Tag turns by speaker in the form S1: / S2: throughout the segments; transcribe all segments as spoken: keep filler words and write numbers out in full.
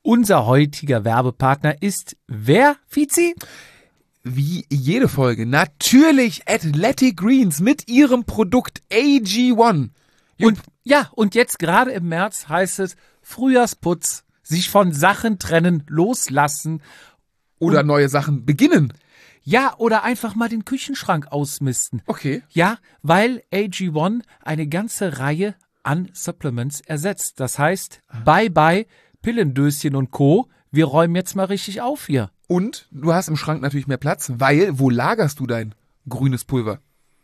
S1: Unser heutiger Werbepartner ist wer, Fizi?
S2: Wie jede Folge natürlich Athletic Greens mit ihrem Produkt A G eins.
S1: Und ja, und jetzt gerade im März heißt es Frühjahrsputz, sich von Sachen trennen, loslassen.
S2: Oder neue Sachen beginnen.
S1: Ja, oder einfach mal den Küchenschrank ausmisten.
S2: Okay.
S1: Ja, weil A G eins eine ganze Reihe an Supplements ersetzt. Das heißt, bye bye Pillendöschen und Co. Wir räumen jetzt mal richtig auf hier.
S2: Und du hast im Schrank natürlich mehr Platz, weil wo lagerst du dein grünes Pulver?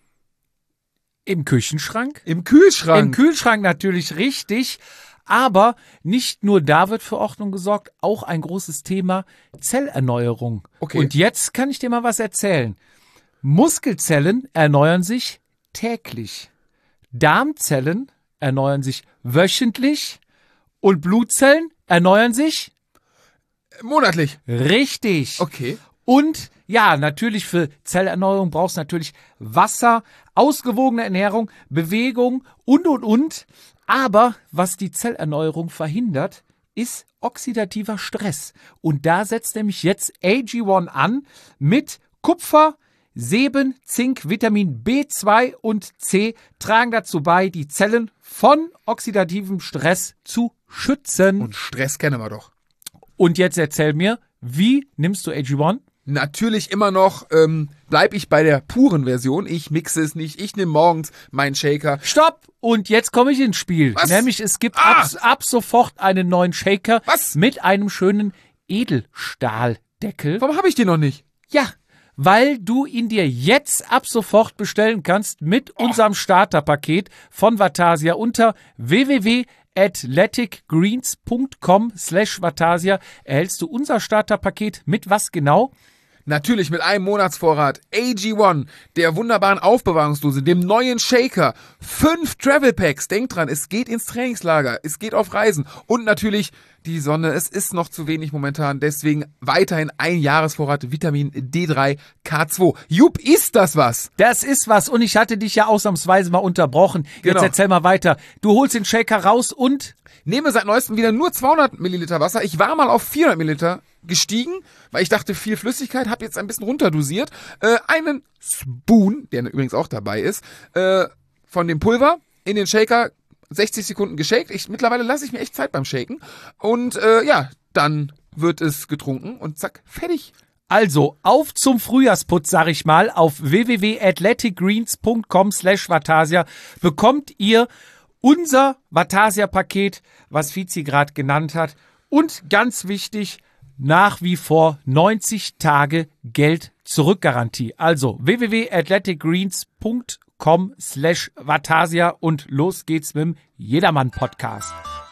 S1: Im Küchenschrank?
S2: Im Kühlschrank.
S1: Im Kühlschrank natürlich richtig. Aber nicht nur da wird für Ordnung gesorgt, auch ein großes Thema Zellerneuerung.
S2: Okay.
S1: Und jetzt kann ich dir mal was erzählen. Muskelzellen erneuern sich täglich. Darmzellen erneuern sich wöchentlich. Und Blutzellen erneuern sich
S2: monatlich.
S1: richtig.
S2: Okay.
S1: Und ja, natürlich für Zellerneuerung brauchst du natürlich Wasser, ausgewogene Ernährung, Bewegung und, und, und. Aber was die Zellerneuerung verhindert, ist oxidativer Stress. Und da setzt nämlich jetzt A G eins an mit Kupfer, Seben, Zink, Vitamin B zwei und C tragen dazu bei, die Zellen von oxidativem Stress zu schützen.
S2: Und Stress kennen wir doch.
S1: Und jetzt erzähl mir, wie nimmst du A G eins?
S2: Natürlich immer noch ähm, bleib ich bei der puren Version. Ich mixe es nicht. Ich nehme morgens meinen Shaker.
S1: Stopp! Und jetzt komme ich ins Spiel.
S2: Was?
S1: Nämlich es gibt
S2: Ah!
S1: ab, ab sofort einen neuen Shaker
S2: Was?
S1: mit einem schönen Edelstahldeckel.
S2: Warum habe ich den noch nicht?
S1: Ja, weil du ihn dir jetzt ab sofort bestellen kannst mit
S2: Oh.
S1: unserem Starterpaket von Vatasia unter w w w punkt athleticgreens punkt com slash Vatasia erhältst du unser Starterpaket mit was genau?
S2: Natürlich mit einem Monatsvorrat A G eins, der wunderbaren Aufbewahrungsdose, dem neuen Shaker, fünf Travel Packs. Denk dran, es geht ins Trainingslager, es geht auf Reisen und natürlich die Sonne. Es ist noch zu wenig momentan, deswegen weiterhin ein Jahresvorrat Vitamin D drei K zwei. Jupp, ist das was?
S1: Das ist was und ich hatte dich ja ausnahmsweise mal unterbrochen. Jetzt
S2: Genau.
S1: erzähl mal weiter. Du holst den Shaker raus und...
S2: Nehme seit neuestem wieder nur zweihundert Milliliter Wasser. Ich war mal auf vierhundert Milliliter gestiegen, weil ich dachte, viel Flüssigkeit, habe jetzt ein bisschen runterdosiert. Äh, einen Spoon, der übrigens auch dabei ist, äh, von dem Pulver in den Shaker, sechzig Sekunden geshakt. Ich, mittlerweile lasse ich mir echt Zeit beim Shaken. Und äh, ja, dann wird es getrunken und zack, fertig.
S1: Also, auf zum Frühjahrsputz, sag ich mal, auf w w w punkt athleticgreens punkt com slash Vatasia bekommt ihr unser Vatasia-Paket, was Fizi gerade genannt hat. Und ganz wichtig, nach wie vor neunzig Tage Geld-Zurück-Garantie. Also w w w punkt athleticgreens punkt com slash Vatasia und los geht's mit dem Jedermann-Podcast.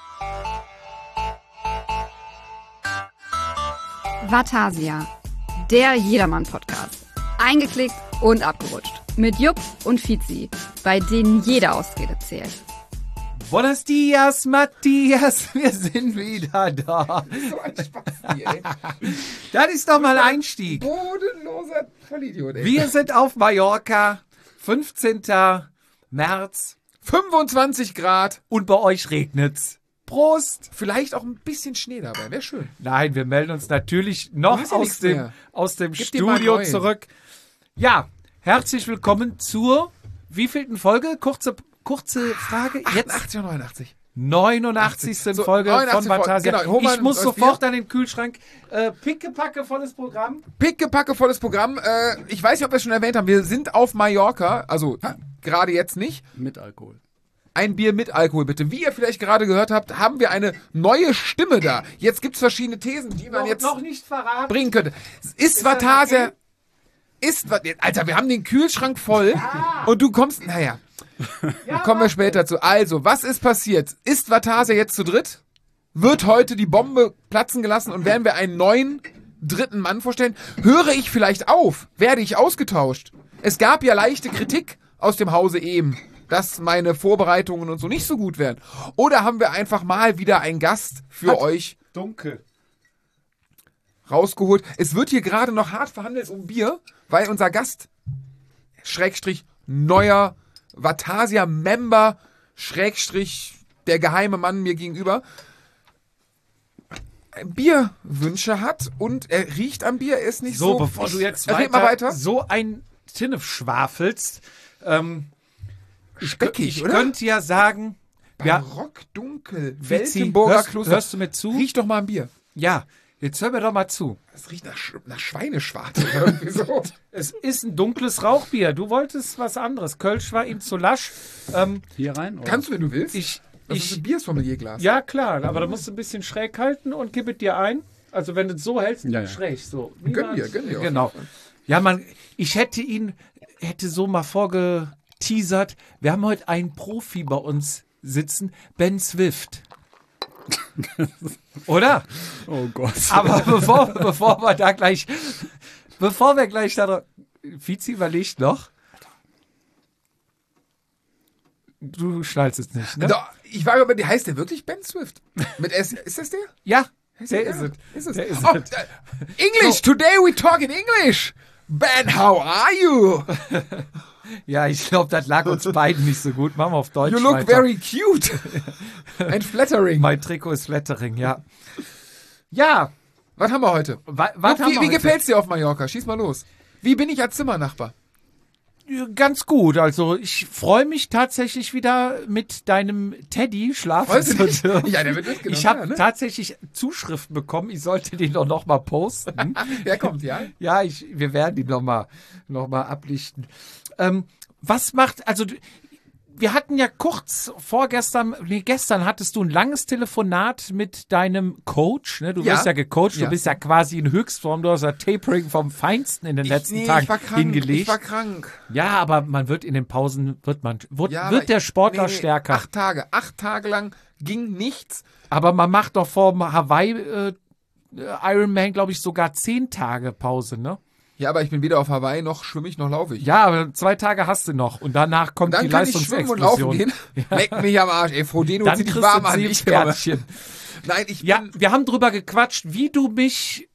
S3: Vatasia, der Jedermann-Podcast. Eingeklickt und abgerutscht. Mit Jupp und Fizi, bei denen jede Ausrede zählt.
S1: Buenos dias, Matthias, wir sind wieder da.
S2: So ein Spaß hier, ey.
S1: Das ist doch mal Einstieg.
S2: Bodenloser Vollidiot, ey.
S1: Wir sind auf Mallorca, fünfzehnten März
S2: fünfundzwanzig Grad.
S1: und bei euch regnet's. Prost!
S2: Vielleicht auch ein bisschen Schnee dabei, wäre schön.
S1: Nein, wir melden uns natürlich noch
S2: Du hast ja
S1: aus
S2: nichts
S1: dem,
S2: mehr.
S1: aus dem
S2: Gib dir mal
S1: Studio
S2: neuen.
S1: zurück. Ja, herzlich willkommen zur wievielten Folge? Kurze, kurze Frage. Jetzt
S2: achtundachtzig oder neunundachtzig?
S1: neunundachtzigsten
S2: So,
S1: Folge von
S2: neunundachtzig Folge,
S1: Vatasia.
S2: genau. Hol mal
S1: Ich muss
S2: ein
S1: sofort
S2: Bier.
S1: an den Kühlschrank. Äh, pickepacke, volles Programm.
S2: Pickepacke volles Programm. Äh, ich weiß nicht, ob wir es schon erwähnt haben. Wir sind auf Mallorca. Also gerade jetzt nicht.
S4: Mit Alkohol.
S2: Ein Bier mit Alkohol, bitte. Wie ihr vielleicht gerade gehört habt, haben wir eine neue Stimme da. Jetzt gibt's verschiedene Thesen, die man
S1: Noch,
S2: jetzt
S1: noch nicht verraten.
S2: bringen könnte. Ist
S1: das
S2: Vatasia...
S1: okay?
S2: Ist... Va- Alter, wir haben den Kühlschrank voll und du kommst... Naja,
S1: Ja,
S2: kommen wir später zu. Also, was ist passiert? Ist Vatasia jetzt zu dritt? Wird heute die Bombe platzen gelassen und werden wir einen neuen dritten Mann vorstellen? Höre ich vielleicht auf? Werde ich ausgetauscht? Es gab ja leichte Kritik aus dem Hause eben, dass meine Vorbereitungen und so nicht so gut wären. Oder haben wir einfach mal wieder einen Gast für
S1: Hat-
S2: euch
S1: Dunkel.
S2: rausgeholt? Es wird hier gerade noch hart verhandelt um Bier, weil unser Gast, Schrägstrich, neuer Vatasia-Member, Schrägstrich, der geheime Mann mir gegenüber, Bierwünsche hat und er riecht am Bier, er ist nicht so...
S1: So, bevor du jetzt
S2: Red
S1: weiter,
S2: mal weiter.
S1: so ein Tinnef schwafelst, ähm, ich,
S2: Speckig,
S1: ich
S2: oder?
S1: könnte ja sagen, ja,
S2: Barock dunkel,
S1: Vizi,
S2: Weltenburger
S1: hörst,
S2: Kloster.
S1: hörst du mir zu?
S2: Riech doch mal am Bier.
S1: Ja, jetzt hör mir doch mal zu.
S2: Das riecht nach, Sch nach Schweineschwarte oder irgendwie so.
S1: Es ist ein dunkles Rauchbier. Du wolltest was anderes. Kölsch war ihm zu lasch. Ähm,
S4: Hier rein? Oder?
S2: Kannst du, wenn du willst?
S1: ich,
S2: Das ist
S1: ich,
S2: ein Biersommelier-Glas.
S1: ja klar, aber da musst du ein bisschen schräg halten und gib es dir ein. Also wenn du es so hältst,
S4: Ja, ja.
S1: schräg so. Wie
S2: Gönn
S1: man-
S2: dir, gönn dir auf
S1: Genau.
S2: jeden Fall.
S1: Ja, man, ich hätte ihn, hätte so mal vorgeteasert. Wir haben heute einen Profi bei uns sitzen, Ben Swift. Oder?
S4: Oh Gott.
S1: Aber bevor, bevor wir da gleich, bevor wir gleich da, Vizi überlegt noch. Du schnallst es nicht, ne?
S2: Doch, ich war aber, der heißt der wirklich Ben Swift? Mit S, ist das der?
S1: Ja,
S2: Heißt
S1: der
S2: ja,
S1: ist es.
S2: Ist es.
S1: Der ist
S2: oh,
S1: es.
S2: äh, English, today we talk in English. Ben, how are you?
S1: Ja, ich glaube, das lag uns beiden nicht so gut. Machen wir auf Deutsch
S2: You look
S1: weiter.
S2: very cute. And flattering.
S1: Mein Trikot ist Flattering, ja. Ja,
S2: Was haben wir heute?
S1: wa was
S2: Wie,
S1: haben
S2: wie,
S1: wir
S2: wie
S1: heute?
S2: gefällt's dir auf Mallorca? Schieß mal los. Wie bin ich als Zimmernachbar?
S1: Ganz gut. Also ich freue mich tatsächlich wieder mit deinem Teddy schlafen
S2: Freust du
S1: zu
S2: dich?
S1: dürfen.
S2: Ja, der wird mitgenommen.
S1: Ich habe
S2: ja, ne?
S1: tatsächlich Zuschriften bekommen. Ich sollte den doch noch mal posten.
S2: Der kommt, ja.
S1: Ja, ich, wir werden ihn noch mal, noch mal ablichten. Ähm, was macht, also du- wir hatten ja kurz vorgestern, nee, gestern hattest du ein langes Telefonat mit deinem Coach, ne? Du
S2: Ja.
S1: wirst ja gecoacht,
S2: Ja.
S1: du bist ja quasi in Höchstform, du hast ja Tapering vom Feinsten in den letzten
S2: ich, nee,
S1: Tagen
S2: ich war krank.
S1: hingelegt.
S2: Ich war krank.
S1: Ja, aber man wird in den Pausen, wird man, wird,
S2: Ja, aber
S1: wird der
S2: ich-
S1: Sportler
S2: nee, nee,
S1: stärker.
S2: Acht Tage. Acht Tage lang ging nichts.
S1: Aber man macht doch vor dem Hawaii äh, Ironman, glaube ich, sogar zehn Tage Pause, ne?
S2: Ja, aber ich bin weder auf Hawaii, noch schwimme ich, noch laufe ich.
S1: Ja, aber zwei Tage hast du noch und danach kommt
S2: Dann
S1: die
S2: kann ich schwimmen und laufen
S1: Leistungsexplosion.
S2: gehen. Leck mich am Arsch, ey. Frodeno
S1: Dann
S2: zieh dich
S1: kriegst
S2: warm
S1: du
S2: an.
S1: zehn
S2: Ich komme.
S1: Pferdchen.
S2: Nein, ich
S1: Ja,
S2: bin...
S1: wir haben drüber gequatscht, wie du mich,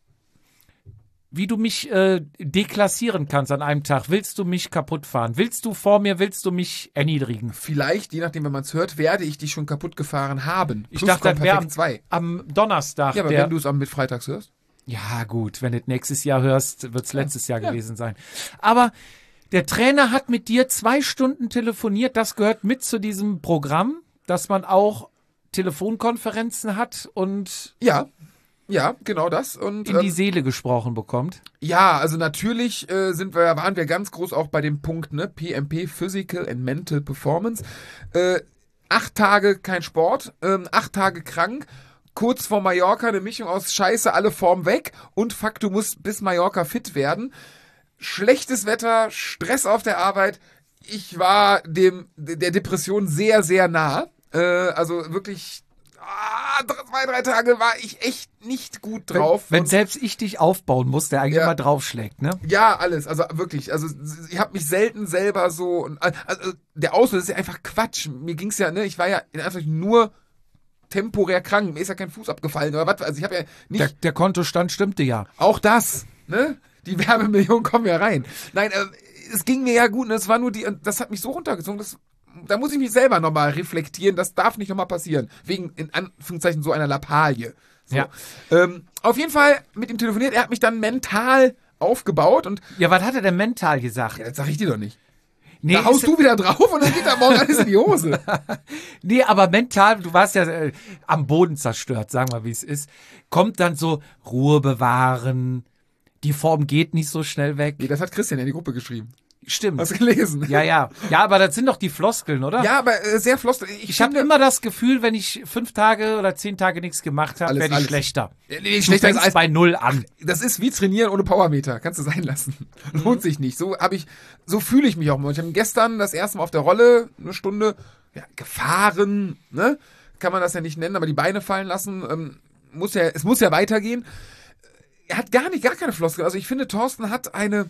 S1: wie du mich äh, deklassieren kannst an einem Tag. Willst du mich kaputt fahren? Willst du vor mir, willst du mich erniedrigen?
S2: Vielleicht, je nachdem, wenn man es hört, werde ich dich schon kaputt gefahren haben.
S1: Ich
S2: Plus
S1: dachte,
S2: kommt
S1: das wäre am,
S2: perfekt zwei.
S1: am Donnerstag.
S2: Ja, aber
S1: der,
S2: wenn du es am mit Freitags hörst.
S1: ja, gut, wenn du es nächstes Jahr hörst, wird es letztes Jahr
S2: Ja.
S1: gewesen sein. Aber der Trainer hat mit dir zwei Stunden telefoniert. Das gehört mit zu diesem Programm, dass man auch Telefonkonferenzen hat und
S2: Ja, ja, genau das. Und
S1: in die
S2: ähm,
S1: Seele gesprochen bekommt.
S2: ja, also natürlich äh, sind wir, waren wir ganz groß auch bei dem Punkt, ne, P M P, Physical and Mental Performance. Äh, acht Tage kein Sport, ähm, acht Tage krank. Kurz vor Mallorca eine Mischung aus Scheiße, alle Form weg und fuck, du musst bis Mallorca fit werden. Schlechtes Wetter, Stress auf der Arbeit. Ich war dem der Depression sehr, sehr nah. Äh, also wirklich ah, zwei, drei Tage war ich echt nicht gut drauf.
S1: Wenn
S2: Und-
S1: selbst ich dich aufbauen muss, der eigentlich
S2: Ja.
S1: immer draufschlägt, ne?
S2: ja, alles, also wirklich, also ich habe mich selten selber so, also der Auslöser ist ja einfach Quatsch. Mir ging's ja, ne, ich war ja in Anführungszeichen nur temporär krank, mir ist ja kein Fuß abgefallen oder was, also ich habe ja nicht,
S1: Der, der Kontostand stimmte ja.
S2: auch das, ne, die Werbemillionen kommen ja rein. Nein, äh, es ging mir ja gut, und es war nur die, das hat mich so runtergezogen, das, da muss ich mich selber nochmal reflektieren, das darf nicht nochmal passieren, wegen, in Anführungszeichen, so einer Lappalie. So.
S1: Ja.
S2: Ähm, auf jeden Fall mit ihm telefoniert, er hat mich dann mental aufgebaut und
S1: Ja, was hat er denn mental gesagt?
S2: ja, das sag ich dir doch nicht.
S1: Nee,
S2: Da haust
S1: ist-
S2: du wieder drauf und dann geht da morgen alles in die Hose.
S1: Nee, aber mental, du warst ja äh, am Boden zerstört, sagen wir, wie es ist. Kommt dann so Ruhe bewahren, die Form geht nicht so schnell weg.
S2: Nee, das hat Christian in die Gruppe geschrieben.
S1: Stimmt.
S2: Hast du gelesen?
S1: Ja, ja. Ja, aber das sind doch die Floskeln, oder?
S2: Ja, aber äh, sehr floss. Ich,
S1: Ich habe
S2: finde-
S1: immer das Gefühl, wenn ich fünf Tage oder zehn Tage nichts gemacht habe,
S2: Alles,
S1: werde ich
S2: alles.
S1: schlechter.
S2: Ja, nee,
S1: Du
S2: schlechter
S1: fängst
S2: als
S1: bei null an.
S2: Das ist wie trainieren ohne Powermeter. Kannst du sein lassen. Lohnt sich nicht. So habe ich, so fühle ich mich auch mal. Ich habe gestern das erste Mal auf der Rolle eine Stunde ja, gefahren, ne? Kann man das ja nicht nennen, aber die Beine fallen lassen. Ähm, muss ja, es muss ja weitergehen. Er hat gar nicht, gar keine Floskel. Also ich finde, Thorsten hat eine,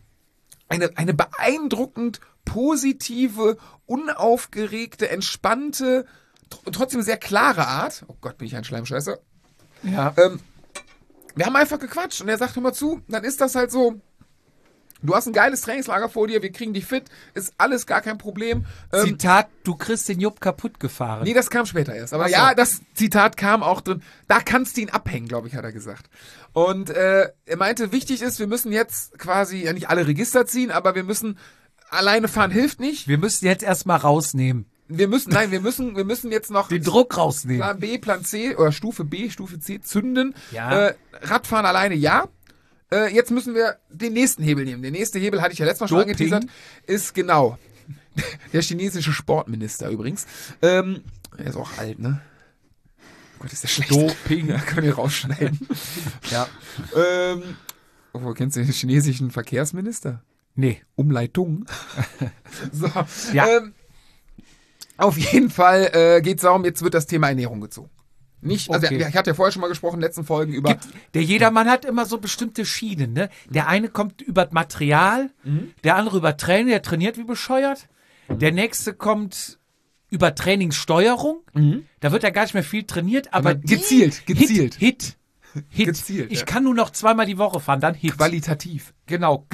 S2: eine, eine beeindruckend positive, unaufgeregte, entspannte, tr trotzdem sehr klare Art. Oh Gott, bin ich ein Schleimscheißer.
S1: Ja.
S2: Ähm, wir haben einfach gequatscht und er sagt, hör mal zu, dann ist das halt so, Du hast ein geiles Trainingslager vor dir, wir kriegen dich fit, ist alles gar kein Problem. Ähm,
S1: Zitat, du kriegst den Jupp kaputt gefahren.
S2: nee, das kam später erst. Aber
S1: Ach so.
S2: ja, das Zitat kam auch drin. Da kannst du ihn abhängen, glaube ich, hat er gesagt. Und äh, er meinte, wichtig ist, wir müssen jetzt quasi, ja nicht alle Register ziehen, aber wir müssen, alleine fahren hilft nicht.
S1: Wir müssen jetzt erstmal rausnehmen.
S2: Wir müssen, nein, wir müssen, wir müssen jetzt noch
S1: Den Druck rausnehmen.
S2: Plan B, Plan C oder Stufe B, Stufe C zünden.
S1: Ja.
S2: Äh, Radfahren alleine, ja. Äh, jetzt müssen wir den nächsten Hebel nehmen. Der nächste Hebel, hatte ich ja letztes Mal schon
S1: Doping.
S2: angeteasert, ist genau der chinesische Sportminister übrigens. Ähm, er ist auch alt, ne? Oh Gott, ist der schlecht.
S1: Doping.
S2: Ja, können wir rausschneiden.
S1: Ja.
S2: ähm, oh, kennst du den chinesischen Verkehrsminister?
S1: Nee.
S2: Umleitung. so.
S1: Ja.
S2: Ähm, auf jeden Fall äh, geht es darum, jetzt wird das Thema Ernährung gezogen. Nicht, also
S1: Okay.
S2: ich hatte ja vorher schon mal gesprochen, in den letzten Folgen über.
S1: Gibt, der Jedermann hat immer so bestimmte Schienen, ne? Der eine kommt über das Material, der andere über Training, der trainiert wie bescheuert. Der nächste kommt über Trainingssteuerung. Da wird ja gar nicht mehr viel trainiert, aber,
S2: Aber gezielt,
S1: die-
S2: gezielt.
S1: Hit, Hit. Hit.
S2: Gezielt,
S1: ich
S2: ja.
S1: kann nur noch zweimal die Woche fahren, dann Hit.
S2: Qualitativ.
S1: Genau.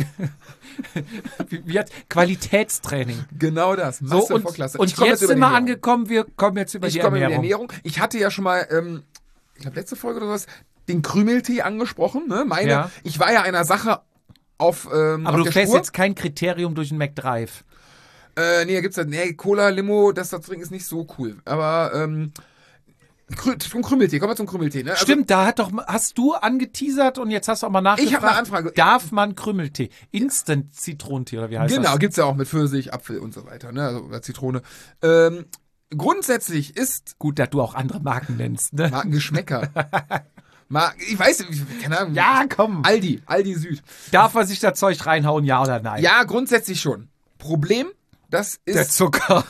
S1: wie, wie hat Qualitätstraining.
S2: Genau das.
S1: So,
S2: Masse
S1: und,
S2: vor Klasse.
S1: und
S2: Ich komm
S1: jetzt
S2: über
S1: sind
S2: die
S1: wir
S2: Ernährung.
S1: angekommen, wir kommen jetzt über
S2: Ich
S1: die
S2: komme über die
S1: Ernährung.
S2: Ernährung. Ich hatte ja schon mal, ähm, ich glaube letzte Folge oder sowas, den Krümeltee angesprochen. Ne? Meine,
S1: Ja.
S2: ich war ja einer Sache auf, ähm,
S1: Aber
S2: auf
S1: du
S2: der
S1: fährst
S2: Spur.
S1: jetzt kein Kriterium durch den McDrive.
S2: Äh, nee, da gibt's ja, nee, Cola, Limo, das da trinken ist nicht so cool. Aber, ähm, Krü zum Krümeltee, kommen wir zum Krümeltee, ne? Also,
S1: Stimmt, da hat doch, hast du angeteasert und jetzt hast du auch mal nachgefragt.
S2: Ich hab eine Anfrage.
S1: Darf man Krümeltee? Instant Zitronentee oder wie heißt
S2: Genau,
S1: das?
S2: gibt's ja auch mit Pfirsich, Apfel und so weiter, ne? Also oder Zitrone. Ähm, grundsätzlich ist
S1: Gut, dass du auch andere Marken nennst, ne?
S2: Markengeschmäcker. Mar ich weiß, ich- keine Ahnung.
S1: Ja, komm.
S2: Aldi, Aldi Süd.
S1: Darf man sich das Zeug reinhauen, ja oder nein?
S2: Ja, grundsätzlich schon. Problem, das
S1: Der
S2: ist
S1: Zucker.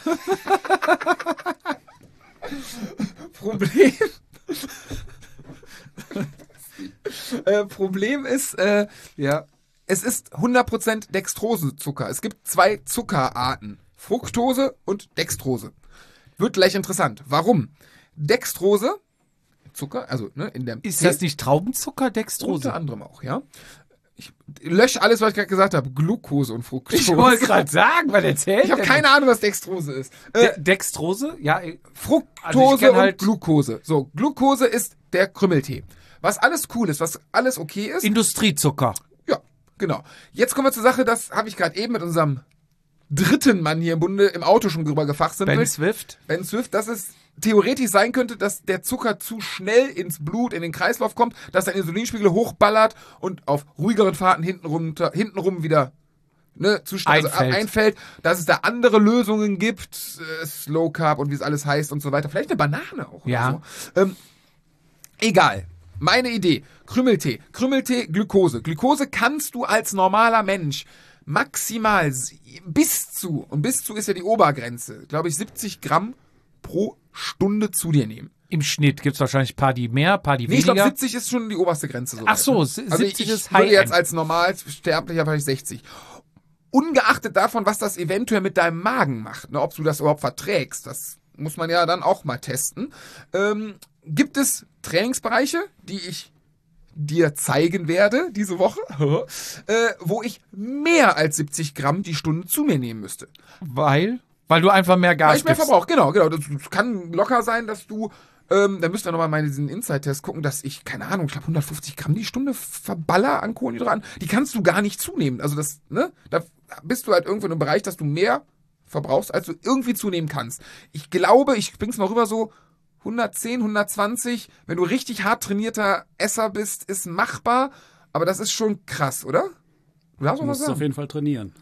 S2: Problem. äh, Problem ist, äh, ja, es ist hundert Prozent Dextrosezucker. Es gibt zwei Zuckerarten. Fructose und Dextrose. Wird gleich interessant. Warum? Dextrose, Zucker, also ne, in der
S1: Ist das nicht Traubenzucker, Dextrose?
S2: unter anderem auch, ja. Ich lösche alles, was ich gerade gesagt habe. Glucose und Fructose.
S1: Ich wollte gerade sagen, was erzählt
S2: Ich habe
S1: der
S2: keine Ahnung, was Dextrose ist. Äh,
S1: De Dextrose? Ja, äh,
S2: Fructose
S1: Also ich kenn
S2: und
S1: halt-
S2: Glucose. So, Glucose ist der Krümmeltee. Was alles cool ist, was alles okay ist.
S1: Industriezucker.
S2: Ja, genau. Jetzt kommen wir zur Sache, das habe ich gerade eben mit unserem dritten Mann hier im Bunde im Auto schon drüber gefachsimpelt.
S1: Ben Swift.
S2: Ben Swift, dass es theoretisch sein könnte, dass der Zucker zu schnell ins Blut, in den Kreislauf kommt, dass der Insulinspiegel hochballert und auf ruhigeren Fahrten hinten runter, hintenrum wieder ne, zu schnell also
S1: Einfällt.
S2: einfällt, dass es da andere Lösungen gibt, äh, Slow Carb und wie es alles heißt und so weiter. Vielleicht eine Banane auch.
S1: Ja.
S2: Oder so. Ähm, egal. Meine Idee. Krümmeltee. Krümmeltee, Glukose. Glukose kannst du als normaler Mensch maximal s- bis zu, und bis zu ist ja die Obergrenze, glaube ich, siebzig Gramm pro Stunde zu dir nehmen.
S1: Im Schnitt gibt es wahrscheinlich ein paar, die mehr, ein paar, die
S2: Nee, ich glaube,
S1: weniger.
S2: siebzig ist schon die oberste Grenze.
S1: Ach so,
S2: ne?
S1: s-
S2: also ich,
S1: siebzig
S2: ich
S1: ist
S2: würde
S1: High-End.
S2: jetzt als Normalsterblicher vielleicht sechzig. Ungeachtet davon, was das eventuell mit deinem Magen macht, ne, ob du das überhaupt verträgst, das muss man ja dann auch mal testen, ähm, gibt es Trainingsbereiche, die ich dir zeigen werde diese Woche, äh, wo ich mehr als siebzig Gramm die Stunde zu mir nehmen müsste.
S1: Weil? Weil du einfach mehr Gas
S2: Weil ich mehr
S1: gibst.
S2: verbrauche, genau, genau. Das kann locker sein, dass du, ähm, da müsst ihr nochmal mal diesen Inside-Test gucken, dass ich, keine Ahnung, ich glaube hundertfünfzig Gramm die Stunde verballer an Kohlenhydraten. Die kannst du gar nicht zunehmen. Also das, ne, da bist du halt irgendwo in einem Bereich, dass du mehr verbrauchst, als du irgendwie zunehmen kannst. Ich glaube, ich bring's mal rüber so, hundertzehn, hundertzwanzig, wenn du richtig hart trainierter Esser bist, ist machbar, aber das ist schon krass, oder? Du darfst
S4: Du
S2: noch was
S4: musst
S2: sagen.
S4: auf jeden Fall trainieren.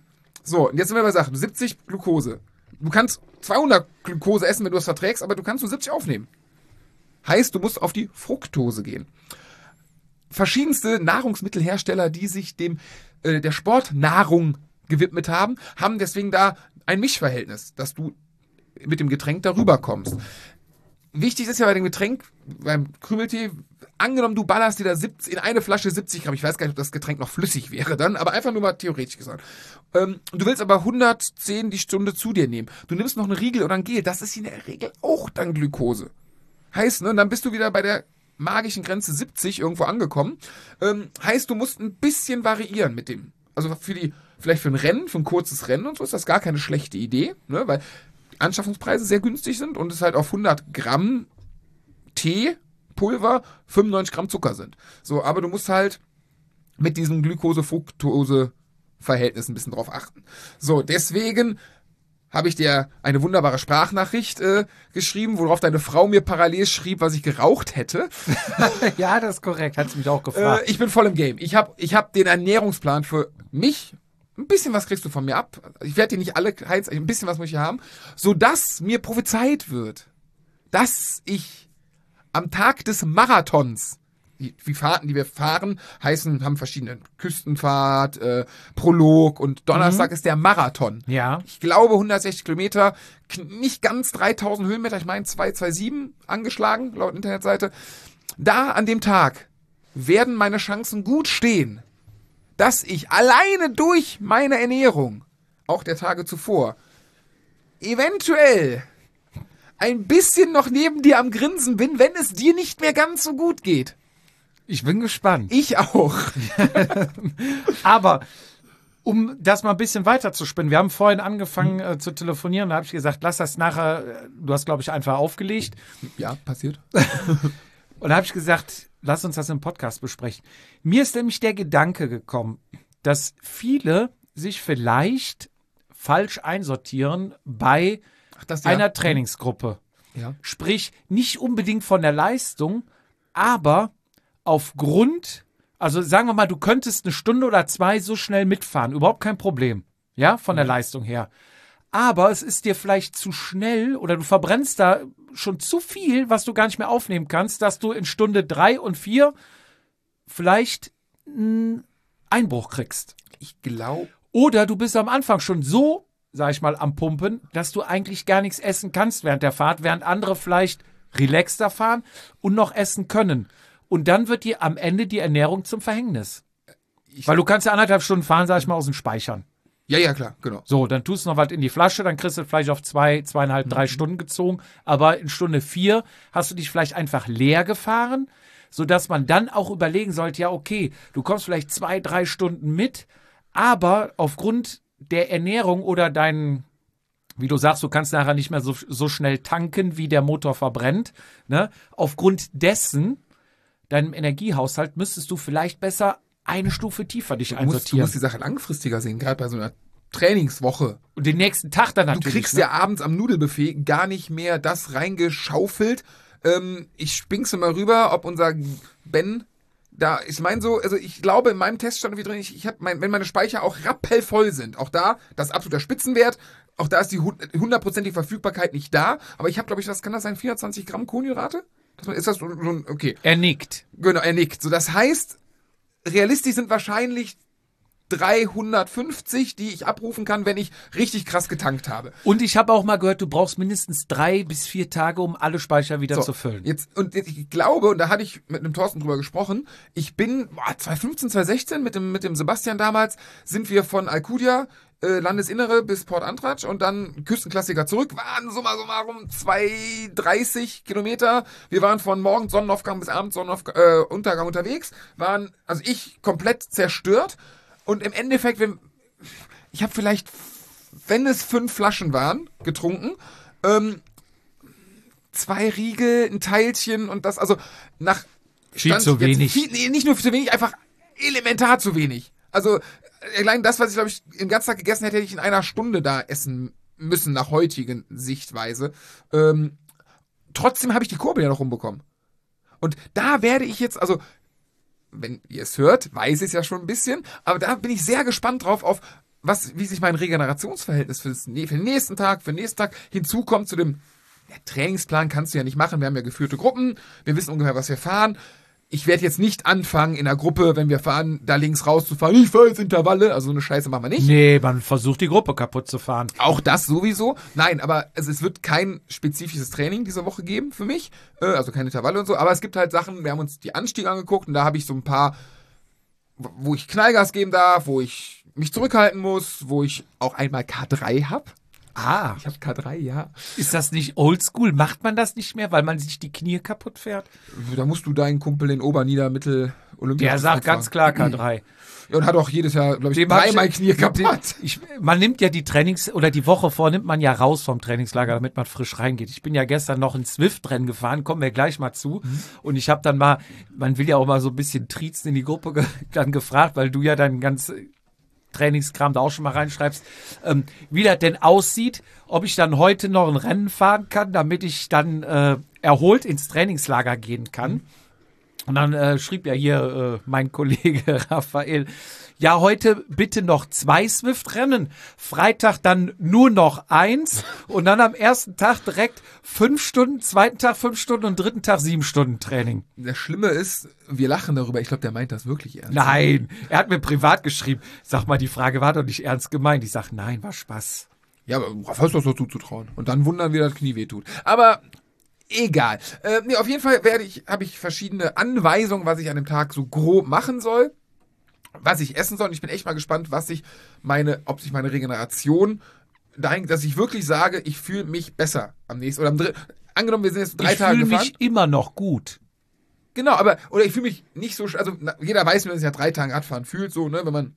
S2: So, und jetzt sind wir bei Sachen. siebzig Glukose. Du kannst zweihundert Glukose essen, wenn du das verträgst, aber du kannst nur siebzig aufnehmen. Heißt, du musst auf die Fructose gehen. Verschiedenste Nahrungsmittelhersteller, die sich dem äh, der Sportnahrung gewidmet haben, haben deswegen da ein Mischverhältnis, dass du mit dem Getränk darüber kommst. Wichtig ist ja bei dem Getränk, beim Krümeltee, angenommen, du ballerst dir da siebzig, in eine Flasche siebzig Gramm, ich weiß gar nicht, ob das Getränk noch flüssig wäre dann, aber einfach nur mal theoretisch gesagt. Ähm, du willst aber hundertzehn die Stunde zu dir nehmen. Du nimmst noch eine Riegel oder ein Gel, das ist in der Regel auch dann Glukose. Heißt, ne, dann bist du wieder bei der magischen Grenze siebzig irgendwo angekommen. Ähm, heißt, du musst ein bisschen variieren mit dem also für die, vielleicht für ein Rennen, für ein kurzes Rennen und so ist das gar keine schlechte Idee, ne? Weil die Anschaffungspreise sehr günstig sind und es halt auf hundert Gramm Teepulver fünfundneunzig Gramm Zucker sind. So, aber du musst halt mit diesem Glucose-Fructose-Verhältnis ein bisschen drauf achten. So, deswegen habe ich dir eine wunderbare Sprachnachricht äh, geschrieben, worauf deine Frau mir parallel schrieb, was ich geraucht hätte.
S1: Ja, das ist korrekt. Hat sie mich auch gefragt.
S2: Äh, ich bin voll im Game. Ich habe ich hab den Ernährungsplan für mich. Ein bisschen was kriegst du von mir ab. Ich werde dir nicht alle heiz, ein bisschen was muss ich haben, sodass mir prophezeit wird, dass ich am Tag des Marathons, die, die Fahrten, die wir fahren, heißen, haben verschiedene Küstenfahrt, äh, Prolog und Donnerstag ist der Marathon.
S1: Ja.
S2: Ich glaube hundertsechzig Kilometer, kn- nicht ganz dreitausend Höhenmeter, ich meine zweihundertsiebenundzwanzig angeschlagen, laut Internetseite. Da an dem Tag werden meine Chancen gut stehen, dass ich alleine durch meine Ernährung, auch der Tage zuvor, eventuell ein bisschen noch neben dir am Grinsen bin, wenn es dir nicht mehr ganz so gut geht.
S1: Ich bin gespannt.
S2: Ich auch.
S1: Aber um das mal ein bisschen weiter zu spinnen, wir haben vorhin angefangen äh, zu telefonieren, da habe ich gesagt, lass das nachher, äh, du hast, glaube ich, einfach aufgelegt.
S2: Ja, passiert.
S1: Und da habe ich gesagt, lass uns das im Podcast besprechen. Mir ist nämlich der Gedanke gekommen, dass viele sich vielleicht falsch einsortieren bei
S2: Ach, das ja.
S1: einer Trainingsgruppe.
S2: Ja.
S1: Sprich, nicht unbedingt von der Leistung, aber aufgrund, also sagen wir mal, du könntest eine Stunde oder zwei so schnell mitfahren, überhaupt kein Problem, ja, von der Leistung her. Aber es ist dir vielleicht zu schnell oder du verbrennst da schon zu viel, was du gar nicht mehr aufnehmen kannst, dass du in Stunde drei und vier vielleicht einen Einbruch kriegst.
S2: Ich glaube.
S1: Oder du bist am Anfang schon so, sag ich mal, am Pumpen, dass du eigentlich gar nichts essen kannst während der Fahrt, während andere vielleicht relaxter fahren und noch essen können. Und dann wird dir am Ende die Ernährung zum Verhängnis.
S2: Ich,
S1: Weil du kannst ja anderthalb Stunden fahren, sag ich mal, aus den Speichern.
S2: ja, ja, klar, genau.
S1: So, dann tust du noch was in die Flasche, dann kriegst du vielleicht auf zwei, zweieinhalb, drei Stunden gezogen. Aber in Stunde vier hast du dich vielleicht einfach leer gefahren, sodass man dann auch überlegen sollte, ja, okay, du kommst vielleicht zwei, drei Stunden mit, aber aufgrund der Ernährung oder deinen, wie du sagst, du kannst nachher nicht mehr so, so schnell tanken, wie der Motor verbrennt, ne? Aufgrund dessen, deinem Energiehaushalt, müsstest du vielleicht besser eine Stufe tiefer dich
S2: Du musst, du
S1: einsortieren.
S2: musst die Sache langfristiger sehen, gerade bei so einer Trainingswoche.
S1: Und den nächsten Tag dann
S2: Du
S1: natürlich.
S2: kriegst
S1: ne?
S2: ja abends am Nudelbuffet gar nicht mehr das reingeschaufelt. Ähm, ich spinkse mal rüber, ob unser Ben da, ich meine so, also ich glaube, in meinem Test stand wie drin, ich, ich habe, mein, wenn meine Speicher auch rappellvoll sind, auch da, das ist absoluter Spitzenwert, auch da ist die hundertprozentige Verfügbarkeit nicht da, aber ich habe, glaube ich, was kann das sein, vierundzwanzig Gramm Kohlenhydrate? Das, ist das so, so, okay.
S1: Er nickt.
S2: Genau, er nickt. So, das heißt, realistisch sind wahrscheinlich dreihundertfünfzig, die ich abrufen kann, wenn ich richtig krass getankt habe.
S1: Und ich habe auch mal gehört, du brauchst mindestens drei bis vier Tage, um alle Speicher wieder
S2: So,
S1: zu füllen.
S2: Jetzt, und jetzt, ich glaube, und da hatte ich mit einem Thorsten drüber gesprochen, ich bin, boah, zwanzig fünfzehn, zwanzig sechzehn mit dem, mit dem Sebastian damals, sind wir von Alcudia, äh, Landesinnere bis Port Antratsch und dann Küstenklassiker zurück, waren summa summarum zweihundertdreißig Kilometer. Wir waren von morgens Sonnenaufgang bis abends Sonnenuntergang äh, Untergang unterwegs, waren, also ich komplett zerstört und im Endeffekt, wenn, ich habe vielleicht, wenn es fünf Flaschen waren, getrunken, ähm, zwei Riegel, ein Teilchen und das, also nach
S1: Viel
S2: Stand
S1: zu
S2: jetzt
S1: wenig.
S2: Viel, nee, nicht nur zu wenig, einfach elementar zu wenig. Also allein das, was ich glaube ich den ganzen Tag gegessen hätte, hätte ich in einer Stunde da essen müssen, nach heutigen Sichtweise. Ähm, trotzdem habe ich die Kurbel ja noch rumbekommen. Und da werde ich jetzt, also wenn ihr es hört, weiß ich es ja schon ein bisschen, aber da bin ich sehr gespannt drauf, auf was, wie sich mein Regenerationsverhältnis für, das, für den nächsten Tag, für den nächsten Tag hinzukommt zu dem ja, Trainingsplan kannst du ja nicht machen. Wir haben ja geführte Gruppen, wir wissen ungefähr, was wir fahren. Ich werde jetzt nicht anfangen, in der Gruppe, wenn wir fahren, da links rauszufahren. Ich fahre jetzt Intervalle. Also so eine Scheiße machen wir nicht.
S1: Nee, man versucht die Gruppe kaputt zu fahren.
S2: Auch das sowieso. Nein, aber also es wird kein spezifisches Training diese Woche geben für mich. Äh, also keine Intervalle und so. Aber es gibt halt Sachen, wir haben uns die Anstiege angeguckt und da habe ich so ein paar, wo ich Knallgas geben darf, wo ich mich zurückhalten muss, wo ich auch einmal K drei habe.
S1: Ah,
S2: Ich habe K drei, ja.
S1: ist das nicht oldschool? Macht man das nicht mehr, weil man sich die Knie kaputt fährt?
S2: Da musst du deinen Kumpel in Ober-, Nieder-, Mittel- Olympia.
S1: Der sagt ganz klar K drei.
S2: Ja, und hat auch jedes Jahr, glaube ich,
S1: Dem hab
S2: dreimal
S1: ich-
S2: Knie kaputt.
S1: Ich, man nimmt ja die Trainings- oder die Woche vor, nimmt man ja raus vom Trainingslager, damit man frisch reingeht. Ich bin ja gestern noch ein Zwift-Rennen gefahren, kommen wir gleich mal zu.
S2: Mhm.
S1: Und ich habe dann mal, man will ja auch mal so ein bisschen triezen in die Gruppe ge dann gefragt, weil du ja deinen ganzen Trainingskram da auch schon mal reinschreibst, ähm, wie das denn aussieht, ob ich dann heute noch ein Rennen fahren kann, damit ich dann äh, erholt ins Trainingslager gehen kann.
S2: Mhm.
S1: Und dann äh, schrieb ja hier äh, mein Kollege Raphael, ja, heute bitte noch zwei Swift-Rennen, Freitag dann nur noch eins und dann am ersten Tag direkt fünf Stunden, zweiten Tag fünf Stunden und dritten Tag sieben Stunden Training.
S2: Das Schlimme ist, wir lachen darüber. Ich glaube, der meint das wirklich ernst.
S1: Nein, er hat mir privat geschrieben, sag mal, die Frage war doch nicht ernst gemeint. Ich sag, nein, war Spaß.
S2: Ja, aber was hast du das dazu zu trauen? Und dann wundern, wie das Knie wehtut. Aber egal. Äh, nee, auf jeden Fall werde ich, habe ich verschiedene Anweisungen, was ich an dem Tag so grob machen soll, was ich essen soll. Und ich bin echt mal gespannt, was sich meine, ob sich meine Regeneration dahin, dass ich wirklich sage, ich fühle mich besser am nächsten oder am dritten. Angenommen, wir sind jetzt drei
S1: ich
S2: Tage
S1: fühle
S2: gefahren.
S1: mich immer noch gut.
S2: Genau, aber, oder ich fühle mich nicht so, sch- also na, jeder weiß, wie man sich ja drei Tage Radfahren fühlt, so, ne, wenn man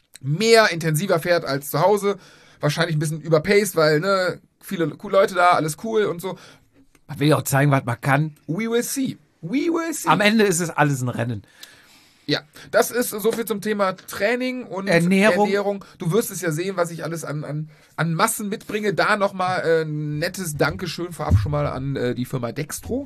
S2: mehr intensiver fährt als zu Hause, wahrscheinlich ein bisschen überpaced, weil, ne, viele coole Leute da, alles cool und so.
S1: Man will ja auch zeigen, was man kann.
S2: We will see. We will see.
S1: Am Ende ist es alles ein Rennen.
S2: Ja, das ist so viel zum Thema Training und
S1: Ernährung.
S2: Ernährung. Du wirst es ja sehen, was ich alles an, an, an Massen mitbringe. Da nochmal äh, ein nettes Dankeschön vorab schon mal an äh, die Firma Dextro.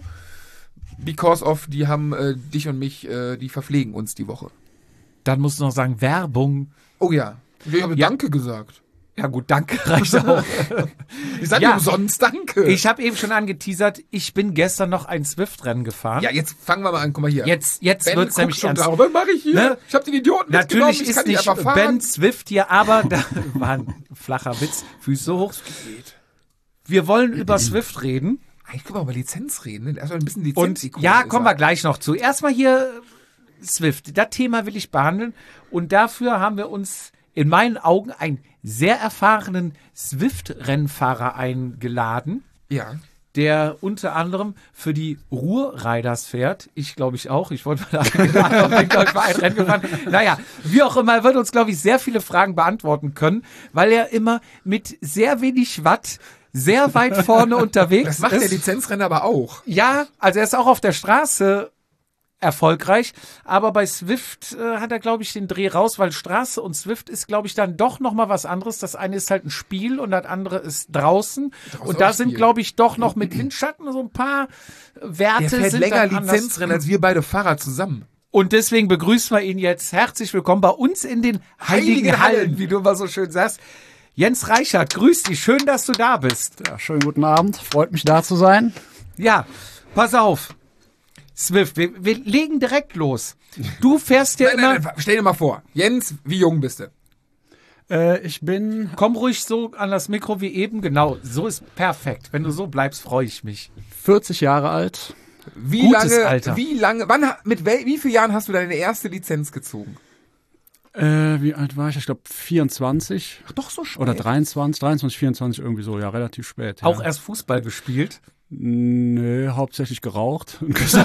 S2: Because of, die haben äh, dich und mich, äh, die verpflegen uns die Woche.
S1: Dann musst du noch sagen, Werbung.
S2: Oh ja. Ich habe
S1: Ja.
S2: Danke gesagt.
S1: Ja gut, danke reicht auch.
S2: Ich sage
S1: Ja.
S2: umsonst Danke.
S1: Ich habe eben schon angeteasert, ich bin gestern noch ein Zwift-Rennen gefahren.
S2: ja, jetzt fangen wir mal an. Guck mal hier.
S1: Jetzt, jetzt
S2: Ben
S1: wird's
S2: guckt
S1: nämlich
S2: schon
S1: ernst.
S2: da. Was mache ich hier?
S1: Ne?
S2: Ich habe den Idioten mitgenommen.
S1: Natürlich
S2: Ich
S1: ist
S2: kann
S1: nicht
S2: einfach fahren.
S1: Ben Zwift hier, aber da war ein flacher Witz. Füße hoch. Wir wollen über Zwift reden.
S2: Eigentlich können wir über Lizenz reden. Ne? Erstmal ein bisschen
S1: Und
S2: Lizenz.
S1: ja, kommen wir gleich noch zu. Erstmal hier Zwift. Das Thema will ich behandeln. Und dafür haben wir uns in meinen Augen einen sehr erfahrenen Zwift-Rennfahrer eingeladen,
S2: Ja.
S1: der unter anderem für die Ruhr-Riders fährt. Ich glaube ich auch. Ich wollte mal eingeladen, aber bin, glaub ich, mal ein Rennen gefahren. Naja, wie auch immer, er wird uns, glaube ich, sehr viele Fragen beantworten können, weil er immer mit sehr wenig Watt sehr weit vorne unterwegs
S2: Das macht
S1: ist.
S2: der Lizenzrenner aber auch.
S1: Ja, also er ist auch auf der Straße erfolgreich, aber bei Zwift äh, hat er, glaube ich, den Dreh raus, weil Straße und Zwift ist, glaube ich, dann doch noch mal was anderes. Das eine ist halt ein Spiel und das andere ist draußen.
S2: Draußen
S1: Und da
S2: auch
S1: sind,
S2: Spiel.
S1: glaube ich, doch noch mit Windschatten so ein paar Werte.
S2: Der fährt
S1: sind
S2: länger
S1: dann anders.
S2: Lizenzrennen als wir beide Fahrer zusammen.
S1: Und deswegen begrüßen wir ihn jetzt herzlich willkommen bei uns in den Heiligen,
S2: Heiligen
S1: Hallen,
S2: Hallen.
S1: wie du immer so schön sagst. Jens Reichert, grüß dich, schön, dass du da bist.
S4: Ja, schönen guten Abend. Freut mich, da zu sein.
S1: Ja, pass auf. Zwift, wir, wir legen direkt los. Du fährst ja
S2: Nein,
S1: immer...
S2: nein, nein, stell dir mal vor. Jens, wie jung bist du?
S4: Äh, ich bin
S1: Komm ruhig so an das Mikro wie eben. Genau, so ist perfekt. Wenn du so bleibst, freue ich mich.
S4: vierzig Jahre alt.
S2: Wie
S1: Gutes
S2: lange,
S1: Alter.
S2: wie lange, wann, ha- mit wel, wie vielen Jahren hast du deine erste Lizenz gezogen?
S4: Äh, wie alt war ich? Ich glaube vierundzwanzig
S2: Ach, doch so spät.
S4: oder dreiundzwanzig, dreiundzwanzig, vierundzwanzig irgendwie so, ja, relativ spät. Ja.
S1: Auch erst Fußball gespielt.
S4: Nö, hauptsächlich geraucht.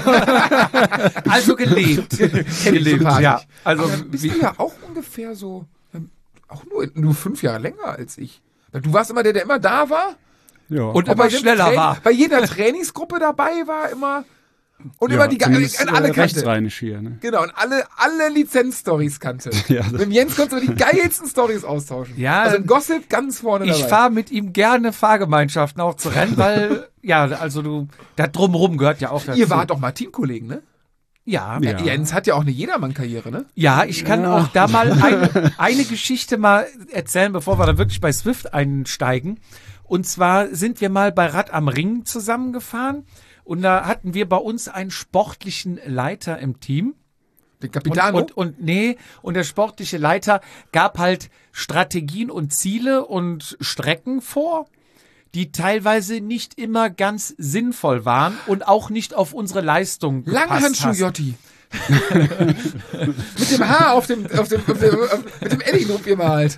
S1: Also gelebt. gelebt,
S2: sympathisch.
S1: ja. Also,
S2: Aber bist
S1: wie,
S2: du ja auch ungefähr so, ähm, auch nur, nur fünf Jahre länger als ich. Weil du warst immer der, der immer da war.
S4: Ja.
S1: und
S2: Und bei
S1: aber
S2: jedem
S1: schneller
S2: Train-
S1: war.
S2: Bei jeder Trainingsgruppe dabei war immer. Und
S4: ja,
S2: immer die
S4: zumindest,
S2: an alle
S4: äh,
S2: kannte.
S4: rechtsrheinisch hier. Ne?
S2: Genau, und alle, alle Lizenz-Stories kannte.
S4: Ja, das-
S2: Mit dem Jens konntest du die geilsten Stories austauschen.
S1: Ja,
S2: also Gossip ganz vorne
S1: Ich
S2: dabei.
S1: fahre mit ihm gerne Fahrgemeinschaften auch zu Rennen, weil, ja, also du, da drumrum gehört ja auch dazu.
S2: Ihr wart doch mal Teamkollegen, ne?
S1: Ja,
S4: Ja.
S2: Jens hat ja auch eine Jedermann-Karriere, ne?
S1: ja, ich kann
S4: Ja.
S1: auch da mal ein, eine Geschichte mal erzählen, bevor wir dann wirklich bei Zwift einsteigen. Und zwar sind wir mal bei Rad am Ring zusammengefahren und da hatten wir bei uns einen sportlichen Leiter im Team.
S2: Den
S1: Und,
S2: Capitano.
S1: und, und nee, und der sportliche Leiter gab halt Strategien und Ziele und Strecken vor, die teilweise nicht immer ganz sinnvoll waren und auch nicht auf unsere Leistung gepasst
S2: Langhandschuh
S1: hast.
S2: Jotti. mit dem Haar auf dem, auf dem, auf dem auf, mit dem Edding drauf gemalt.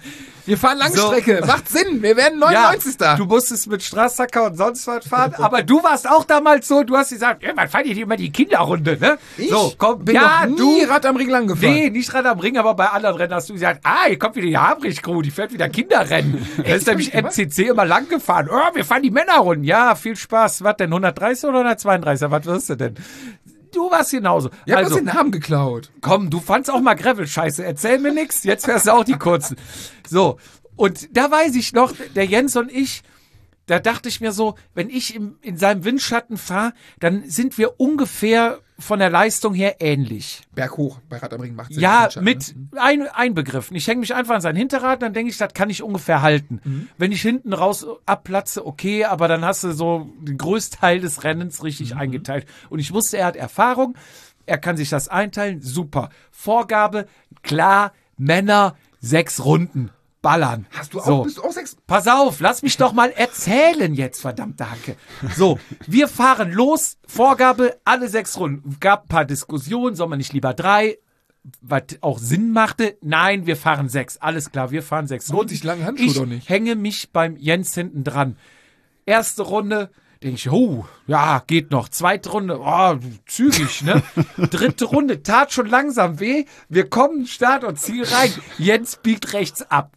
S2: Wir fahren Langstrecke. So. Macht Sinn. Wir werden neunundneunzigster
S1: Ja, du musstest mit Straßsacker und sonst was fahren. Aber du warst auch damals so, du hast gesagt, ja, man fahrt hier immer die Kinderrunde, ne?
S2: Ich
S1: so, komm,
S2: bin
S1: ja,
S2: noch
S1: du,
S2: nie Rad am Ring lang gefahren.
S1: Nee, nicht Rad am Ring, aber bei anderen Rennen hast du gesagt, ah, hier kommt wieder die Habrich-Crew, die fährt wieder Kinderrennen. Da ist nämlich M C C immer lang gefahren. Oh, wir fahren die Männerrunden. Ja, viel Spaß. Was denn, hundertdreißig oder hundertzweiunddreißig? Was wirst du denn? Du warst genauso.
S2: Ihr habt
S1: also,
S2: uns den Namen geklaut.
S1: Komm, du fandst auch mal Gravel-Scheiße. Erzähl mir nix. Jetzt fährst du auch die kurzen. So. Und da weiß ich noch, der Jens und ich, da dachte ich mir so, wenn ich im, in seinem Windschatten fahre, dann sind wir ungefähr von der Leistung her ähnlich.
S2: Berghoch bei Rad am Ring macht Sinn.
S1: Ja, mit ein, einbegriffen. Ich hänge mich einfach an sein Hinterrad, dann denke ich, das kann ich ungefähr halten. Mhm. Wenn ich hinten raus abplatze, okay, aber dann hast du so den Größteil des Rennens richtig mhm. eingeteilt. Und ich wusste, er hat Erfahrung, er kann sich das einteilen, super. Vorgabe, klar, Männer, sechs Runden. Ballern.
S2: Hast du auch,
S1: so.
S2: bist du auch sechs?
S1: Pass auf, lass mich doch mal erzählen jetzt, verdammte Hacke. So, wir fahren los, Vorgabe, alle sechs Runden. Gab ein paar Diskussionen, soll man nicht lieber drei, was auch Sinn machte. Nein, wir fahren sechs, alles klar, wir fahren sechs
S2: Lohnt
S1: Runden.
S2: sich lange Handschuhe
S1: ich
S2: doch nicht.
S1: hänge mich beim Jens hinten dran. Erste Runde, denke ich, oh, ja, geht noch. Zweite Runde, oh, zügig, ne? Dritte Runde, tat schon langsam weh. Wir kommen Start und Ziel rein. Jens biegt rechts ab.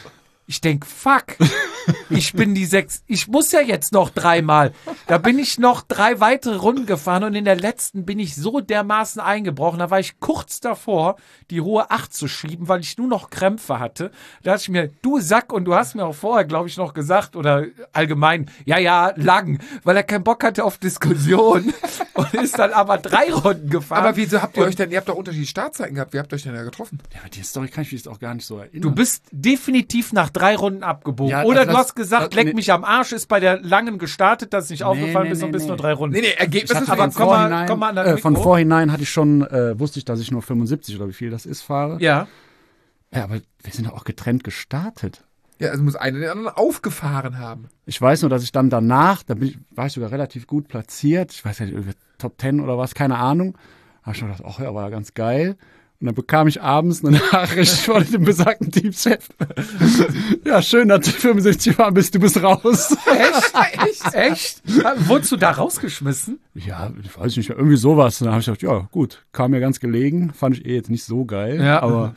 S1: Ich denk, fuck, ich bin die sechs, ich muss ja jetzt noch dreimal. Da bin ich noch drei weitere Runden gefahren und in der letzten bin ich so dermaßen eingebrochen. Da war ich kurz davor, die hohe acht zu schieben, weil ich nur noch Krämpfe hatte. Da dachte ich mir, du Sack, und du hast mir auch vorher, glaube ich, noch gesagt, oder allgemein, ja, ja, lang, weil er keinen Bock hatte auf Diskussion und ist dann aber drei Runden gefahren.
S2: Aber wieso habt ihr euch denn, ihr habt doch unterschiedliche Startzeiten gehabt, wie habt ihr euch denn da getroffen?
S4: Ja, aber die Story kann ich mich jetzt auch gar nicht so erinnern.
S1: Du bist definitiv nach drei Runden abgebogen.
S4: Ja,
S1: Oder
S4: also
S1: du
S4: das-
S1: hast gesagt,
S4: das-
S1: leck
S4: nee.
S1: mich am Arsch, ist bei der langen gestartet, dass es nicht aufgefallen
S4: nee,
S1: bist und
S4: nee,
S1: bist
S4: nee.
S1: nur drei Runden.
S2: Nee, nee, Ergebnis ist
S1: aber
S2: aber
S1: komm mal, komm mal an das
S4: äh, von
S1: Mikro.
S4: vorhinein hatte ich schon, äh, wusste ich, dass ich nur fünfundsiebzig oder wie viel das ist fahre.
S1: Ja.
S4: Ja, aber wir sind doch auch getrennt gestartet.
S2: Ja, also muss einer den anderen aufgefahren haben.
S4: Ich weiß nur, dass ich dann danach, da bin ich, war ich sogar relativ gut platziert. Ich weiß nicht, irgendwie Top Ten oder was, keine Ahnung. Da habe ich schon gedacht, ach ja, war ja ganz geil. Und dann bekam ich abends eine Nachricht von dem besagten Teamchef. Ja, schön, dass du fünfundsiebzig gefahren bist, du bist raus.
S1: Echt? Echt? Echt? Wurdest du da rausgeschmissen?
S4: Ja, ich weiß nicht, irgendwie sowas. Und dann habe ich gedacht, ja, gut, kam mir ganz gelegen. Fand ich eh jetzt nicht so geil.
S1: Ja.
S4: Aber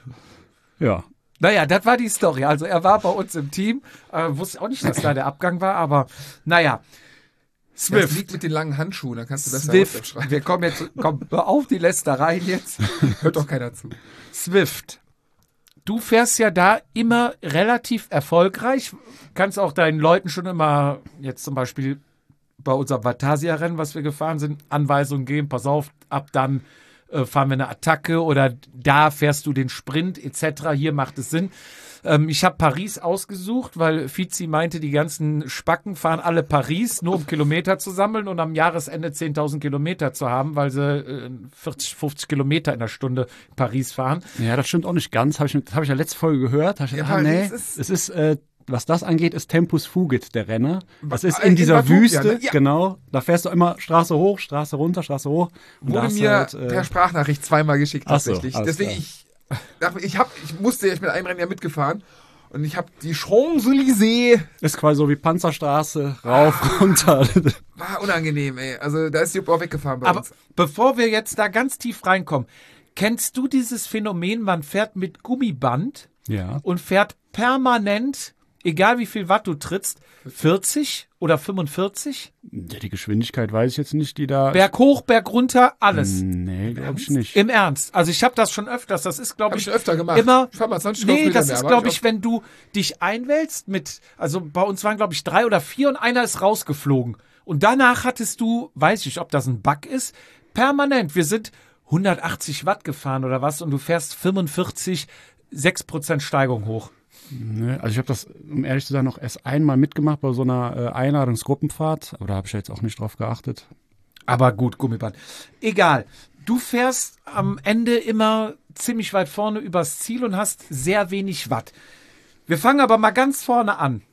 S4: ja.
S1: Naja, das war die Story. Also er war bei uns im Team. Äh, wusste auch nicht, dass da der Abgang war, aber naja.
S2: Das
S1: Swift.
S2: liegt mit den langen Handschuhen, dann kannst du besser
S1: Swift.
S2: schreiben.
S1: Wir kommen jetzt, komm, hör auf die Lästereien jetzt.
S2: Hört doch keiner zu.
S1: Swift. Du fährst ja da immer relativ erfolgreich. Kannst auch deinen Leuten schon immer, jetzt zum Beispiel bei unserem Vatasia-Rennen, was wir gefahren sind, Anweisungen geben. Pass auf, ab dann äh, fahren wir eine Attacke oder da fährst du den Sprint et cetera. Hier macht es Sinn. Ähm, ich habe Paris ausgesucht, weil Fizi meinte, die ganzen Spacken fahren alle Paris, nur um Kilometer zu sammeln und am Jahresende zehntausend Kilometer zu haben, weil sie äh, vierzig, fünfzig Kilometer in der Stunde Paris fahren.
S4: Ja, das stimmt auch nicht ganz. Habe ich, das habe ich ja letzte Folge gehört. Hab ich
S2: Ja,
S4: gedacht, ah, nee,
S2: Paris ist-
S4: es ist, äh, was das angeht, ist Tempus Fugit der Renner. Das ist
S2: in
S4: in dieser
S2: Batuvia,
S4: Wüste,
S2: ne? Ja.
S4: genau. Da fährst du immer Straße hoch, Straße runter, Straße hoch. Und da
S2: Wurde
S4: hast du
S2: mir
S4: halt, äh,
S2: per Sprachnachricht zweimal geschickt
S4: Ach so,
S2: tatsächlich.
S4: alles
S2: Deswegen,
S4: klar.
S2: ich, ich, hab, ich musste, ich bin einem Rennen ja mitgefahren und ich habe die Champs-Élysées,
S4: ist quasi so wie Panzerstraße, rauf, runter.
S2: war unangenehm, ey. Also da ist Jupp auch weggefahren bei
S1: Aber
S2: uns.
S1: bevor wir jetzt da ganz tief reinkommen, kennst du dieses Phänomen, man fährt mit Gummiband
S4: Ja.
S1: und fährt permanent, egal wie viel Watt du trittst, vierzig oder fünfundvierzig?
S4: Ja, die Geschwindigkeit weiß ich jetzt nicht, die da.
S1: Berg hoch, Berg runter, alles.
S4: Nee, glaube ich nicht.
S1: Im Ernst. Also ich habe das schon öfters. Das ist, glaube
S2: Hab
S1: ich,
S2: ich schon öfter gemacht.
S1: immer.
S2: Ich fahr mal zwanzig
S1: Nee,
S2: Kilometer
S1: das
S2: mehr,
S1: ist,
S2: aber
S1: glaube
S2: hab ich
S1: ich, wenn du dich einwählst mit, also bei uns waren, glaube ich, drei oder vier und einer ist rausgeflogen. Und danach hattest du, weiß ich nicht, ob das ein Bug ist, permanent. Wir sind hundertachtzig Watt gefahren oder was und du fährst fünfundvierzig, sechs Prozent Steigung hoch.
S4: Nee, also ich habe das, um ehrlich zu sein, noch erst einmal mitgemacht bei so einer äh, Einladungsgruppenfahrt. Aber da habe ich jetzt auch nicht drauf geachtet.
S1: Aber gut, Gummiband. Egal. Du fährst am Ende immer ziemlich weit vorne übers Ziel und hast sehr wenig Watt. Wir fangen aber mal ganz vorne an.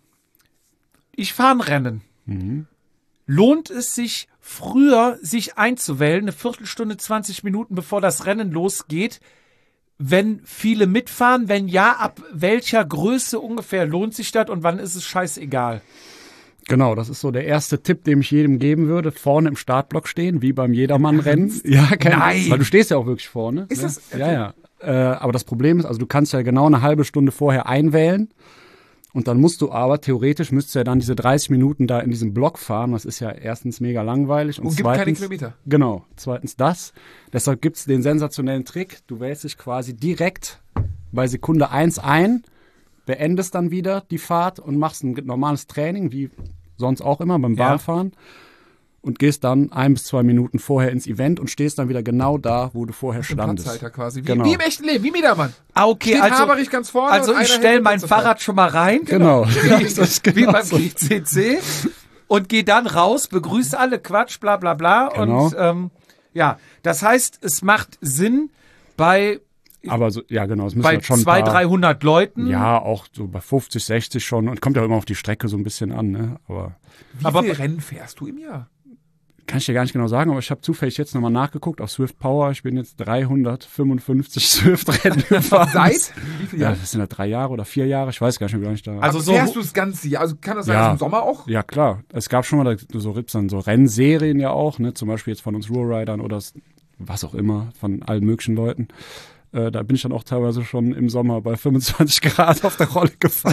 S1: Ich fahre ein Rennen.
S4: Mhm.
S1: Lohnt es sich früher, sich einzuwählen, eine Viertelstunde, zwanzig Minuten, bevor das Rennen losgeht, wenn viele mitfahren? Wenn ja, ab welcher Größe ungefähr lohnt sich das und wann ist es scheißegal?
S4: Genau, das ist so der erste Tipp, den ich jedem geben würde. Vorne im Startblock stehen, wie beim Jedermann-Rennen. Ja, kein
S1: Nein.
S4: Weil du stehst ja auch wirklich vorne.
S2: Ist
S4: ne?
S2: das-
S4: Ja, ja. Äh, aber das Problem ist, also du kannst ja genau eine halbe Stunde vorher einwählen. Und dann musst du aber, theoretisch müsstest du ja dann diese dreißig Minuten da in diesem Block fahren. Das ist ja erstens mega langweilig. Und,
S2: Und gibt
S4: zweitens,
S2: keine Kilometer.
S4: Genau. Zweitens das. Deshalb gibt's den sensationellen Trick. Du wählst dich quasi direkt bei Sekunde eins ein, beendest dann wieder die Fahrt und machst ein normales Training, wie sonst auch immer beim
S1: Ja.
S4: Bahnfahren. Und gehst dann ein bis zwei Minuten vorher ins Event und stehst dann wieder genau da, wo du vorher
S2: Ein
S4: standest.
S2: Platzhalter quasi. Wie,
S4: Genau.
S2: wie im echten Leben, wie Miedermann.
S1: Ah, okay,
S2: Steht
S1: also,
S2: Haberich ganz vorne.
S1: also
S2: und einer
S1: ich
S2: hält
S1: stelle
S2: den
S1: mein
S2: Platz frei.
S1: Fahrrad schon mal rein.
S4: Genau.
S1: Wie,
S4: Das ist
S1: wie
S4: genau
S1: beim
S4: so.
S1: G C C. Und gehe dann raus, begrüße alle, Quatsch, bla bla bla.
S4: Genau.
S1: Und ähm, ja, das heißt, es macht Sinn bei,
S4: Aber so, ja, genau. Es müssen
S1: bei
S4: halt schon ein
S1: zweihundert,
S4: paar,
S1: dreihundert Leuten.
S4: Ja, auch so bei fünfzig, sechzig schon. Und kommt ja auch immer auf die Strecke so ein bisschen an, ne? Aber
S2: Wie
S1: Aber-
S2: viele Rennen fährst du im Jahr?
S4: kann ich dir gar nicht genau sagen, aber ich habe zufällig jetzt nochmal nachgeguckt auf Swift Power. Ich bin jetzt dreihundertfünfundfünfzig Swift-Rennen gefahren.
S2: Seit? Wie viele
S4: Ja,
S2: Jahre?
S4: das sind ja drei Jahre oder vier Jahre. Ich weiß gar nicht, wie lange ich da
S1: Also so,
S2: Fährst du das ganze Jahr? Also kann das sein,
S4: Ja.
S2: dass im Sommer auch?
S4: Ja, klar. Es gab schon mal da, so, gibt's dann so Rennserien ja auch, ne? Zum Beispiel jetzt von uns Ruhrridern oder s- was auch immer, von allen möglichen Leuten. Äh, da bin ich dann auch teilweise schon im Sommer bei fünfundzwanzig Grad auf der Rolle gefahren.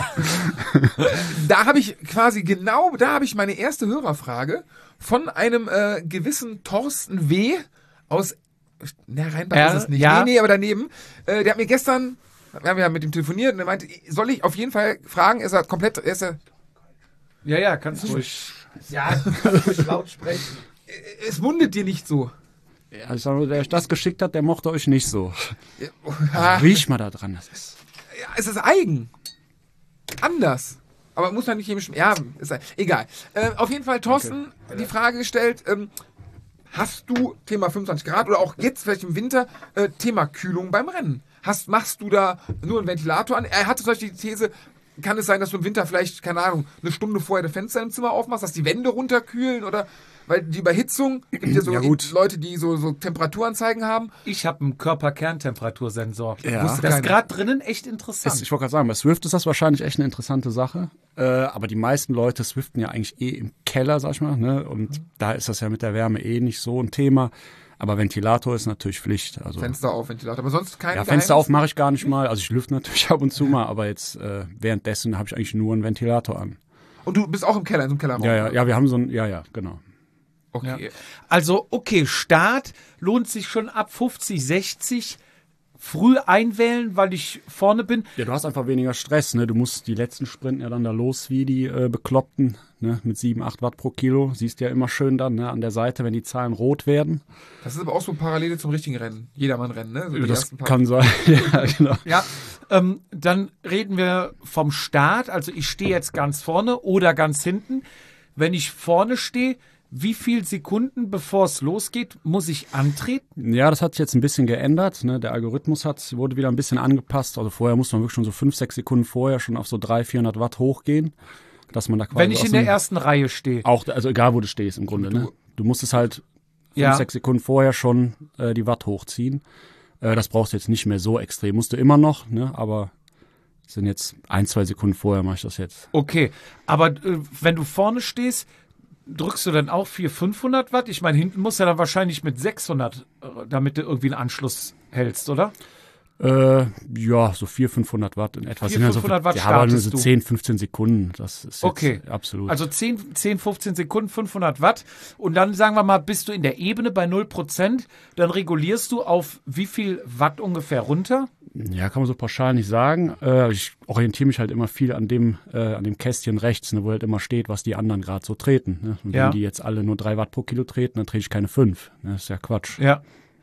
S2: Da habe ich quasi genau, da habe ich meine erste Hörerfrage von einem äh, gewissen Thorsten W. aus, ne, Rheinbach
S1: R,
S2: ist es nicht,
S1: ja.
S2: nee, nee, aber daneben. Äh, der hat mir gestern, wir haben ja mit ihm telefoniert und er meinte, soll ich auf jeden Fall fragen, ist er komplett, ist er,
S1: ja, ja, kannst du ruhig.
S2: ja, laut sprechen. Es wundet dir nicht so.
S4: Ja, ich sag nur, der euch das geschickt hat, der mochte euch nicht so.
S2: Ja,
S4: Riech mal da dran. Das ist
S2: ja, es ist eigen. Anders. Aber muss man nicht jedem schmecken. Ja, ist egal. Äh, auf jeden Fall, Thorsten, die Frage gestellt, ähm, hast du Thema fünfundzwanzig Grad oder auch jetzt vielleicht im Winter äh, Thema Kühlung beim Rennen? Hast, machst du da nur einen Ventilator an? Er hatte zum Beispiel die These, kann es sein, dass du im Winter vielleicht, keine Ahnung, eine Stunde vorher das Fenster im Zimmer aufmachst, dass die Wände runterkühlen oder weil die Überhitzung, gibt ja so
S4: Ja, gut.
S2: Leute, die so, so Temperaturanzeigen haben.
S1: Ich habe einen Körperkerntemperaturensensor.
S4: Ja.
S1: Wusste das ist gerade drinnen echt interessant.
S4: Ist, ich wollte gerade sagen, bei Swift ist das wahrscheinlich echt eine interessante Sache. Äh, aber die meisten Leute swiften ja eigentlich eh im Keller, sag ich mal. Ne? Und da ist das ja mit der Wärme eh nicht so ein Thema. Aber Ventilator ist natürlich Pflicht. Also,
S2: Fenster auf, Ventilator, aber sonst keine
S4: ja, Fenster auf
S2: Geheimnisse?
S4: mache ich gar nicht mal. Also ich lüfte natürlich ab und zu mal, aber jetzt äh, währenddessen habe ich eigentlich nur einen Ventilator an.
S2: Und du bist auch im Keller, in so einem Kellerraum?
S4: Ja, ja, ja, wir haben so ein, ja, ja, genau.
S2: Okay.
S1: Also, okay, Start lohnt sich schon ab fünfzig, sechzig. Früh einwählen, weil ich vorne bin.
S4: Ja, du hast einfach weniger Stress, ne? Du musst die letzten Sprinten ja dann da los wie die äh, Bekloppten, ne? Mit sieben, acht Watt pro Kilo. Siehst ja immer schön dann, ne? An der Seite, wenn die Zahlen rot werden.
S2: Das ist aber auch so Parallele zum richtigen Rennen. Jedermann-Rennen, ne? So die
S4: Das
S2: ersten paar-
S4: kann sein. Ja, genau.
S1: Ja, ähm, dann reden wir vom Start. Also ich stehe jetzt ganz vorne oder ganz hinten. Wenn ich vorne stehe, wie viele Sekunden bevor es losgeht, muss ich antreten?
S4: Ja, das hat sich jetzt ein bisschen geändert. Ne? Der Algorithmus hat, wurde wieder ein bisschen angepasst. Also vorher musste man wirklich schon so fünf, sechs Sekunden vorher schon auf so dreihundert, vierhundert Watt hochgehen, dass man da quasi
S1: Wenn ich
S4: aus
S1: in der
S4: dem-
S1: ersten Reihe stehe.
S4: auch, also egal wo du stehst im Grunde. Ne? Du musstest halt fünf,
S1: Ja.
S4: sechs Sekunden vorher schon äh, die Watt hochziehen. Äh, das brauchst du jetzt nicht mehr so extrem. Musst du immer noch, ne? Aber es sind jetzt ein, zwei Sekunden vorher mache ich das jetzt.
S1: Okay, aber äh, wenn du vorne stehst, drückst du dann auch vierhundert, fünfhundert Watt? Ich meine, hinten muss ja dann wahrscheinlich mit sechshundert, äh, damit du irgendwie einen Anschluss hältst, oder?
S4: Äh, ja, so vierhundert, fünfhundert Watt in etwa.
S1: vierhundert,
S4: Sind ja so,
S1: fünfhundert Watt
S4: ja, aber nur
S1: startest
S4: so
S1: du.
S4: zehn, fünfzehn Sekunden. Das ist jetzt
S1: Okay.
S4: absolut.
S1: Also zehn, zehn, fünfzehn Sekunden, fünfhundert Watt. Und dann sagen wir mal, bist du in der Ebene bei null Prozent, dann regulierst du auf wie viel Watt ungefähr runter?
S4: Ja, kann man so pauschal nicht sagen. Äh, ich orientiere mich halt immer viel an dem, äh, an dem Kästchen rechts, ne, wo halt immer steht, was die anderen gerade so treten. Ne? Und
S1: Ja.
S4: wenn die jetzt alle nur drei Watt pro Kilo treten, dann trete ich keine fünf. Ne? Das ist ja Quatsch.
S1: Ja.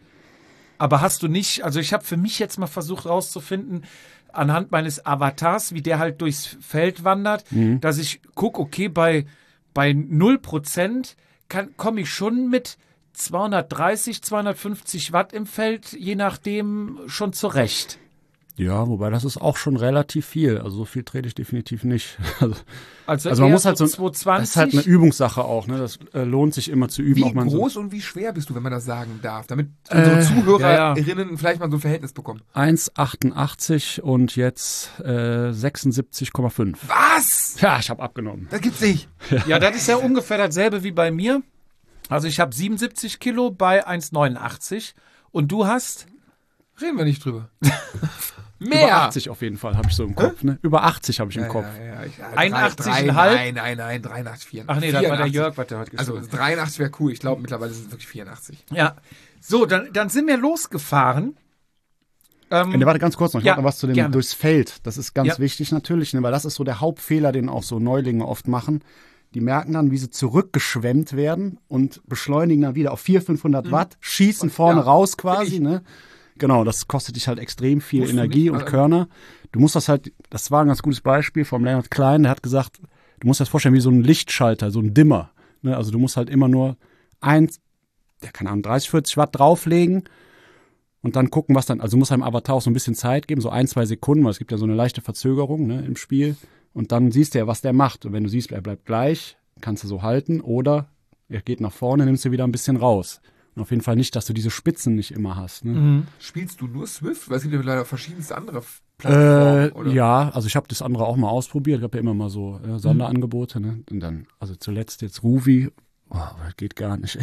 S1: Aber hast du nicht, also ich habe für mich jetzt mal versucht rauszufinden, anhand meines Avatars, wie der halt durchs Feld wandert, dass ich gucke, okay, bei, bei null Prozent komme ich schon mit zweihundertdreißig, zweihundertfünfzig Watt im Feld, je nachdem, schon zurecht.
S4: Ja, wobei das ist auch schon relativ viel. Also so viel trete ich definitiv nicht. Also,
S1: Also,
S4: also man
S1: eher
S4: muss halt so,
S1: zweihundertzwanzig.
S4: das ist halt eine Übungssache auch. Ne? Das äh, lohnt sich immer zu üben.
S2: Wie
S4: ob man
S2: groß
S4: so
S2: und wie schwer bist du, wenn man das sagen darf? Damit unsere
S4: Äh,
S2: Zuhörerinnen ja. vielleicht mal so ein Verhältnis bekommen.
S4: eins Komma achtundachtzig und jetzt äh, sechsundsiebzig Komma fünf.
S2: Was?
S4: Ja, ich habe abgenommen.
S2: Das gibt's nicht.
S1: Ja, das ist ja ungefähr dasselbe wie bei mir. Also ich habe siebenundsiebzig Kilo bei eins Komma neunundachtzig und du hast...
S2: Reden wir nicht drüber.
S4: Über
S2: Mehr.
S4: achtzig auf jeden Fall habe ich so im Kopf. Ne? Über achtzig habe ich im
S2: Ja,
S4: Kopf.
S2: ja, ja, ich, ja,
S1: einundachtzig
S2: drei-
S1: Komma fünf?
S2: Nein, nein, nein, dreiundachtzig, vierundachtzig.
S1: Ach nee, das war der
S2: vierundachtzig.
S1: Jörg, was der heute
S2: Also
S1: geschrieben
S2: dreiundachtzig wäre cool. Ich glaube, mittlerweile sind es wirklich vierundachtzig.
S1: hat. Ja, so, dann, dann sind wir losgefahren. Ähm,
S4: Ne, warte ganz kurz noch, ich
S1: Ja,
S4: wollte noch was zu dem
S1: gerne.
S4: durchs Feld. Das ist ganz
S1: Ja.
S4: wichtig natürlich, ne, weil das ist so der Hauptfehler, den auch so Neulinge oft machen. Die merken dann, wie sie zurückgeschwemmt werden und beschleunigen dann wieder auf vierhundert, fünfhundert Watt, schießen vorne
S2: ja,
S4: raus
S2: bin
S4: quasi.
S2: ich.
S4: Ne? Genau, das kostet dich halt extrem viel
S2: Musst du
S4: Energie
S2: nicht,
S4: und
S2: also-
S4: Körner. Du musst das halt, das war ein ganz gutes Beispiel vom Leonard Klein, der hat gesagt, du musst das vorstellen wie so ein Lichtschalter, so ein Dimmer. Ne? Also du musst halt immer nur eins, ja, keine Ahnung, dreißig, vierzig Watt drauflegen und dann gucken, was dann, also du musst einem Avatar auch so ein bisschen Zeit geben, so ein, zwei Sekunden, weil es gibt ja so eine leichte Verzögerung, ne, im Spiel. Und dann siehst du ja, was der macht. Und wenn du siehst, er bleibt gleich, kannst du so halten oder er geht nach vorne, nimmst du wieder ein bisschen raus. Und auf jeden Fall nicht, dass du diese Spitzen nicht immer hast. Ne?
S1: Mhm.
S2: Spielst du nur Swift? Weil es gibt ja leider verschiedenste andere
S4: Äh,
S2: Plattformen. oder?
S4: ja, also ich habe das andere auch mal ausprobiert. Ich habe ja immer mal so äh, Sonderangebote. Ne? Und dann, also zuletzt jetzt Ruvi. Oh, das geht gar nicht.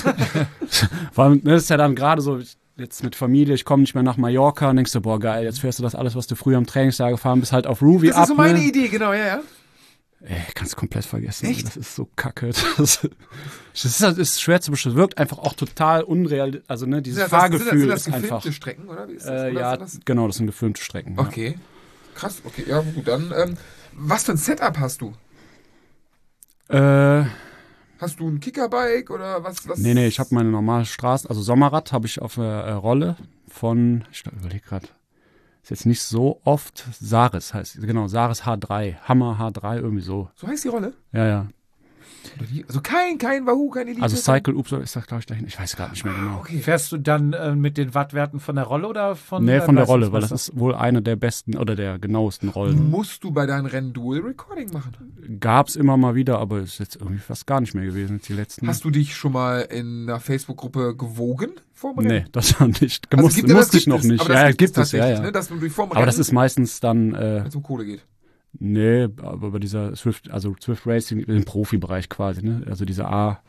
S4: Vor allem, ne, das ist ja dann gerade so, ich- jetzt mit Familie, ich komme nicht mehr nach Mallorca und denkst du, boah geil, jetzt fährst du das alles, was du früher am Trainingslager gefahren bist, halt auf Ruvi
S2: Das
S4: ab.
S2: ist so meine
S4: ne?
S2: Idee, genau, ja, ja.
S4: Ey, kannst du komplett vergessen.
S2: Echt?
S4: Das ist so kacke. Das, das ist, das ist schwer zu beschreiben. Wirkt einfach auch total unreal. Also, ne, dieses
S2: Sind das, sind das,
S4: Fahrgefühl
S2: sind das
S4: ist
S2: gefilmte
S4: einfach.
S2: Strecken, oder? Wie ist das?
S4: Äh,
S2: oder
S4: ja,
S2: sind das?
S4: genau, das sind gefilmte Strecken. Ja.
S2: Okay. Krass, okay. Ja, gut, dann, ähm, was für ein Setup hast du?
S4: Äh,
S2: Hast du ein Kickerbike oder was? was?
S4: nee, nee, ich habe meine normale Straße, also Sommerrad habe ich auf der äh, Rolle von, ich überlege gerade, ist jetzt nicht so oft, Saris heißt, genau, Saris H drei, Hammer H drei, irgendwie so.
S2: So heißt die Rolle?
S4: Ja, ja.
S2: Oder die? Also kein, kein Wahoo, keine Elite?
S4: Also Cycle Oops ist das, glaube ich, dahin. Ich weiß gerade nicht mehr genau.
S2: Okay.
S1: Fährst du dann äh, mit den Wattwerten von der Rolle oder von
S4: Nee,
S1: äh,
S4: von der Rolle, weil das
S1: Leistungsmesser?
S4: ist wohl eine der besten oder der genauesten Rollen.
S2: Musst du bei deinen Rennen Dual Recording machen?
S4: Gab's immer mal wieder, aber ist jetzt irgendwie fast gar nicht mehr gewesen, jetzt die letzten.
S2: Hast du dich schon mal in einer Facebook-Gruppe gewogen vor dem
S4: Nee,
S2: Rennen?
S4: das war nicht.
S2: Also
S4: Muss,
S2: gibt- aber das
S4: musste ich
S2: gibt
S4: noch
S2: es,
S4: nicht.
S2: aber das
S4: Ja, ja,
S2: gibt
S4: gibt es, ja,
S2: tatsächlich,
S4: ja.
S2: Ne, dass du durch vorm
S4: Aber das
S2: Rennen,
S4: ist meistens dann, äh,
S2: wenn es um Kohle geht.
S4: nee, aber bei dieser Swift, also Swift Racing im Profibereich quasi, ne? Also diese A,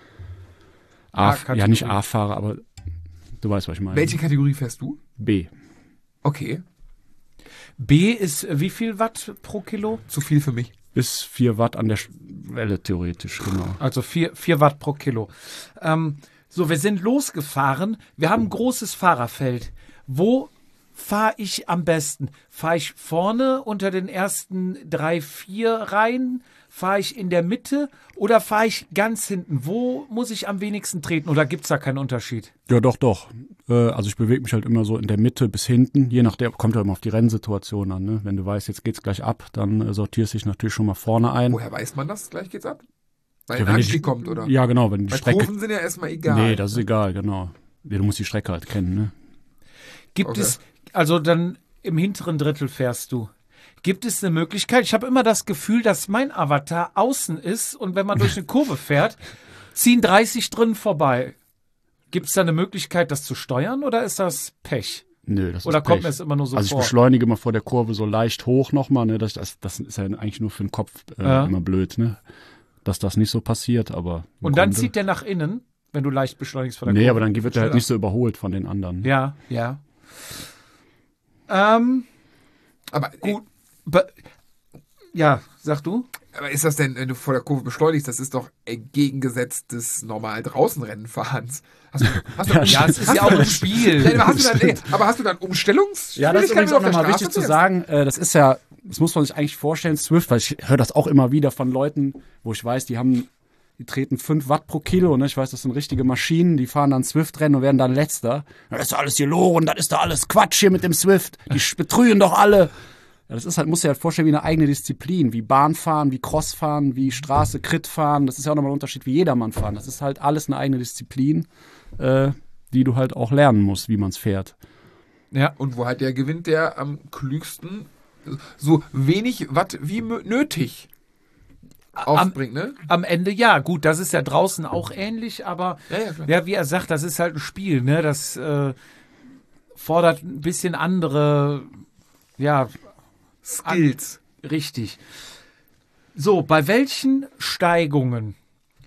S4: A,
S1: A-Kategorie.
S4: ja nicht A-Fahrer, aber du weißt, was ich meine.
S2: Welche Kategorie fährst du?
S4: B.
S2: Okay,
S1: B ist äh, wie viel Watt pro Kilo?
S2: zu viel für mich.
S4: Bis vier Watt an der Schwelle theoretisch, genau.
S1: Also vier, vier Watt pro Kilo. Ähm, so, wir sind losgefahren. Wir haben ein großes Fahrerfeld. Wo fahre ich am besten? Fahre ich vorne unter den ersten drei, vier Reihen? Fahre ich in der Mitte oder fahre ich ganz hinten? Wo muss ich am wenigsten treten oder gibt es da keinen Unterschied?
S4: Ja, doch, doch. Äh, also ich bewege mich halt immer so in der Mitte bis hinten, je nachdem, kommt ja immer auf die Rennsituation an. Ne? Wenn du weißt, jetzt geht's gleich ab, dann äh, sortierst du dich natürlich schon mal vorne ein.
S2: Woher weiß man das? Gleich geht's ab? Weil
S4: Ja,
S2: ein
S4: wenn die-
S2: Anstieg kommt, oder?
S4: Ja, genau, wenn die
S2: Weil
S4: Strecke.
S2: Kurven sind ja erstmal egal.
S4: Nee, das ist egal, genau. Ja, du musst die Strecke halt kennen, ne?
S1: Gibt
S2: Okay.
S1: es, also dann im hinteren Drittel fährst du. Gibt es eine Möglichkeit? Ich habe immer das Gefühl, dass mein Avatar außen ist und wenn man durch eine Kurve fährt, ziehen dreißig drin vorbei. Gibt es da eine Möglichkeit, das zu steuern oder ist das Pech?
S4: Nö, das
S1: Oder
S4: ist
S1: kommt
S4: Pech.
S1: mir es immer nur so
S4: Also ich
S1: vor?
S4: beschleunige immer vor der Kurve so leicht hoch nochmal, ne? Das, das, das ist ja eigentlich nur für den Kopf äh,
S1: Ja.
S4: immer blöd, ne? Dass das nicht so passiert, aber. im
S1: Und dann
S4: Grunde-
S1: zieht der nach innen, wenn du leicht beschleunigst vor der
S4: Nee,
S1: Kurve.
S4: aber dann wird er halt
S1: Schneller.
S4: nicht so überholt von den anderen. ne?
S1: Ja, ja. Ähm,
S2: Aber,
S1: gut. Be ja, sag du?
S2: aber ist das denn, wenn du vor der Kurve beschleunigst, das ist doch entgegengesetzt des normal draußen Rennenfahrens. Hast du, hast du,
S1: Ja, es ist
S2: hast
S1: ja
S2: du-
S1: auch ein Spiel.
S2: Ja, aber, hast du dann, nee, aber hast du dann Umstellungs?
S4: Ja, das ist übrigens auch
S2: auf der
S4: nochmal
S2: Straße
S4: wichtig zu
S2: fährst?
S4: sagen. Äh, das ist ja, das muss man sich eigentlich vorstellen, Swift, weil ich höre das auch immer wieder von Leuten, wo ich weiß, die haben, die treten fünf Watt pro Kilo, ne? Ich weiß, das sind richtige Maschinen, die fahren dann Swift-Rennen und werden dann Letzter. Ja, das ist doch alles gelogen, das ist doch alles Quatsch hier mit dem Swift. Die betrügen doch alle. Ja, das ist halt, muss dir halt vorstellen, wie eine eigene Disziplin, wie Bahnfahren, wie Crossfahren, wie Straße, Crit fahren. Das ist ja auch nochmal ein Unterschied wie Jedermann fahren. Das ist halt alles eine eigene Disziplin, äh, die du halt auch lernen musst, wie man es fährt.
S1: Ja.
S2: Und wo halt der gewinnt, der am klügsten so wenig Watt wie mö- nötig aufbringt, ne?
S1: Am Ende ja, gut, das ist ja draußen auch ähnlich, aber
S2: Ja, ja, klar.
S1: ja, wie er sagt, das ist halt ein Spiel, ne? Das äh, fordert ein bisschen andere, ja,
S2: Skills.
S1: richtig. So, bei welchen Steigungen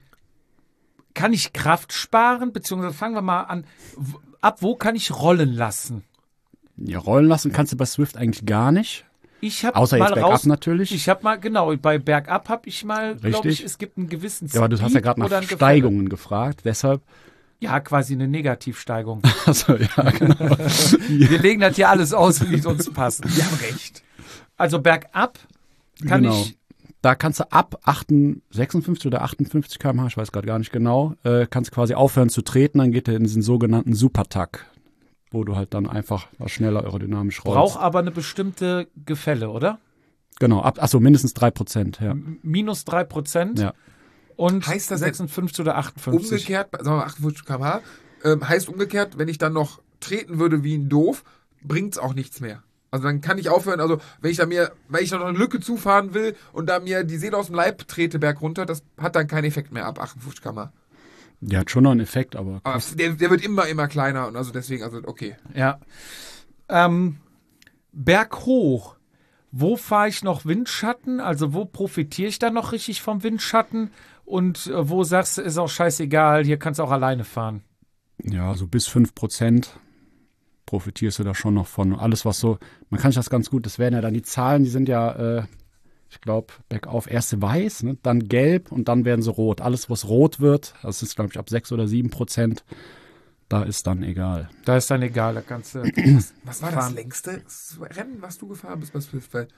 S1: kann ich Kraft sparen, beziehungsweise fangen wir mal an, w- ab wo kann ich rollen lassen?
S4: Ja, rollen lassen kannst du bei Swift eigentlich gar nicht.
S1: Ich habe
S4: Außer
S1: mal
S4: jetzt bergab
S1: raus,
S4: natürlich.
S1: Ich habe mal, genau, bei Bergab habe ich mal, glaube ich,
S4: Richtig.
S1: es gibt einen gewissen
S4: Ja, aber du hast ja gerade
S1: oder
S4: nach
S1: ein Gefälle.
S4: Steigungen gefragt, deshalb.
S1: Ja, quasi eine Negativsteigung.
S4: Also, ja, genau.
S1: Wir legen das hier alles aus, wie es uns passt.
S2: Die haben recht.
S1: Also bergab kann
S4: genau.
S1: ich,
S4: Da kannst du ab achtundfünfzig, sechsundfünfzig oder achtundfünfzig Kilometer pro Stunde, ich weiß gerade gar nicht genau, äh, kannst quasi aufhören zu treten, dann geht er in diesen sogenannten Supertack, wo du halt dann einfach was schneller aerodynamisch rollst.
S1: brauche aber eine bestimmte Gefälle, oder?
S4: Genau, ab, achso, mindestens drei Prozent, ja.
S1: Minus drei Prozent
S4: Ja.
S1: und
S2: Heißt das denn
S1: sechsundfünfzig oder achtundfünfzig.
S2: Umgekehrt, sagen wir mal achtundfünfzig Kilometer pro Stunde, ähm, heißt umgekehrt, wenn ich dann noch treten würde wie ein Doof, bringt's auch nichts mehr. Also dann kann ich aufhören, also wenn ich da mir, weil ich da noch eine Lücke zufahren will und da mir die Seele aus dem Leib trete berg runter, das hat dann keinen Effekt mehr ab achtundfünfzig Kilometer pro Stunde.
S4: Der hat schon noch einen Effekt, aber
S2: Aber der, der wird immer, immer kleiner und also deswegen, also okay.
S1: Ja. Ähm, berghoch. Wo fahre ich noch Windschatten? Also wo profitiere ich dann noch richtig vom Windschatten? Und äh, wo sagst du, ist auch scheißegal, hier kannst du auch alleine fahren.
S4: ja, so bis fünf Prozent profitierst du da schon noch von. Alles, was so, man kann sich das ganz gut, das werden ja dann die Zahlen, die sind ja, äh, ich glaube, bergauf erst weiß, ne, dann gelb und dann werden sie rot. Alles, was rot wird, das ist, glaube ich, ab sechs oder sieben Prozent, da ist dann egal.
S1: Da ist dann egal, da kannst du.
S2: Was war das
S1: Fahren.
S2: längste Rennen, was du gefahren bist bei Swift? Weil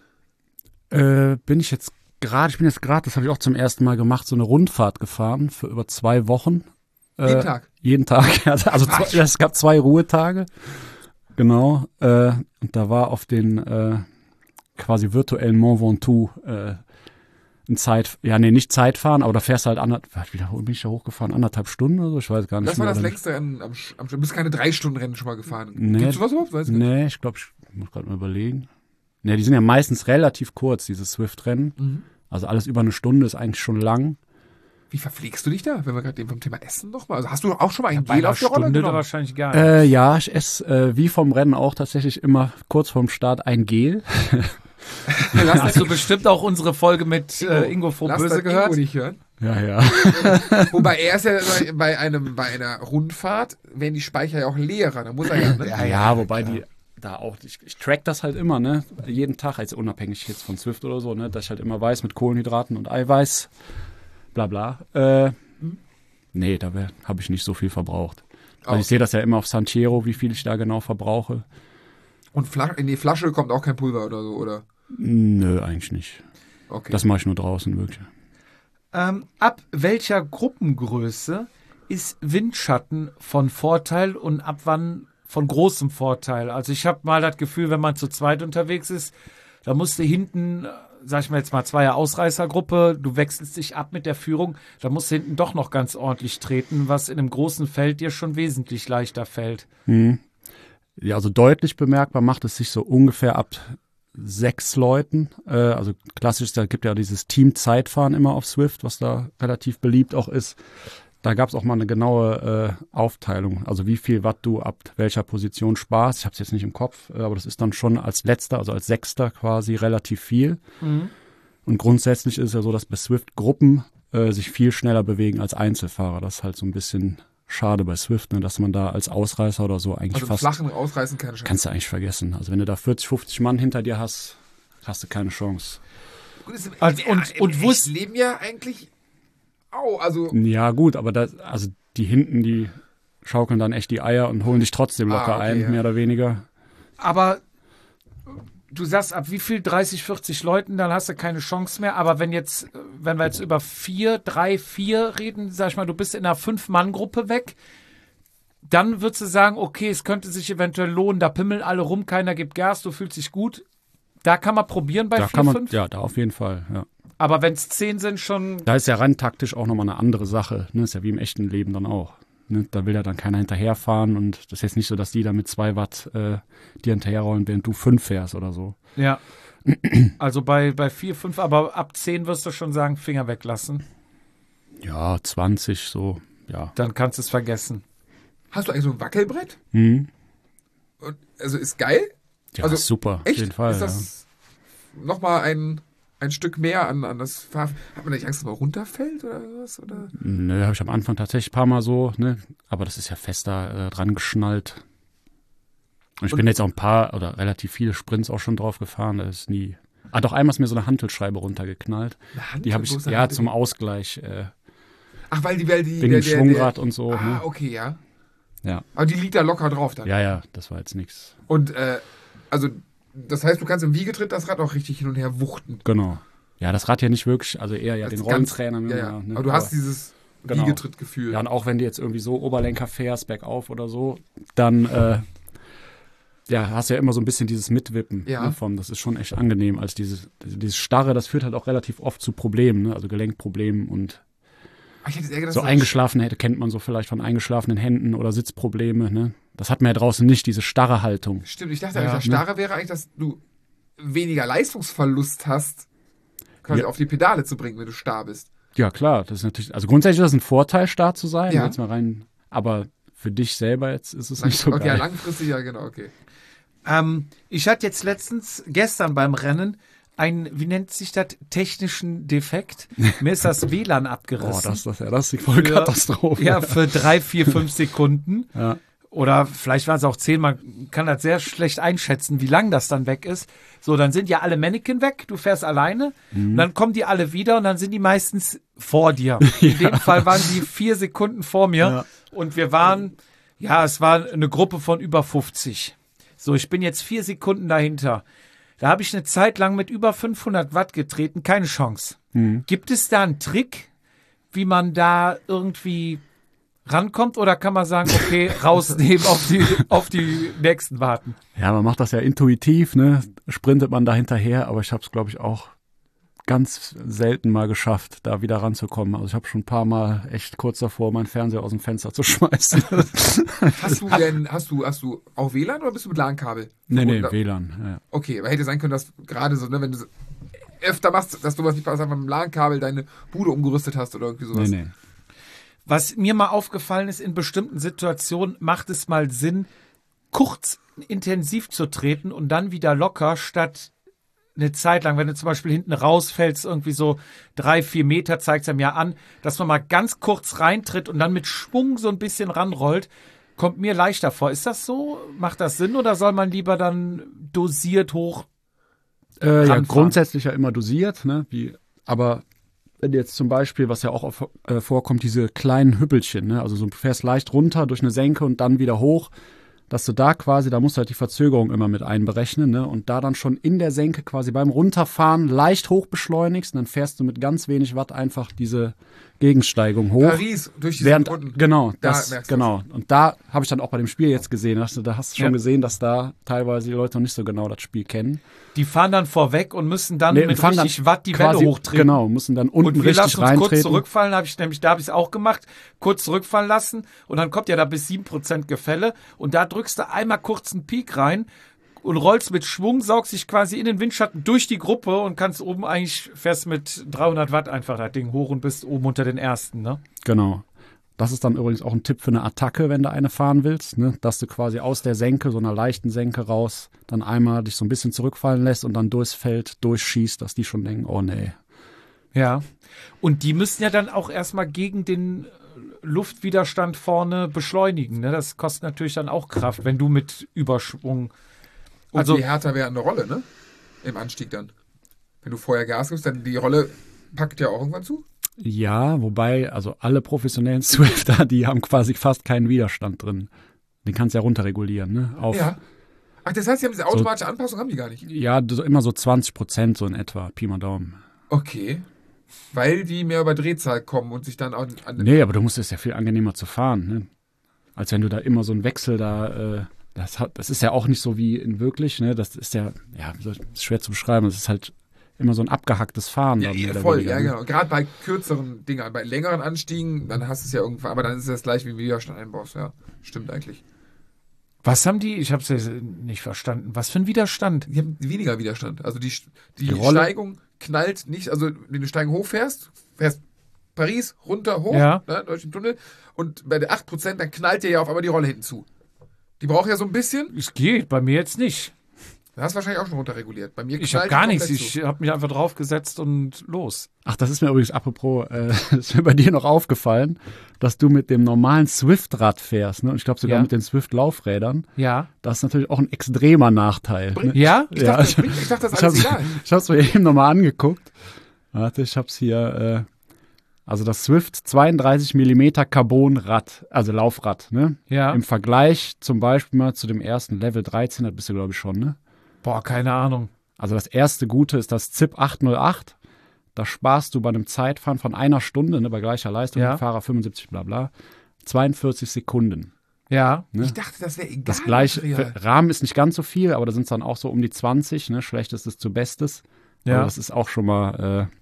S4: Äh, bin ich jetzt gerade, ich bin jetzt gerade, das habe ich auch zum ersten Mal gemacht, so eine Rundfahrt gefahren für über zwei Wochen. Äh,
S2: jeden Tag.
S4: Jeden Tag, also, also zwei, es gab zwei Ruhetage, genau, äh, und da war auf den äh, quasi virtuellen Mont Ventoux äh, ein Zeit, ja nee, nicht Zeitfahren, aber da fährst du halt anderthalb, wie bin ich da hochgefahren, anderthalb Stunden oder so, ich weiß gar nicht
S2: Das war
S4: mehr.
S2: das
S4: Oder-
S2: längste Rennen am, Sch- am Sch- Du bist keine drei Stunden Rennen schon mal gefahren.
S4: Nee.
S2: Gibt's sowas überhaupt? Weiß ich gar nicht.
S4: Nee, ich glaube, ich muss gerade mal überlegen. Nee, die sind ja meistens relativ kurz, diese Swift-Rennen.
S2: Mhm.
S4: Also alles über eine Stunde ist eigentlich schon lang.
S2: Wie verpflegst du dich da, wenn wir gerade eben vom Thema Essen nochmal? Also hast du auch schon mal ein
S1: Bei
S2: Gel
S1: einer
S2: auf der Rolle
S1: Stunde da
S2: genommen?
S1: wahrscheinlich gar nicht.
S4: Äh, ja, ich esse äh, wie vom Rennen auch tatsächlich immer kurz vorm Start ein Gel.
S1: Lass hast du bestimmt auch unsere Folge mit äh, Ingo
S2: Lass
S1: Frohböse
S2: das
S1: gehört.
S2: Ingo nicht hören.
S4: Ja, ja.
S2: Wobei er ist ja bei- bei, einem, bei einer Rundfahrt, werden die Speicher ja auch leerer. Da muss er ja, ne?
S4: Ja, ja, wobei die da auch, ich, ich track das halt immer, ne? Jeden Tag, also unabhängig jetzt von Swift oder so, ne? Dass ich halt immer weiß, mit Kohlenhydraten und Eiweiß, bla bla. Äh, nee, da habe ich nicht so viel verbraucht. Also
S2: Auch.
S4: ich sehe das ja immer auf Santiero, wie viel ich da genau verbrauche.
S2: Und Fla- in die Flasche kommt auch kein Pulver oder so, oder?
S4: Nö, eigentlich nicht.
S2: Okay.
S4: Das mache ich nur draußen, wirklich.
S1: Ähm, ab welcher Gruppengröße ist Windschatten von Vorteil und ab wann von großem Vorteil? Also ich habe mal das Gefühl, wenn man zu zweit unterwegs ist, da musst du hinten, äh, sag ich mal jetzt mal Zweier Ausreißergruppe, du wechselst dich ab mit der Führung, da musst du hinten doch noch ganz ordentlich treten, was in einem großen Feld dir schon wesentlich leichter fällt.
S4: Hm. Ja, also deutlich bemerkbar macht es sich so ungefähr ab sechs Leuten. Äh, also klassisch, da gibt ja dieses Team-Zeitfahren immer auf Swift, was da relativ beliebt auch ist. Da gab es auch mal eine genaue äh, Aufteilung, also wie viel Watt du ab welcher Position sparst. Ich habe es jetzt nicht im Kopf, äh, aber das ist dann schon als letzter, also als Sechster quasi relativ viel.
S1: Mhm.
S4: Und grundsätzlich ist es ja so, dass bei Swift Gruppen äh, sich viel schneller bewegen als Einzelfahrer. Das ist halt so ein bisschen schade bei Swift, ne, dass man da als Ausreißer oder so eigentlich
S2: Also im
S4: fast,
S2: Flachen ausreißen keine Chance.
S4: kannst du eigentlich vergessen. Also wenn du da vierzig, fünfzig Mann hinter dir hast, hast du keine Chance.
S2: Gut, ist im,
S1: Also,
S2: ja,
S1: und-
S2: im
S1: und
S2: echten
S1: wusst-
S2: Leben ja eigentlich. Au, also.
S4: Ja gut, aber das, also die hinten, die schaukeln dann echt die Eier und holen dich trotzdem locker
S2: Ah, okay,
S4: ein,
S2: ja.
S4: mehr oder weniger.
S1: Aber du sagst, ab wie viel, dreißig, vierzig Leuten, dann hast du keine Chance mehr. Aber wenn jetzt, wenn wir jetzt über vier, drei, vier reden, sag ich mal, du bist in einer Fünf-Mann-Gruppe weg, dann würdest du sagen, okay, es könnte sich eventuell lohnen, da pimmeln alle rum, keiner gibt Gas, du fühlst dich gut. Da kann man probieren bei
S4: Da
S1: vier,
S4: kann man,
S1: fünf.
S4: ja, da auf jeden Fall, ja.
S1: Aber wenn es zehn sind, schon.
S4: Da ist ja rein taktisch auch nochmal eine andere Sache. Ne? Ist ja wie im echten Leben dann auch. Ne? Da will ja dann keiner hinterherfahren und das ist jetzt nicht so, dass die da mit zwei Watt äh, dir hinterherrollen, während du fünf fährst oder so.
S1: Ja. Also bei, bei vier, fünf, aber ab zehn wirst du schon sagen, Finger weglassen.
S4: Ja, zwanzig so, ja.
S1: Dann kannst du es vergessen.
S2: Hast du eigentlich so ein Wackelbrett?
S4: Mhm.
S2: Und, also ist geil?
S4: Ja,
S2: Also,
S4: ist super,
S2: Echt?
S4: auf jeden Fall.
S2: Ist das nochmal ein, ein Stück mehr an, an das Fahr... Hat man nicht Angst, dass man runterfällt oder was? Oder?
S4: ja. Nö, habe ich am Anfang tatsächlich ein paar Mal so, ne? Aber das ist ja fester äh, dran geschnallt. Und ich
S2: Und-
S4: bin jetzt auch ein paar oder relativ viele Sprints auch schon drauf gefahren. Da ist nie. Ah, doch einmal ist mir so eine Hantelscheibe runtergeknallt.
S2: Eine Hand?
S4: Die habe
S2: Wo
S4: ich
S2: ist eine
S4: ja
S2: Hand?
S4: zum Ausgleich äh,
S2: Ach, weil die... Weil die
S4: wegen
S2: der,
S4: dem
S2: der,
S4: Schwungrad
S2: der,
S4: und so.
S2: Ah,
S4: Ne?
S2: okay, ja.
S4: Ja.
S2: Aber die liegt da locker drauf dann.
S4: ja, ja, das war jetzt nichts.
S2: Und, äh, also, das heißt, du kannst im Wiegetritt das Rad auch richtig hin und her wuchten.
S4: Genau. Ja, das Rad ja nicht wirklich, also eher ja
S2: Das
S4: den
S2: ist ganz-
S4: Rollentrainer.
S2: Ja, ja.
S4: Ne?
S2: Aber du hast dieses
S4: Genau.
S2: Wiegetrittgefühl.
S4: Ja, und auch wenn du jetzt irgendwie so Oberlenker fährst, bergauf oder so, dann äh, ja, hast du ja immer so ein bisschen dieses Mitwippen
S2: Ja.
S4: ne, vom, das ist schon echt angenehm, als dieses, dieses Starre, das führt halt auch relativ oft zu Problemen, ne? Also Gelenkproblemen und
S2: Ach, ich hätte eher gedacht,
S4: so
S2: das-
S4: eingeschlafene Hätte kennt man so vielleicht von eingeschlafenen Händen oder Sitzprobleme, ne? Das hat man ja draußen nicht, diese starre Haltung.
S2: Stimmt, ich dachte
S1: Ja,
S2: eigentlich, das Starre wäre eigentlich, dass du weniger Leistungsverlust hast, quasi
S4: Ja.
S2: auf die Pedale zu bringen, wenn du starr bist.
S4: Ja, klar, das ist natürlich, also grundsätzlich ist das ein Vorteil, starr zu sein,
S2: Ja.
S4: jetzt mal rein, aber für dich selber jetzt ist es
S2: Lang-
S4: nicht so
S2: okay, ja,
S4: geil.
S2: langfristig, ja, genau, okay.
S1: Ähm, ich hatte jetzt letztens, gestern beim Rennen, einen, wie nennt sich das, technischen Defekt. Mir ist das W L A N
S4: Oh,
S1: abgerissen.
S4: das, das, ja, das ist die Vollkatastrophe.
S1: Ja, für drei, vier, fünf Sekunden.
S4: Ja.
S1: Oder vielleicht waren es auch zehn. Man kann das sehr schlecht einschätzen, wie lang das dann weg ist. So, dann sind ja alle Mannequin weg. Du fährst alleine. Und dann kommen die alle wieder und dann sind die meistens vor dir. In dem Fall waren die vier Sekunden vor mir.
S4: Ja.
S1: Und wir waren, ja, es war eine Gruppe von über fünfzig. So, ich bin jetzt vier Sekunden dahinter. Da habe ich eine Zeit lang mit über fünfhundert Watt getreten. Keine Chance. Gibt es da einen Trick, wie man da irgendwie rankommt? Oder kann man sagen, okay, rausnehmen, auf die, auf die nächsten warten?
S4: Ja, man macht das ja intuitiv, ne? Sprintet man da hinterher, aber ich habe es, glaube ich, auch ganz selten mal geschafft, da wieder ranzukommen. Also ich habe schon ein paar Mal echt kurz davor, meinen Fernseher aus dem Fenster zu schmeißen.
S2: Hast du denn, hast du, hast du auch W L A N oder bist du mit LAN-Kabel?
S4: nee, nee,
S2: verbunden?
S4: W L A N. Ja.
S2: Okay, aber hätte sein können, dass gerade so, ne, wenn du so öfter machst, dass du was nicht passt, einfach mit dem LAN-Kabel deine Bude umgerüstet hast oder irgendwie
S4: Nee,
S2: sowas.
S4: nee.
S1: Was mir mal aufgefallen ist, in bestimmten Situationen macht es mal Sinn, kurz intensiv zu treten und dann wieder locker, statt eine Zeit lang, wenn du zum Beispiel hinten rausfällst, irgendwie so drei, vier Meter, zeigt es einem ja an, dass man mal ganz kurz reintritt und dann mit Schwung so ein bisschen ranrollt, kommt mir leichter vor. Ist das so? Macht das Sinn oder soll man lieber dann dosiert hoch?
S4: Äh, ja,
S1: ranfahren?
S4: grundsätzlich ja immer dosiert, ne? Wie, aber wenn jetzt zum Beispiel, was ja auch auf, äh, vorkommt, diese kleinen Hüppelchen, ne? Also so, du fährst leicht runter durch eine Senke und dann wieder hoch, dass du da quasi, da musst du halt die Verzögerung immer mit einberechnen, ne? Und da dann schon in der Senke quasi beim Runterfahren leicht hoch beschleunigst und dann fährst du mit ganz wenig Watt einfach diese Gegensteigung hoch.
S2: Paris, durch diese
S4: Während,
S2: Runden.
S4: genau,
S2: Da
S4: das,
S2: merkst du
S4: genau. Und da habe ich dann auch bei dem Spiel jetzt gesehen, dass du, da hast du schon
S1: Ja.
S4: gesehen, dass da teilweise die Leute noch nicht so genau das Spiel kennen.
S1: Die fahren dann vorweg und müssen dann
S4: Nee,
S1: mit
S4: fangen
S1: richtig
S4: dann
S1: Watt die
S4: quasi-
S1: Welle hochtreten.
S4: Genau, müssen dann unten
S1: Und wir
S4: richtig
S1: lassen uns kurz
S4: reintreten.
S1: zurückfallen, habe ich nämlich, da habe ich es auch gemacht, kurz zurückfallen lassen und dann kommt ja da bis sieben Prozent Gefälle und da drückst du einmal kurz einen Peak rein und rollst mit Schwung, saugst dich quasi in den Windschatten durch die Gruppe und kannst oben eigentlich, fährst mit dreihundert Watt einfach das Ding hoch und bist oben unter den ersten, ne?
S4: Genau. Das ist dann übrigens auch ein Tipp für eine Attacke, wenn du eine fahren willst, ne? Dass du quasi aus der Senke, so einer leichten Senke raus, dann einmal dich so ein bisschen zurückfallen lässt und dann durchs Feld durchschießt, dass die schon denken, oh nee.
S1: Ja. Und die müssen ja dann auch erstmal gegen den Luftwiderstand vorne beschleunigen, ne? Das kostet natürlich dann auch Kraft, wenn du mit Überschwung.
S2: Und
S1: Also-
S2: die härter wäre eine Rolle, ne? Im Anstieg dann. Wenn du vorher Gas gibst, dann die Rolle packt ja auch irgendwann zu.
S4: Ja, wobei, also alle professionellen Swifter, die haben quasi fast keinen Widerstand drin. Den kannst du ja runterregulieren, ne? Auf,
S2: Ja. Ach, das heißt, sie haben diese automatische Anpassung, haben die gar nicht.
S4: ja, so, immer so zwanzig Prozent so in etwa, Pi mal Daumen.
S2: Okay. Weil die mehr über Drehzahl kommen und sich dann auch an.
S4: Nee, aber du musst es ja viel angenehmer zu fahren, ne? Als wenn du da immer so einen Wechsel da, äh, das, hat, das ist ja auch nicht so wie in wirklich, ne? Das ist ja, ja, wie soll ich- ist schwer zu beschreiben. Das ist halt immer so ein abgehacktes Fahren.
S2: Ja,
S4: dann mehr
S2: ja,
S4: oder
S2: voll,
S4: weniger,
S2: ja,
S4: ne?
S2: genau. Gerade bei kürzeren Dingern, bei längeren Anstiegen, dann hast du es ja irgendwann, aber dann ist es das gleich wie Widerstand einbaust, ja. Stimmt eigentlich.
S1: Was haben die? Ich habe es nicht verstanden. Was für ein Widerstand?
S2: Die haben weniger Widerstand. Also die, die,
S4: Die Rolle?
S2: Steigung knallt nicht, also wenn du Steigung hochfährst, fährst Paris runter, hoch,
S1: Ja.
S2: ne, durch den Tunnel, und bei der acht Prozent, dann knallt dir ja auf einmal die Rolle hinten zu. Die braucht ja so ein bisschen.
S1: Es geht, bei mir jetzt nicht.
S2: Du hast wahrscheinlich auch schon runterreguliert. Bei mir
S1: Ich
S2: knallt
S1: habe gar
S2: die
S1: nichts.
S2: komplett
S1: Ich
S2: zu.
S1: habe mich einfach draufgesetzt und los.
S4: Ach, das ist mir übrigens apropos, äh, ist mir bei dir noch aufgefallen, dass du mit dem normalen Swift-Rad fährst, ne? Und ich glaube sogar
S1: Ja.
S4: mit den Swift-Laufrädern.
S1: Ja.
S4: Das ist natürlich auch ein extremer Nachteil. Ne?
S1: Ja?
S2: Ich
S4: Ja,
S2: dachte, das,
S4: also-
S2: bringt- ich dachte, das ist
S4: Ich
S2: alles
S4: hab's,
S2: egal.
S4: ich hab's mir eben nochmal angeguckt. Warte, ich hab's hier, äh, also das Swift zweiunddreißig Millimeter Carbon-Rad, also Laufrad, ne?
S1: Ja.
S4: Im Vergleich zum Beispiel mal zu dem ersten Level dreizehn, das bist du glaube ich schon, ne?
S1: Boah, keine Ahnung.
S4: Also das erste Gute ist das Z I P achthundertacht. Da sparst du bei einem Zeitfahren von einer Stunde, ne, bei gleicher Leistung,
S1: Ja.
S4: Fahrer fünfundsiebzig, bla bla, zweiundvierzig Sekunden.
S1: Ja.
S4: Ne?
S2: Ich dachte, das wäre egal.
S4: Das gleiche,
S2: Material.
S4: für Rahmen ist nicht ganz so viel, aber da sind es dann auch so um die zwanzig, ne? Schlechtestes zu Bestes.
S1: Ja.
S4: Aber das ist auch schon mal, äh,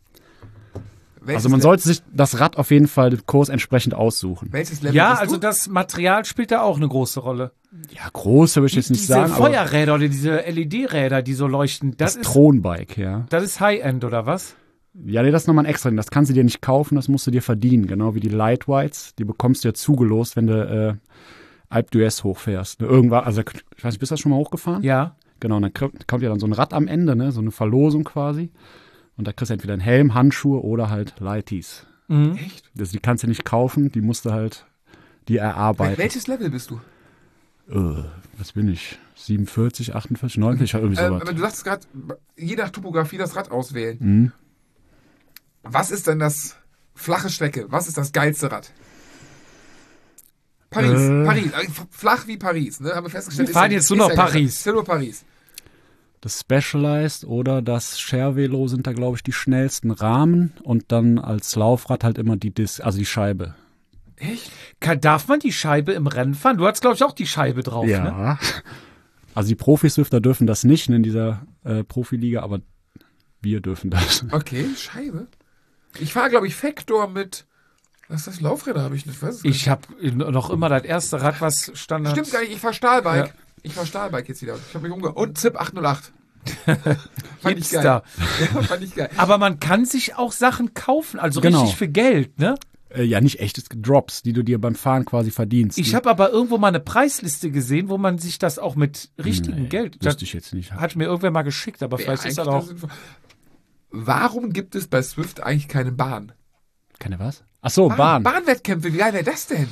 S2: Welches
S4: also man
S2: Le-
S4: sollte sich das Rad auf jeden Fall den Kurs entsprechend aussuchen.
S2: Welches Level
S1: Ja,
S2: bist
S1: also
S2: du?
S1: das Material spielt da auch eine große Rolle.
S4: Ja, große würde ich jetzt nicht
S1: diese
S4: sagen, aber
S1: Feuerräder oder diese L E D-Räder, die so leuchten, das,
S4: das
S1: ist,
S4: Thronbike, ja.
S1: das ist High-End, oder was?
S4: Ja, nee, das ist nochmal ein extra. Das kannst du dir nicht kaufen, das musst du dir verdienen. Genau wie die Lightweights, die bekommst du ja zugelost, wenn du äh, Alpe d'Huez hochfährst. Ne, irgendwann, also ich weiß nicht, bist du das schon mal hochgefahren?
S1: Ja.
S4: Genau, und dann kommt kommt ja dann so ein Rad am Ende, ne, so eine Verlosung quasi. Und da kriegst du entweder einen Helm, Handschuhe oder halt Lighties.
S1: Mhm.
S2: Echt?
S4: Das, die kannst du nicht kaufen, die musst du halt die erarbeiten.
S2: Welches Level bist du?
S4: Äh, was bin ich? siebenundvierzig, achtundvierzig, neunundvierzig, irgendwie
S2: Ähm,
S4: sowas.
S2: aber du sagst gerade, je nach Topografie das Rad auswählen.
S4: Mhm.
S2: Was ist denn das flache Strecke? Was ist das geilste Rad? Paris,
S4: Äh.
S2: Paris, äh, f- flach wie Paris, ne? Haben wir festgestellt.
S1: Wir
S2: ist
S1: fahren
S2: ja-
S1: jetzt nur
S2: ist
S1: noch
S2: ja gar-
S1: Paris.
S2: Ist ja nur Paris.
S4: Das Specialized oder das Share-Velo sind da, glaube ich, die schnellsten Rahmen und dann als Laufrad halt immer die Dis also die Scheibe.
S2: Echt?
S1: Kann, darf man die Scheibe im Rennen fahren? Du hast, glaube ich, auch die Scheibe drauf, ne?
S4: Also die Profi-Swifter dürfen das nicht, ne, in dieser äh, Profiliga, aber wir dürfen das.
S2: Okay, Scheibe. Ich fahre, glaube ich, Factor mit. Was ist das? Laufräder habe ich nicht. Weiß es gar
S1: Ich habe noch immer das erste Rad, was
S2: nicht.
S1: Standard.
S2: Stimmt gar nicht, ich fahre Stahlbike.
S1: Ja.
S2: Ich fahre Stahlbike jetzt wieder. Ich habe mich umge... Und Z I P achthundertacht. Fand ich geil.
S1: Hipster.
S2: Ja, fand ich geil.
S1: Aber man kann sich auch Sachen kaufen, also
S4: Genau.
S1: richtig für Geld, ne?
S4: Äh, ja, nicht echtes Drops, die du dir beim Fahren quasi verdienst.
S1: Ich
S4: ne?
S1: habe aber irgendwo mal eine Preisliste gesehen, wo man sich das auch mit richtigem
S4: Nee,
S1: Geld. Das
S4: wüsste ich jetzt nicht.
S1: hat mir irgendwer mal geschickt, aber
S2: Wär
S1: vielleicht ist das
S2: eigentlich
S1: auch.
S2: das sinnvoll. Warum gibt es bei Swift eigentlich keine Bahn?
S4: Keine was? Ach so, Bahn.
S2: Bahnwettkämpfe, wie geil wäre das denn?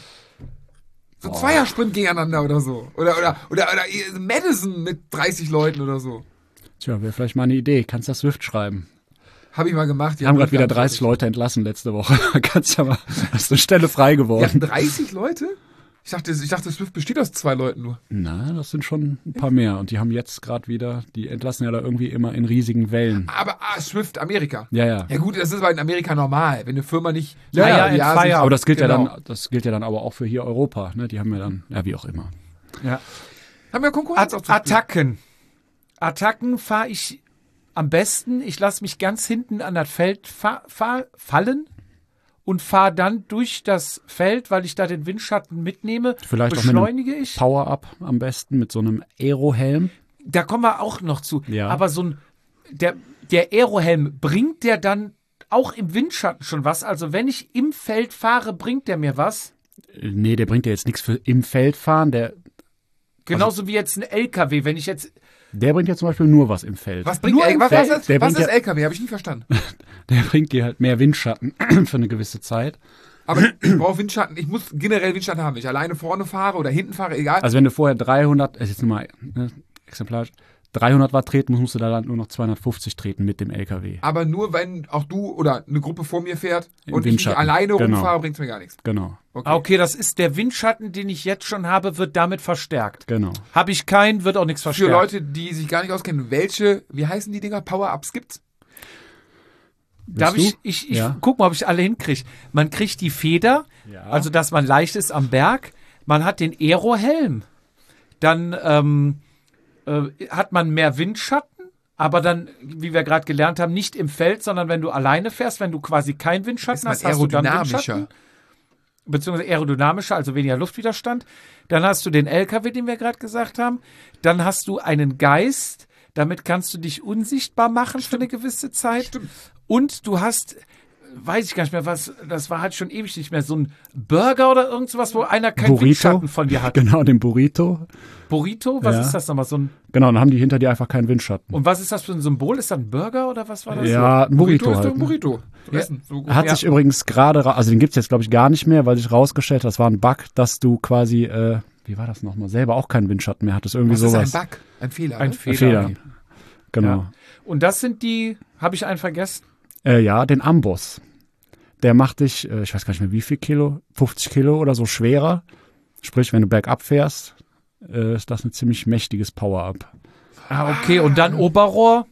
S2: So ein Zweiersprint gegeneinander oder so. Oder, oder, oder, oder Madison mit dreißig Leuten oder so.
S4: Tja, wäre vielleicht mal eine Idee. Kannst das Swift schreiben.
S2: Habe ich mal gemacht.
S4: Wir haben gerade wieder dreißig Leute entlassen letzte Woche. Da kannst du ja mal, ist eine Stelle frei
S2: Wir
S4: geworden.
S2: hatten dreißig Leute? Ich dachte, ich dachte, Swift besteht aus zwei Leuten nur.
S4: Na, das sind schon ein paar mehr. Und die haben jetzt gerade wieder, die entlassen ja da irgendwie immer in riesigen Wellen.
S2: Aber ah, Swift Amerika.
S4: Ja, ja.
S2: Ja gut, das ist aber in Amerika normal. Wenn eine Firma nicht...
S1: Ja, ja, in
S2: ja,
S1: Fire.
S4: Aber das gilt
S2: Genau.
S4: ja dann, das gilt ja dann aber auch für hier Europa. Ne? Die haben ja dann, ja, wie auch immer.
S1: Ja.
S2: Haben wir Konkurrenz
S1: At
S2: aufzuspielen.
S1: Attacken. Attacken fahre ich am besten. Ich lasse mich ganz hinten an das Feld fa fa fallen und fahre dann durch das Feld, weil ich da den Windschatten mitnehme.
S4: Vielleicht auch mit
S1: beschleunige
S4: einem
S1: ich.
S4: Power-Up am besten mit so einem Aero-Helm.
S1: Da kommen wir auch noch zu.
S4: Ja.
S1: Aber so ein der der Aerohelm, bringt der dann auch im Windschatten schon was? Also wenn ich im Feld fahre, bringt der mir was?
S4: Äh, Nee, der bringt ja jetzt nichts für im Feld fahren. Der,
S1: Genauso wie jetzt ein L K W. Wenn ich jetzt
S4: der bringt ja zum Beispiel nur was im Feld.
S2: Was bringt
S1: Nur
S2: L-
S1: im
S2: was, was,
S1: Feld.
S2: ist,
S4: Der
S2: was
S4: bringt
S2: ist
S4: ja-
S2: L K W? Habe ich nie verstanden.
S4: Der bringt dir halt mehr Windschatten für eine gewisse Zeit.
S2: Aber ich brauche Windschatten. Ich muss generell Windschatten haben. Ich alleine vorne fahre oder hinten fahre, egal.
S4: Also wenn du vorher dreihundert, äh, jetzt nur mal ne, exemplarisch, dreihundert Watt treten musst, musst du da dann nur noch zweihundertfünfzig treten mit dem L K W.
S2: Aber nur wenn auch du oder eine Gruppe vor mir fährt
S4: Im
S2: und ich nicht
S4: Windschatten.
S2: alleine
S4: Genau.
S2: rumfahre, bringt es mir gar nichts.
S4: Genau,
S2: Okay.
S1: Ah, okay, das ist der Windschatten, den ich jetzt schon habe, wird damit verstärkt.
S4: genau.
S1: Habe ich keinen, wird auch nichts
S2: Für
S1: verstärkt.
S2: Leute, die sich gar nicht auskennen, welche, wie heißen die Dinger? Power-Ups gibt's?
S1: Darf
S4: Willst
S1: ich,
S4: du?
S1: ich, ich
S4: Ja.
S1: guck mal, ob ich alle hinkriege. Man kriegt die Feder,
S4: Ja.
S1: also dass man leicht ist am Berg. Man hat den Aerohelm. Dann ähm, äh, hat man mehr Windschatten Aber dann, wie wir gerade gelernt haben, nicht im Feld, sondern wenn du alleine fährst, wenn du quasi keinen Windschatten
S2: Ist man
S1: hast, hast du dann
S2: aerodynamischer.
S1: Windschatten. Beziehungsweise aerodynamischer, also weniger Luftwiderstand. Dann hast du den L K W, den wir gerade gesagt haben. Dann hast du einen Geist. Damit kannst du dich unsichtbar machen für eine gewisse Zeit.
S2: Stimmt.
S1: Und du hast, weiß ich gar nicht mehr, was, das war halt schon ewig nicht mehr, so ein Burger oder irgend sowas, wo einer keinen
S4: Burrito.
S1: Windschatten von dir hat.
S4: Genau, den Burrito.
S1: Burrito, was
S4: Ja.
S1: ist das nochmal? So ein,
S4: Genau, dann haben die hinter dir einfach keinen Windschatten.
S1: und was ist das für ein Symbol? Ist das ein Burger oder was war das?
S4: Ja, ein Burrito,
S2: ist doch
S4: halt.
S2: ein
S4: Ne?
S2: Burrito. Zu
S1: Ja.
S2: essen. So gut.
S4: Hat
S1: Ja.
S4: sich übrigens gerade, ra- also den gibt's jetzt glaube ich gar nicht mehr, weil sich rausgestellt hat, das war ein Bug, dass du quasi, äh, wie war das nochmal, selber auch keinen Windschatten mehr hattest. Irgendwie
S2: Was
S4: sowas.
S2: ist ein Bug? Ein Fehler.
S1: Ein
S2: ne?
S1: Fehler.
S4: Fehler.
S1: Okay.
S4: Genau.
S1: Ja. Und das sind die, habe ich einen vergessen?
S4: Äh, ja, den Amboss. Der macht dich, äh, ich weiß gar nicht mehr wie viel Kilo, fünfzig Kilo oder so schwerer. Sprich, wenn du bergab fährst, äh, ist das ein ziemlich mächtiges Power-Up.
S1: Ah, okay. Und dann Oberrohr.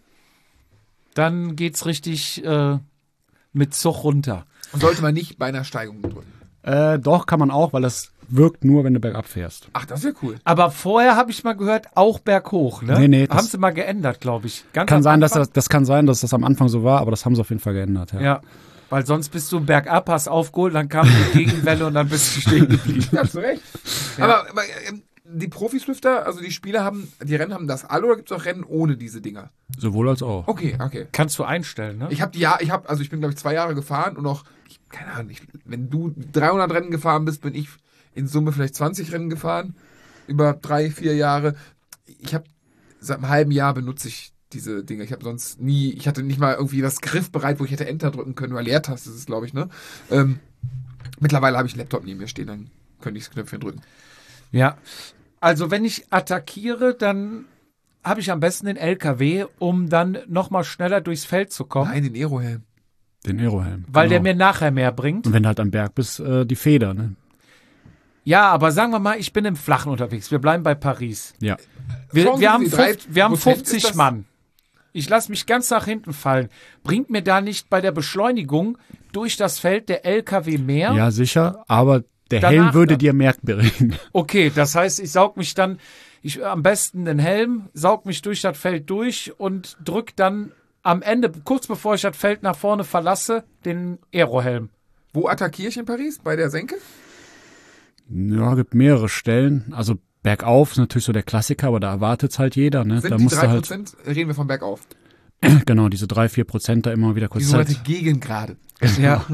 S1: Dann geht's richtig äh, mit Zug runter.
S2: Und sollte man nicht bei einer Steigung drücken.
S4: Äh, doch, kann man auch, weil das wirkt nur, wenn du bergab fährst.
S2: Ach, das ist ja cool.
S1: Aber vorher habe ich mal gehört, auch berghoch, ne?
S4: Nee, nee, das-
S1: Haben sie mal geändert, glaube ich. Ganz
S4: Kann
S1: am
S4: sein, dass
S1: Anfang.
S4: das, das kann sein, dass das am Anfang so war, aber das haben sie auf jeden Fall geändert. Ja.
S1: Ja, weil sonst bist du bergab, hast aufgeholt, dann kam die Gegenwelle und dann bist du stehen geblieben.
S2: Ja, hast du recht. Aber, aber ähm, die Profislüfter, also die Spieler haben, die Rennen haben das alle oder gibt es auch Rennen ohne diese Dinger?
S4: Sowohl als auch.
S2: Okay, okay.
S1: Kannst du einstellen, ne?
S2: Ich habe die ja, ich habe, also ich bin glaube ich zwei Jahre gefahren und auch, ich, keine Ahnung, ich, wenn du dreihundert Rennen gefahren bist, bin ich in Summe vielleicht zwanzig Rennen gefahren über drei, vier Jahre. Ich habe seit einem halben Jahr benutze ich diese Dinge. Ich habe sonst nie, ich hatte nicht mal irgendwie das griffbereit, wo ich hätte Enter drücken können, weil Leertaste ist es, glaube ich, ne? Ähm, mittlerweile habe ich einen Laptop neben mir stehen, dann könnte ich das Knöpfchen drücken.
S1: Ja. Also wenn ich attackiere, dann habe ich am besten den L K W, um dann nochmal schneller durchs Feld zu kommen,
S2: Nein, den Aerohelm.
S4: Den Aerohelm.
S1: weil der
S4: genau.
S1: mir nachher mehr bringt.
S4: Und wenn du halt am Berg bist, äh, die Feder, ne?
S1: Ja, aber sagen wir mal, ich bin im Flachen unterwegs. Wir bleiben bei Paris.
S4: Ja.
S1: Wir,
S2: Chancen
S1: wir haben,
S2: für die drei
S1: fünf, wir haben
S2: Prozent
S1: fünfzig
S2: ist das-
S1: Mann. Ich lasse mich ganz nach hinten fallen. Bringt mir da nicht bei der Beschleunigung durch das Feld der L K W mehr?
S4: Ja, sicher, aber der
S1: Danach
S4: Helm würde
S1: dann.
S4: dir mehr bringen.
S1: Okay, das heißt, ich saug mich dann, ich am besten den Helm, saug mich durch das Feld durch und drück dann am Ende, kurz bevor ich das Feld nach vorne verlasse, den Aerohelm.
S2: Wo attackiere ich in Paris? Bei der Senke?
S4: Ja, gibt mehrere Stellen. Also bergauf ist natürlich so der Klassiker, aber da erwartet's halt jeder, ne?
S2: Sind
S4: Da
S2: die
S4: musst du
S2: drei
S4: halt,
S2: Prozent, reden wir von bergauf.
S4: genau, diese drei, vier Prozent da immer wieder
S2: Die
S4: kurz
S2: sogenannte
S4: Zeit.
S2: Gegengrade.
S1: Ja.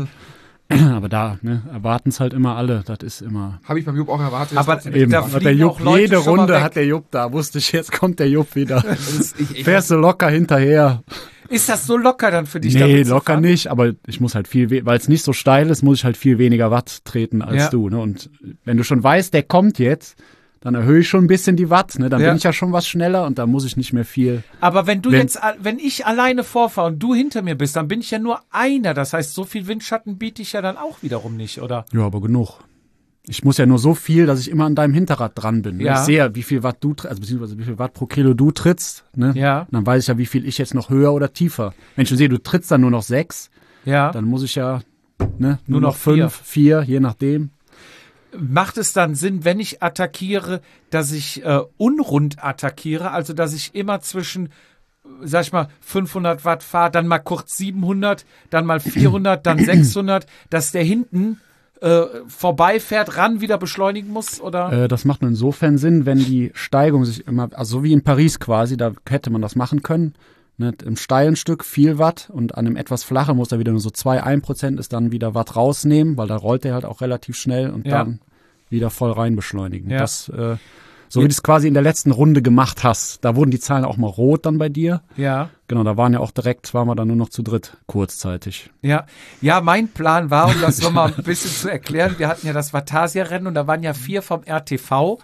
S4: Aber da, ne, erwarten's halt immer alle. Das ist immer.
S2: Habe ich beim Jupp auch erwartet.
S1: Aber
S2: Das ist
S4: Eben.
S1: Da
S4: Hat der
S1: fliegen
S4: Jupp,
S1: auch Leute
S4: jede
S1: schon mal
S4: Runde
S1: weg.
S4: hat der Jupp da. Wusste ich, jetzt kommt der Jupp wieder.
S2: ich, ich,
S4: Fährst du locker hinterher.
S1: Ist das so locker dann für dich?
S4: Nee,
S1: damit zu
S4: locker
S1: fahren?
S4: nicht, aber ich muss halt viel, we- weil es nicht so steil ist, muss ich halt viel weniger Watt treten als
S1: Ja.
S4: du. Ne? Und wenn du schon weißt, der kommt jetzt, dann erhöhe ich schon ein bisschen die Watt. Ne? Dann
S1: Ja.
S4: bin ich ja schon was schneller und da muss ich nicht mehr viel.
S1: Aber wenn du
S4: Wenn-
S1: jetzt, wenn ich alleine vorfahre und du hinter mir bist, dann bin ich ja nur einer. Das heißt, so viel Windschatten biete ich ja dann auch wiederum nicht, oder?
S4: Ja, aber genug. Ich muss ja nur so viel, dass ich immer an deinem Hinterrad dran bin. Ne?
S1: Ja.
S4: Ich sehe ja, wie viel Watt du, tr- also beziehungsweise wie viel Watt pro Kilo du trittst. Ne?
S1: Ja.
S4: Und dann weiß ich ja, wie viel ich jetzt noch höher oder tiefer. Wenn ich schon sehe, du trittst dann nur noch sechs,
S1: Ja.
S4: dann muss ich ja ne, nur,
S1: Nur noch
S4: noch fünf, vier, je nachdem.
S1: Macht es dann Sinn, wenn ich attackiere, dass ich äh, unrund attackiere, also dass ich immer zwischen, sag ich mal, fünfhundert Watt fahre, dann mal kurz siebenhundert, dann mal vierhundert, dann sechshundert, dass der hinten äh, vorbeifährt, ran wieder beschleunigen muss, oder?
S4: Äh, das macht nur insofern Sinn, wenn die Steigung sich immer, also so wie in Paris quasi, da hätte man das machen können. Ne, im steilen Stück viel Watt und an einem etwas flachen muss er wieder nur so zwei, ein Prozent ist dann wieder Watt rausnehmen, weil da rollt er halt auch relativ schnell und
S1: Ja.
S4: dann wieder voll rein beschleunigen.
S1: Ja.
S4: Das, äh, so wie du es quasi in der letzten Runde gemacht hast, da wurden die Zahlen auch mal rot dann bei dir.
S1: Ja.
S4: Genau, da waren ja auch direkt, waren wir dann nur noch zu dritt kurzzeitig.
S1: Ja, ja, mein Plan war, um das nochmal ein bisschen zu erklären, wir hatten ja das Vatasia-Rennen und da waren ja vier vom R T V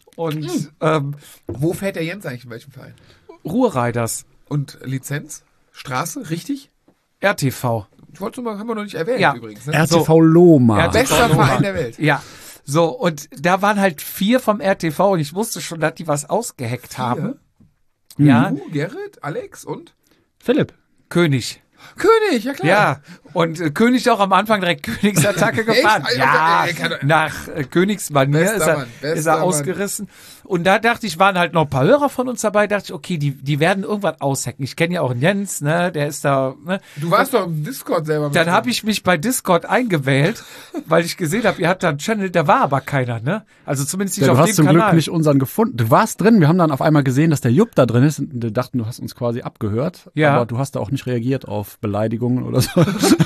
S1: und ähm,
S2: Wo fährt der Jens eigentlich in welchem Verein?
S1: Ruhrriders,
S2: Und Lizenz? Straße? Richtig?
S1: R T V.
S2: Ich wollte mal, haben wir noch nicht erwähnt
S1: Ja.
S2: übrigens. Ne?
S4: R T V Loma.
S1: R T V
S2: Bester
S1: Loma.
S2: Verein der Welt.
S1: Ja, so, und da waren halt vier vom R T V und ich wusste schon, dass die was ausgeheckt haben. Ja,
S2: Du, Gerrit, Alex und?
S4: Philipp.
S1: König.
S2: König, ja klar.
S1: Ja, Und äh, König auch am Anfang direkt Königsattacke gefahren.
S2: Echt?
S1: Ja,
S2: Ey, kann-
S1: nach äh, Königsmanier
S2: Bester
S1: ist er,
S2: Mann, bester
S1: ist er
S2: Mann.
S1: ausgerissen. Und da dachte ich, waren halt noch ein paar Hörer von uns dabei, dachte ich, okay, die, die werden irgendwas aushacken. Ich kenne ja auch einen Jens, ne, der ist da, ne.
S2: Du warst doch im Discord selber. mit
S1: Dann
S2: drin.
S1: habe ich mich bei Discord eingewählt, weil ich gesehen habe, ihr habt da einen Channel, da war aber keiner, ne? Also zumindest nicht
S4: Ja, du
S1: auf
S4: hast
S1: dem
S4: zum
S1: Kanal.
S4: Glück nicht unseren gefunden. Du warst drin, wir haben dann auf einmal gesehen, dass der Jupp da drin ist und wir dachten, du hast uns quasi abgehört.
S1: Ja.
S4: Aber du hast da auch nicht reagiert auf Beleidigungen oder so.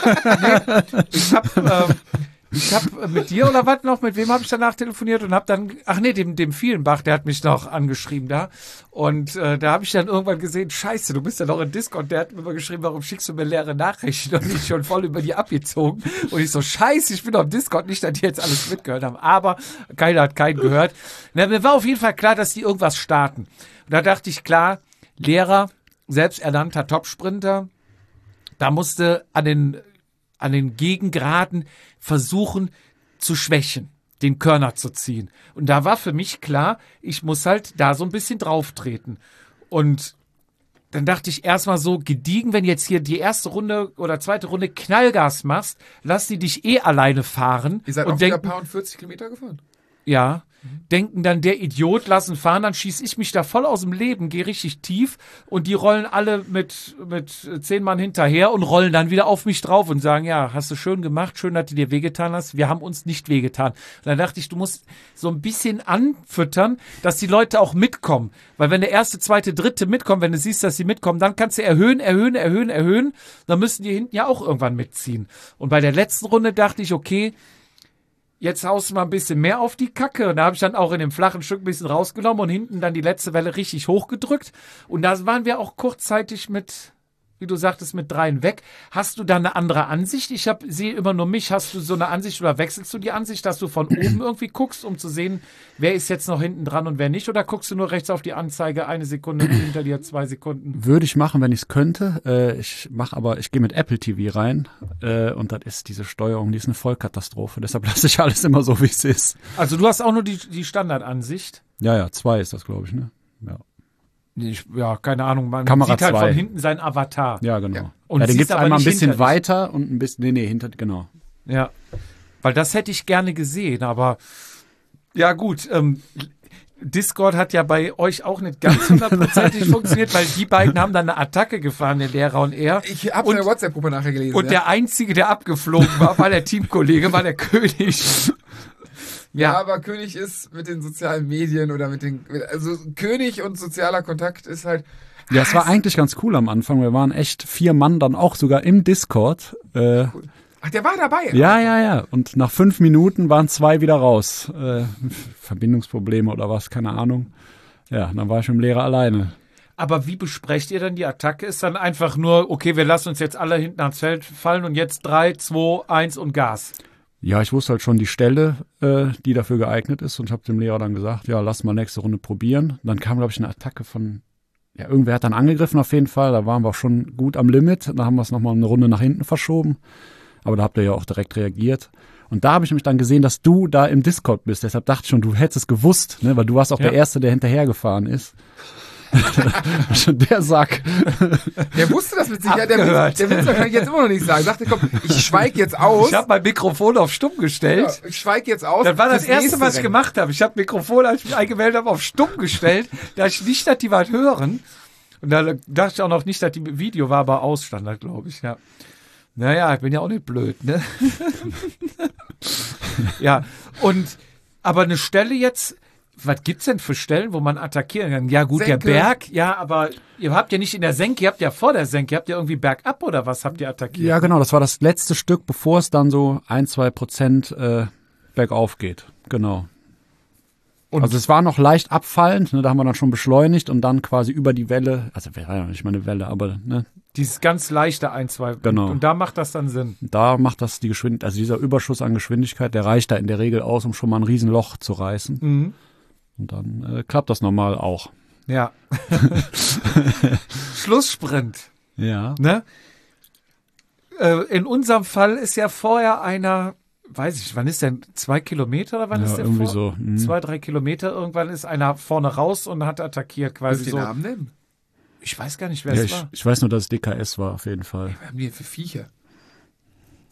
S1: Ich habe ähm, ich hab mit dir oder was noch, mit wem habe ich danach telefoniert und habe dann, ach nee, dem, dem Vielenbach, der hat mich noch angeschrieben da. Und äh, da habe ich dann irgendwann gesehen, scheiße, du bist ja noch in Discord. Der hat mir immer geschrieben, warum schickst du mir leere Nachrichten und ich schon voll über die abgezogen. Und ich so, scheiße, ich bin auf Discord, nicht, dass die jetzt alles mitgehört haben. Aber keiner hat keinen gehört. Na, mir war auf jeden Fall klar, dass die irgendwas starten. Und da dachte ich, klar, Lehrer, selbsternannter Topsprinter, da musste an den, an den Gegengraden versuchen zu schwächen, den Körner zu ziehen. Und da war für mich klar, ich muss halt da so ein bisschen drauf treten. Und dann dachte ich erstmal so, gediegen, wenn jetzt hier die erste Runde oder zweite Runde Knallgas machst, lass die dich eh alleine fahren.
S2: Ihr seid
S1: und
S2: auch wieder
S1: denken,
S2: ein paar und vierzig Kilometer gefahren.
S1: ja, denken dann, der Idiot, lassen fahren, dann schieß ich mich da voll aus dem Leben, gehe richtig tief und die rollen alle mit, mit zehn Mann hinterher und rollen dann wieder auf mich drauf und sagen, ja, hast du schön gemacht, schön, dass du dir wehgetan hast, wir haben uns nicht wehgetan. Und dann dachte ich, du musst so ein bisschen anfüttern, dass die Leute auch mitkommen, weil wenn der erste, zweite, dritte mitkommen, wenn du siehst, dass sie mitkommen, dann kannst du erhöhen, erhöhen, erhöhen, erhöhen, dann müssen die hinten ja auch irgendwann mitziehen. Und bei der letzten Runde dachte ich, okay, jetzt haust du mal ein bisschen mehr auf die Kacke. Und da habe ich dann auch in dem flachen Stück ein bisschen rausgenommen und hinten dann die letzte Welle richtig hochgedrückt. Und da waren wir auch kurzzeitig mit, wie du sagtest, mit dreien weg. Hast du da eine andere Ansicht? Ich hab, sehe immer nur mich. Hast du so eine Ansicht oder wechselst du die Ansicht, dass du von oben irgendwie guckst, um zu sehen, wer ist jetzt noch hinten dran und wer nicht? Oder guckst du nur rechts auf die Anzeige, eine Sekunde hinter dir, zwei Sekunden?
S4: Würde ich machen, wenn ich es könnte. Äh, ich mache aber, ich gehe mit Apple T V rein äh, und das ist diese Steuerung, die ist eine Vollkatastrophe. Deshalb lasse ich alles immer so, wie es ist.
S1: Also du hast auch nur die, die Standardansicht.
S4: Ja, ja, zwei ist das, glaube ich, ne? Ja,
S1: Ich, ja, keine Ahnung. Man
S4: Kamera
S1: sieht halt
S4: zwei.
S1: von hinten seinen Avatar.
S4: ja genau.
S2: Ja.
S1: Und
S4: ja, den
S1: siehst
S4: gibt's
S1: aber
S4: einmal ein
S1: nicht
S4: bisschen
S1: hinter dich.
S4: weiter und ein bisschen, nee, nee, hinter, genau.
S1: Ja, weil das hätte ich gerne gesehen, aber ja gut, ähm, Discord hat ja bei euch auch nicht ganz hundertprozentig funktioniert, weil die beiden haben dann eine Attacke gefahren, der Lehrer und er.
S2: Ich habe
S1: Und-
S2: eine WhatsApp-Gruppe nachher gelesen.
S1: Und
S2: ja.
S1: der Einzige, der abgeflogen war, war der Teamkollege, war der König.
S2: Ja,
S1: Ja,
S2: aber König ist mit den sozialen Medien oder mit den, also König und sozialer Kontakt ist halt,
S4: Ja, es war eigentlich ganz cool am Anfang. Wir waren echt vier Mann dann auch sogar im Discord. Äh,
S2: ach, der war dabei.
S4: ja, ja, ja. Und nach fünf Minuten waren zwei wieder raus. Äh, Verbindungsprobleme oder was, keine Ahnung. Ja, dann war ich mit dem Lehrer alleine.
S1: aber wie besprecht ihr dann die Attacke? Ist dann einfach nur, okay, wir lassen uns jetzt alle hinten ans Feld fallen und jetzt drei, zwei, eins und Gas.
S4: Ja, ich wusste halt schon die Stelle, äh, die dafür geeignet ist und habe dem Lehrer dann gesagt, ja, lass mal nächste Runde probieren. Dann kam, glaube ich, eine Attacke von, ja, irgendwer hat dann angegriffen auf jeden Fall. Da waren wir auch schon gut am Limit. Da haben wir es nochmal eine Runde nach hinten verschoben. Aber da habt ihr ja auch direkt reagiert. Und da habe ich nämlich dann gesehen, dass du da im Discord bist. Deshalb dachte ich schon, du hättest es gewusst, ne? Weil du warst auch
S1: Ja.
S4: der Erste, der hinterhergefahren ist. Schon der Sack.
S2: Der wusste das mit Sicherheit, der will
S1: Abgehört.
S2: der will's wahrscheinlich jetzt immer noch nicht sagen. Ich dachte, komm, ich schweig jetzt aus.
S1: Ich habe mein Mikrofon auf stumm gestellt.
S2: Ja, ich schweig jetzt aus.
S1: Das war das
S2: fürs
S1: Erste,
S2: nächste
S1: was ich
S2: Rennen.
S1: gemacht habe. Ich habe Mikrofon, als ich mich eingemeldet habe, auf stumm gestellt, da ich nicht, dass die was hören. Und da dachte ich auch noch nicht, dass die Video war, aber Ausstand, glaube ich, ja. Naja, ich bin ja auch nicht blöd, ne? Ja, und, aber eine Stelle jetzt, was gibt's denn für Stellen, wo man attackieren kann? Ja gut,
S2: Senke.
S1: der Berg, ja, aber ihr habt ja nicht in der Senke, ihr habt ja vor der Senke, ihr habt ja irgendwie bergab oder was habt ihr attackiert?
S4: Ja, genau. Das war das letzte Stück, bevor es dann so ein, zwei Prozent äh, bergauf geht. Genau.
S1: Und-
S4: also es war noch leicht abfallend, ne, da haben wir dann schon beschleunigt und dann quasi über die Welle, also war ja nicht mal eine Welle, aber ne,
S1: Dieses ganz leichte ein, zwei.
S4: Genau.
S1: Und, und da macht das dann Sinn.
S4: da macht das die Geschwindigkeit, also dieser Überschuss an Geschwindigkeit, der reicht da in der Regel aus, um schon mal ein Riesenloch zu reißen.
S1: Mhm.
S4: Und dann äh, klappt das normal auch.
S1: Ja. Schlusssprint,
S4: Ja.
S1: ne? Äh, in unserem Fall ist ja vorher einer, weiß ich, wann ist denn, zwei Kilometer oder wann
S4: Ja,
S1: ist der
S4: irgendwie
S1: vor?
S4: so. Mhm.
S1: Zwei, drei Kilometer, irgendwann ist einer vorne raus und hat attackiert quasi
S2: Willst du den
S1: so.
S2: Namen nennen?
S1: Ich weiß gar nicht, wer
S4: Ja,
S1: es
S4: ich,
S1: war.
S4: ich weiß nur, dass es D K S war, auf jeden Fall.
S2: Was haben die denn für Viecher?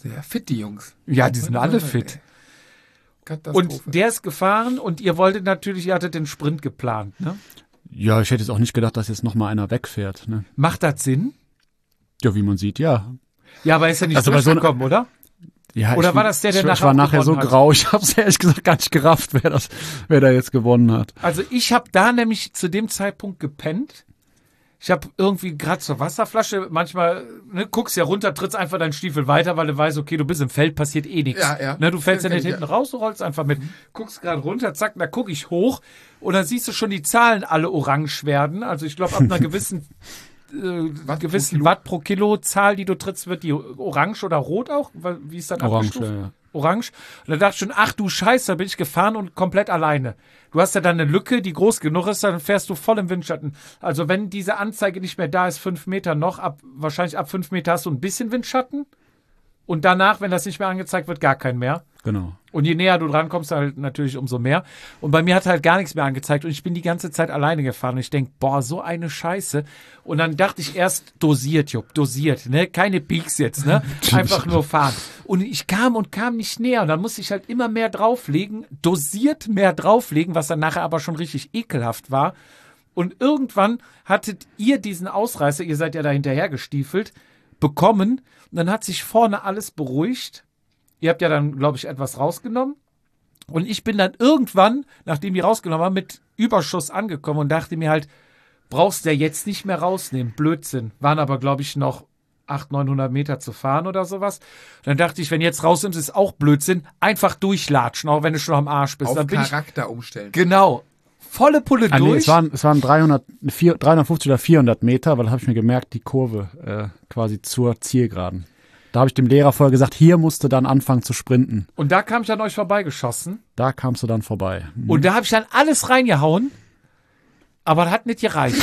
S2: Sehr fit, die Jungs.
S1: Ja, die sind alle fit.
S2: Katastrophe.
S1: Und der ist gefahren und ihr wolltet natürlich, ihr hattet den Sprint geplant, ne?
S4: Ja, ich hätte jetzt auch nicht gedacht, dass jetzt noch mal einer wegfährt. Ne?
S1: Macht das Sinn?
S4: Ja, wie man sieht, ja.
S1: Ja, aber ist ja nicht
S4: Also bei so
S1: durchgekommen, oder?
S4: ja
S1: Oder
S4: ich,
S1: war das der, der
S4: ich,
S1: nachher
S4: Ich war
S1: auch
S4: nachher so
S1: gewonnen hat?
S4: grau, ich habe es ehrlich gesagt gar nicht gerafft, wer, das, wer da jetzt gewonnen hat.
S1: Also ich habe da nämlich zu dem Zeitpunkt gepennt. Ich habe irgendwie gerade zur Wasserflasche, manchmal ne, guckst ja runter, trittst einfach deinen Stiefel weiter, weil du weißt, okay, du bist im Feld, passiert eh nichts.
S2: Ja, ja.
S1: Ne, du fällst ja
S2: Das
S1: nicht
S2: kenn ich,
S1: hinten raus, du rollst einfach mit. Guckst gerade runter, zack, da gucke ich hoch und dann siehst du schon die Zahlen alle orange werden. Also ich glaube, ab einer gewissen äh,
S2: Watt
S1: gewissen
S2: pro Kilo?
S1: Watt pro Kilo Zahl, die du trittst, wird die orange oder rot auch? Wie ist dann
S4: Orange,
S1: abgestuft?
S4: ja, ja.
S1: Orange. Und da dachte ich schon, ach du Scheiße, da bin ich gefahren und komplett alleine. Du hast ja dann eine Lücke, die groß genug ist, dann fährst du voll im Windschatten. Also wenn diese Anzeige nicht mehr da ist, fünf Meter noch, ab wahrscheinlich ab fünf Meter hast du ein bisschen Windschatten. Und danach, wenn das nicht mehr angezeigt wird, gar kein mehr.
S4: Genau.
S1: Und je näher du dran kommst, halt natürlich umso mehr. Und bei mir hat halt gar nichts mehr angezeigt und ich bin die ganze Zeit alleine gefahren und ich denk, boah, so eine Scheiße. Und dann dachte ich erst, dosiert, Jupp, dosiert, ne? Keine Peaks jetzt, ne? Einfach nur fahren. Und ich kam und kam nicht näher und dann musste ich halt immer mehr drauflegen, dosiert mehr drauflegen, was dann nachher aber schon richtig ekelhaft war. Und irgendwann hattet ihr diesen Ausreißer, ihr seid ja da hinterher gestiefelt, bekommen und dann hat sich vorne alles beruhigt. Ihr habt ja dann, glaube ich, etwas rausgenommen. Und ich bin dann irgendwann, nachdem die rausgenommen haben, mit Überschuss angekommen und dachte mir halt, brauchst du ja jetzt nicht mehr rausnehmen. Blödsinn. Waren aber, glaube ich, noch achthundert, neunhundert Meter zu fahren oder sowas. Und dann dachte ich, wenn jetzt rausnimmst, ist auch Blödsinn. Einfach durchlatschen, auch wenn du schon am Arsch bist.
S2: Auf
S1: dann bin
S2: Charakter ich, umstellen.
S1: genau. Volle Pulle
S4: Ah,
S1: durch.
S4: nee, es waren, es waren dreihundert, vier, dreihundertfünfzig oder vierhundert Meter, weil da habe ich mir gemerkt, die Kurve äh, quasi zur Zielgeraden. Da habe ich dem Lehrer vorher gesagt, hier musst du dann anfangen zu sprinten.
S1: Und da kam ich an euch vorbeigeschossen.
S4: Da kamst du dann vorbei. Mhm.
S1: Und da habe ich dann alles reingehauen. Aber das hat nicht gereicht.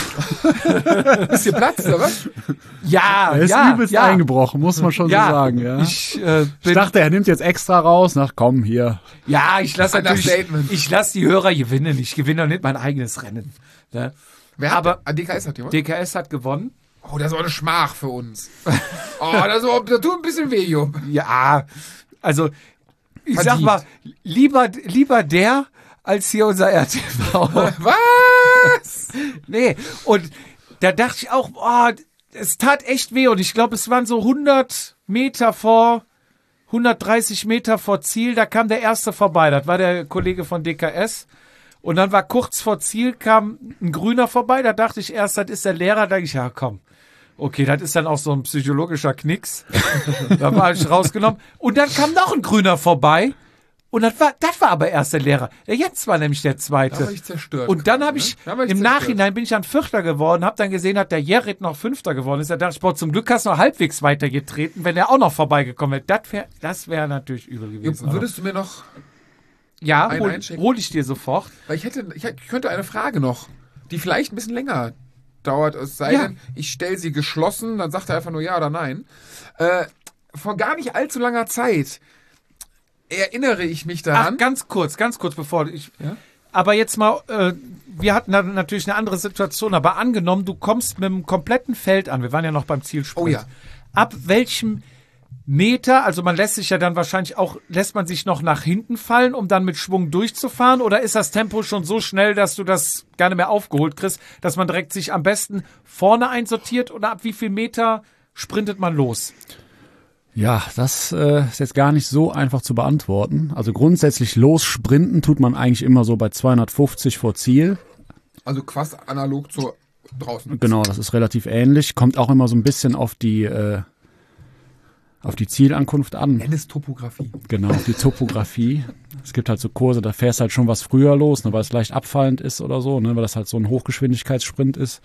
S2: Ist hier Platz, oder was?
S1: Ja,
S4: Er ist
S1: ja,
S4: übelst
S1: ja.
S4: eingebrochen, muss man schon
S1: Ja,
S4: so sagen. Ja.
S1: Ich, äh,
S4: Ich
S1: bin,
S4: dachte, er nimmt jetzt extra raus. Na komm, hier.
S1: ja, ich lasse natürlich,
S2: Understatement.
S1: ich lasse die Hörer gewinnen. Ich gewinne doch nicht mein eigenes Rennen. Ne?
S2: Wer hat,
S1: Aber
S2: ah, D K S hat jemand?
S1: D K S hat gewonnen.
S2: Oh, das war eine Schmach für uns. Oh, das, war, das tut ein bisschen weh, Jupp.
S1: Ja, also ich sag
S2: Verdient.
S1: mal, lieber, lieber der als hier unser R T V.
S2: Was?
S1: Nee, und da dachte ich auch, oh, es tat echt weh und ich glaube, es waren so hundert Meter vor, hundertdreißig Meter vor Ziel, da kam der Erste vorbei, das war der Kollege von D K S und dann war kurz vor Ziel, kam ein Grüner vorbei, da dachte ich erst, das ist der Lehrer, da dachte ich, ja komm, okay, das ist dann auch so ein psychologischer Knicks, da war ich rausgenommen und dann kam noch ein Grüner vorbei. Und das war, das war aber erst der Lehrer. Der Jens war nämlich der Zweite.
S2: Da war ich zerstört.
S1: Und dann habe ich,
S2: Da war ich
S1: im
S2: zerstört.
S1: Nachhinein bin ich dann Vierter geworden, habe dann gesehen, dass der Jerrit noch Fünfter geworden ist. Da dachte ich, boah, zum Glück hast du noch halbwegs weitergetreten, wenn er auch noch vorbeigekommen wäre. Das wäre das wär natürlich übel
S2: Jupp,
S1: gewesen.
S2: würdest du mir noch,
S1: ja,
S2: einen
S1: hol,
S2: einschicken?
S1: hol ich dir sofort.
S2: weil ich hätte, ich hätte- ich könnte eine Frage noch, die vielleicht ein bisschen länger dauert, es sei
S1: Ja.
S2: denn, ich stelle sie geschlossen, dann sagt er einfach nur ja oder nein. Äh, vor gar nicht allzu langer Zeit erinnere ich mich
S1: Ach,
S2: daran.
S1: ganz kurz, ganz kurz, bevor ich...
S2: Ja?
S1: Aber jetzt mal, äh, wir hatten da natürlich eine andere Situation, aber angenommen, du kommst mit einem kompletten Feld an, wir waren ja noch beim Zielsprint.
S2: Oh ja.
S1: Ab welchem Meter, also man lässt sich ja dann wahrscheinlich auch, lässt man sich noch nach hinten fallen, um dann mit Schwung durchzufahren, oder ist das Tempo schon so schnell, dass du das gar nicht mehr aufgeholt kriegst, dass man direkt sich am besten vorne einsortiert, oder ab wie viel Meter sprintet man los?
S4: Ja, das äh, ist jetzt gar nicht so einfach zu beantworten. Also grundsätzlich lossprinten tut man eigentlich immer so bei zweihundertfünfzig vor Ziel.
S2: Also quasi analog zu draußen.
S4: Genau, das ist relativ ähnlich. Kommt auch immer so ein bisschen auf die äh, auf die Zielankunft an.
S2: Nenn es Topografie.
S4: Genau, auf die Topografie. Es gibt halt so Kurse, da fährst halt schon was früher los, ne, weil es leicht abfallend ist oder so, ne, weil das halt so ein Hochgeschwindigkeitssprint ist.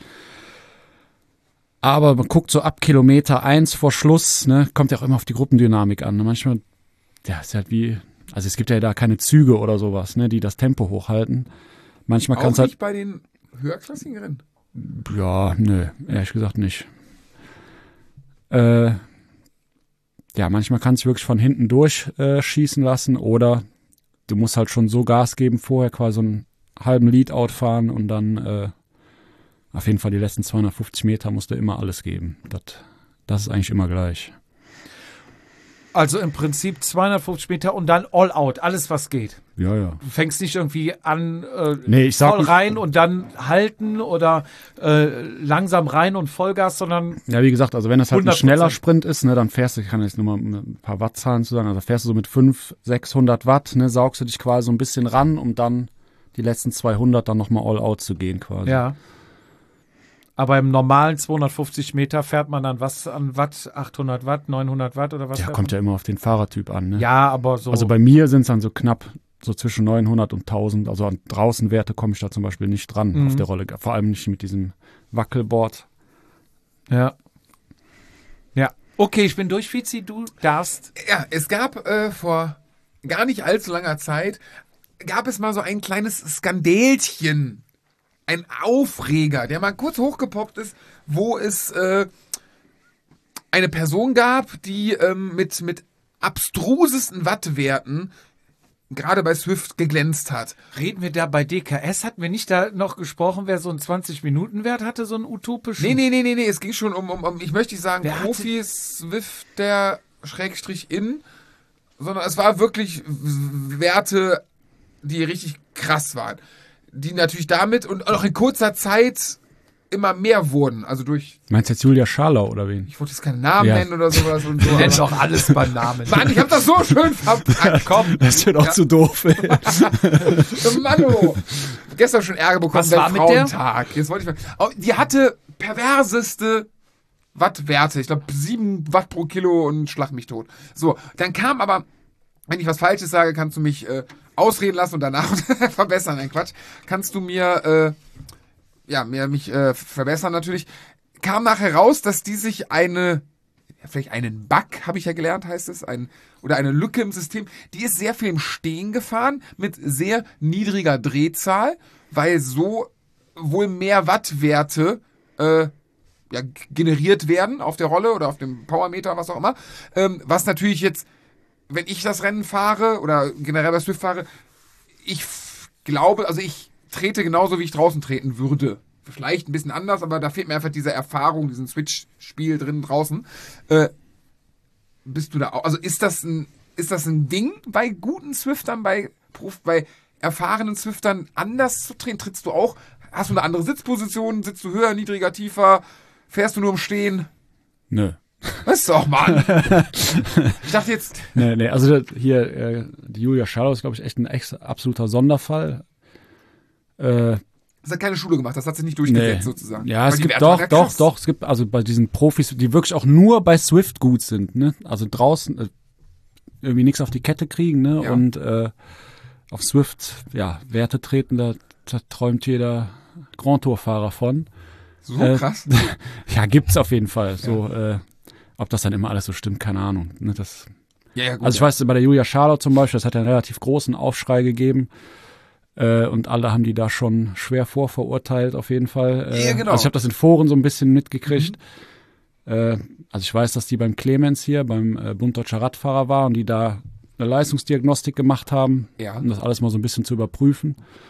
S4: Aber man guckt so ab Kilometer eins vor Schluss, ne, kommt ja auch immer auf die Gruppendynamik an. Ne. Manchmal, ja, ist halt wie, also es gibt ja da keine Züge oder sowas, ne, die das Tempo hochhalten. Manchmal kann
S2: Auch
S4: es halt,
S2: nicht bei den höherklassigen Rennen.
S4: ja, nö, ehrlich gesagt nicht. Äh, ja, manchmal kann es wirklich von hinten durch äh, schießen lassen oder du musst halt schon so Gas geben vorher, quasi so einen halben Leadout fahren und dann äh, auf jeden Fall die letzten zweihundertfünfzig Meter musst du immer alles geben. Das, das ist eigentlich immer gleich.
S1: Also im Prinzip zweihundertfünfzig Meter und dann all out, alles was geht.
S4: Ja, ja.
S1: Du fängst nicht irgendwie an, äh,
S4: Nee, ich sag
S1: voll
S4: nicht-
S1: rein und dann halten oder äh, langsam rein und Vollgas, sondern
S4: Ja, wie gesagt, also wenn das halt ein
S1: hundert
S4: schneller
S1: Prozent.
S4: Sprint ist, ne, dann fährst du, ich kann jetzt nur mal ein paar Wattzahlen zu sagen, also fährst du so mit fünfhundert, sechshundert Watt, ne, saugst du dich quasi so ein bisschen ran, um dann die letzten zweihundert dann nochmal all out zu gehen quasi.
S1: ja. Aber im normalen zweihundertfünfzig Meter fährt man dann was an Watt, achthundert Watt, neunhundert Watt oder was?
S4: Ja,
S1: fährt
S4: kommt ja immer auf den Fahrertyp an, ne?
S1: man? Ja, aber so.
S4: Also bei mir sind es dann so knapp so zwischen neunhundert und tausend, also an Draußenwerte komme ich da zum Beispiel nicht dran
S1: Mhm.
S4: auf der Rolle, vor allem nicht mit diesem Wackelboard.
S1: ja. Ja. Okay, ich bin durch, Fizi, du darfst.
S2: Ja, es gab äh, vor gar nicht allzu langer Zeit, gab es mal so ein kleines Skandälchen. Ein Aufreger, der mal kurz hochgepoppt ist, wo es äh, eine Person gab, die ähm, mit, mit abstrusesten Wattwerten gerade bei Swift geglänzt hat.
S1: Reden wir da bei D K S? Hatten wir nicht da noch gesprochen, wer so einen zwanzig-Minuten-Wert hatte, so einen utopischen?
S2: Nee, nee, nee, nee, nee, es ging schon um, um, um ich möchte nicht sagen,
S1: Wer hatte-
S2: Profi-Swifter Schrägstrich in, sondern es war wirklich w- Werte, die richtig krass waren. Die natürlich damit und auch in kurzer Zeit immer mehr wurden. Also durch,
S4: Meinst du jetzt Julia Scharlau oder wen?
S2: ich wollte jetzt keinen Namen
S4: Ja.
S2: nennen oder sowas und so.
S1: Nenn
S2: aber-
S1: doch alles beim Namen.
S2: Mann, ich hab das so schön verpackt. Komm.
S4: Das wird auch
S2: Ja.
S4: zu doof.
S2: Mann, oh. Gestern schon Ärger bekommen,
S1: Was war mit der?
S2: Weltfrauentag. Jetzt wollte ich mal. Oh, die hatte perverseste Wattwerte. Ich glaube, sieben Watt pro Kilo und schlag mich tot. So, dann kam aber, wenn ich was Falsches sage, kannst du mich äh, ausreden lassen und danach verbessern. Nein, Quatsch. Kannst du mir, äh, ja, mir mich äh, verbessern natürlich. Kam nachher raus, dass die sich eine, ja, vielleicht einen Bug, habe ich ja gelernt, heißt es, ein, oder eine Lücke im System, die ist sehr viel im Stehen gefahren, mit sehr niedriger Drehzahl, weil so wohl mehr Wattwerte äh, ja, g- generiert werden auf der Rolle oder auf dem Powermeter, was auch immer. Ähm, was natürlich jetzt, wenn ich das Rennen fahre oder generell bei Swift fahre, ich f- glaube, also ich trete genauso, wie ich draußen treten würde. Vielleicht ein bisschen anders, aber da fehlt mir einfach diese Erfahrung, diesen Switch-Spiel drin draußen. Äh, bist du da auch, also ist das ein, ist das ein Ding bei guten Swiftern, bei, Prof, bei erfahrenen Swiftern anders zu treten? Trittst du auch? Hast du eine andere Sitzposition? Sitzt du höher, niedriger, tiefer? Fährst du nur im Stehen?
S4: Nö.
S2: Was doch, Mann? Ich dachte jetzt,
S4: Nee, nee, also das- hier, äh, die Julia Scharlau ist, glaube ich, echt ein ex absoluter Sonderfall. Äh,
S2: das hat keine Schule gemacht, das hat sich nicht durchgesetzt
S4: Nee.
S2: sozusagen.
S4: Ja,
S2: Weil
S4: es
S2: die
S4: gibt
S2: Werte
S4: doch,
S2: waren ja
S4: doch,
S2: krass.
S4: doch. Es gibt also bei diesen Profis, die wirklich auch nur bei Swift gut sind, ne? Also draußen äh, irgendwie nichts auf die Kette kriegen, ne?
S2: Ja.
S4: Und äh, auf Swift, ja, Werte treten, da, da träumt jeder Grand Tour-Fahrer von.
S2: So
S4: Äh,
S2: krass.
S4: Ja, gibt's auf jeden Fall. So, äh, ob das dann immer alles so stimmt, keine Ahnung. Ne? Das,
S2: Ja, ja, gut.
S4: also ich weiß, bei der Julia Scharlau zum Beispiel, das hat ja einen relativ großen Aufschrei gegeben. Äh, und alle haben die da schon schwer vorverurteilt, auf jeden Fall. Äh,
S2: Ja, genau.
S4: Also ich habe das in Foren so ein bisschen mitgekriegt. Äh, also ich weiß, dass die beim Clemens hier, beim äh, Bund Deutscher Radfahrer war und die da eine Leistungsdiagnostik gemacht haben,
S2: Ja.
S4: um das alles mal so ein bisschen zu überprüfen.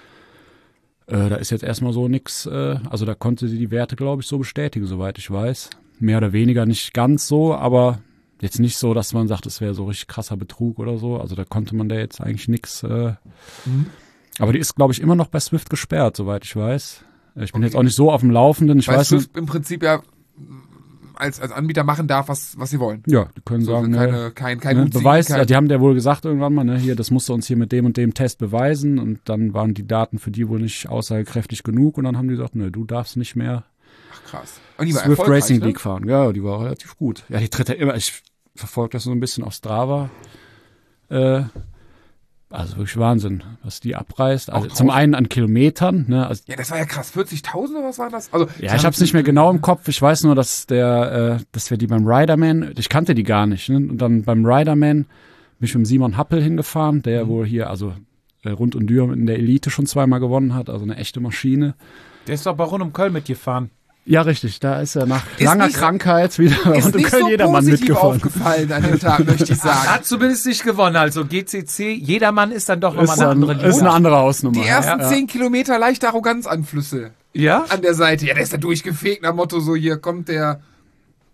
S4: Äh, da ist jetzt erstmal so nix, äh, also da konnte sie die Werte, glaube ich, so bestätigen, soweit ich weiß. Mehr oder weniger nicht ganz so, aber jetzt nicht so, dass man sagt, es wäre so richtig krasser Betrug oder so. Also da konnte man da jetzt eigentlich nix. Äh,
S2: Mhm.
S4: Aber die ist, glaube ich, immer noch bei Swift gesperrt, soweit ich weiß. Ich bin
S2: Okay.
S4: jetzt auch nicht so auf dem Laufenden. Ich
S2: Weil
S4: weiß nicht.
S2: Swift im Prinzip ja als, als Anbieter machen darf, was, was sie wollen.
S4: Ja, die können
S2: So,
S4: sagen,
S2: keine,
S4: ne,
S2: kein, kein
S4: ne,
S2: Hut ziehen,
S4: Beweis,
S2: kein,
S4: ja, die haben ja wohl gesagt irgendwann mal, ne, hier, das musst du uns hier mit dem und dem Test beweisen und dann waren die Daten für die wohl nicht aussagekräftig genug und dann haben die gesagt, ne, du darfst nicht mehr
S2: Ach, krass. Und die war
S4: Swift
S2: erfolgreich,
S4: Racing
S2: ne?
S4: League fahren. Ja, die war relativ gut. Ja, die tritt ja immer, ich verfolge das so ein bisschen auf Strava. Äh, also wirklich Wahnsinn, was die abreißt. Also
S2: Auch
S4: zum
S2: draußen.
S4: einen an Kilometern, ne, also
S2: Ja, das war ja krass. vierzigtausend oder was war das? Also,
S4: ja, ich habe es nicht mehr genau im Kopf. Ich weiß nur, dass der, äh, dass wir die beim Riderman, ich kannte die gar nicht. Ne? Und dann beim Riderman bin ich mit dem Simon Happel hingefahren, der
S2: Mhm.
S4: wohl hier, also äh, rund und Dürr in der Elite schon zweimal gewonnen hat, also eine echte Maschine.
S1: Der ist doch bei Rund um Köln mitgefahren.
S4: Ja, richtig. Da ist er nach
S2: Ist
S4: langer
S2: nicht so-
S4: Krankheit wieder
S2: ist
S4: rund um
S2: nicht
S4: Köln
S2: so
S4: jedermann
S2: positiv
S4: mitgefahren.
S2: aufgefallen an dem Tag, möchte ich sagen.
S1: Hat zumindest nicht gewonnen. Also G C C, jedermann ist dann doch nochmal
S4: Ist,
S1: eine
S4: dann,
S1: andere
S4: ist eine
S1: Liga.
S4: andere Hausnummer.
S2: Die ersten
S4: ja.
S2: zehn Kilometer leichte Arroganzanflüsse
S1: Ja?
S2: an der Seite. Ja, der ist da durchgefegt nach Motto so, hier kommt der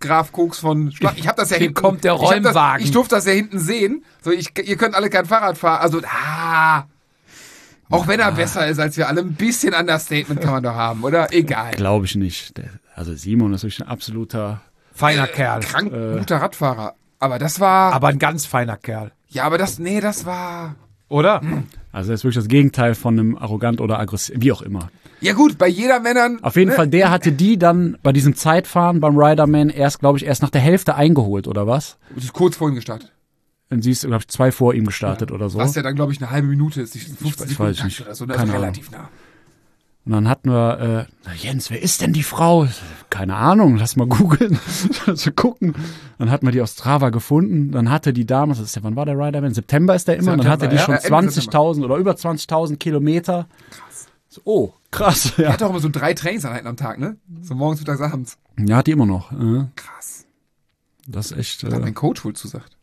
S2: Graf Koks von Schlag. Ich habe das ja
S1: Hier
S2: hinten.
S1: kommt der
S2: ich hab das,
S1: Räumwagen.
S2: ich durfte das ja hinten sehen. So, ich, ihr könnt alle kein Fahrrad fahren. Also, ah. Auch wenn er besser ist als wir alle, ein bisschen Understatement kann man doch haben, oder? Egal.
S4: Glaube ich nicht. Der, also Simon ist wirklich ein absoluter.
S1: Feiner Kerl.
S2: Krank, guter Radfahrer. Aber das war.
S1: Aber ein ganz feiner Kerl.
S2: Ja, aber das, nee, das war.
S1: Oder?
S4: Also er ist wirklich das Gegenteil von einem arrogant oder aggressiv, wie auch immer.
S2: Ja gut, bei jeder Männern.
S4: Auf jeden
S2: ne?
S4: Fall, der hatte die dann bei diesem Zeitfahren beim Riderman erst, glaube ich, erst nach der Hälfte eingeholt, oder was?
S2: Das ist kurz vor ihm gestartet.
S4: Und sie ist, glaube ich, zwei vor ihm gestartet oder so.
S2: Was ja dann, glaube ich, eine halbe Minute ist. fünfzehn
S4: ich
S2: Sekunden
S4: weiß
S2: Takt
S4: nicht.
S2: oder so, ne?
S4: Keine
S2: Also
S4: Ahnung.
S2: relativ nah.
S4: Und dann hatten wir, äh, na Jens, wer ist denn die Frau? Keine Ahnung, lass mal googeln, so gucken. Dann hatten wir die auf Strava gefunden. Dann hatte die damals, das ist ja, wann war der Riderman? September ist der immer.
S2: September,
S4: dann hatte die
S2: ja.
S4: schon
S2: Ja, Ende
S4: zwanzigtausend oder über zwanzigtausend Kilometer. Krass. So, oh, krass.
S2: Er
S4: Ja.
S2: hat auch immer so drei Trainingseinheiten am Tag, ne? So morgens, mittags, abends.
S4: ja, hat die immer noch. Äh,
S2: Krass.
S4: das ist echt,
S2: Das hat
S4: äh,
S2: mein Coach wohl zusagt.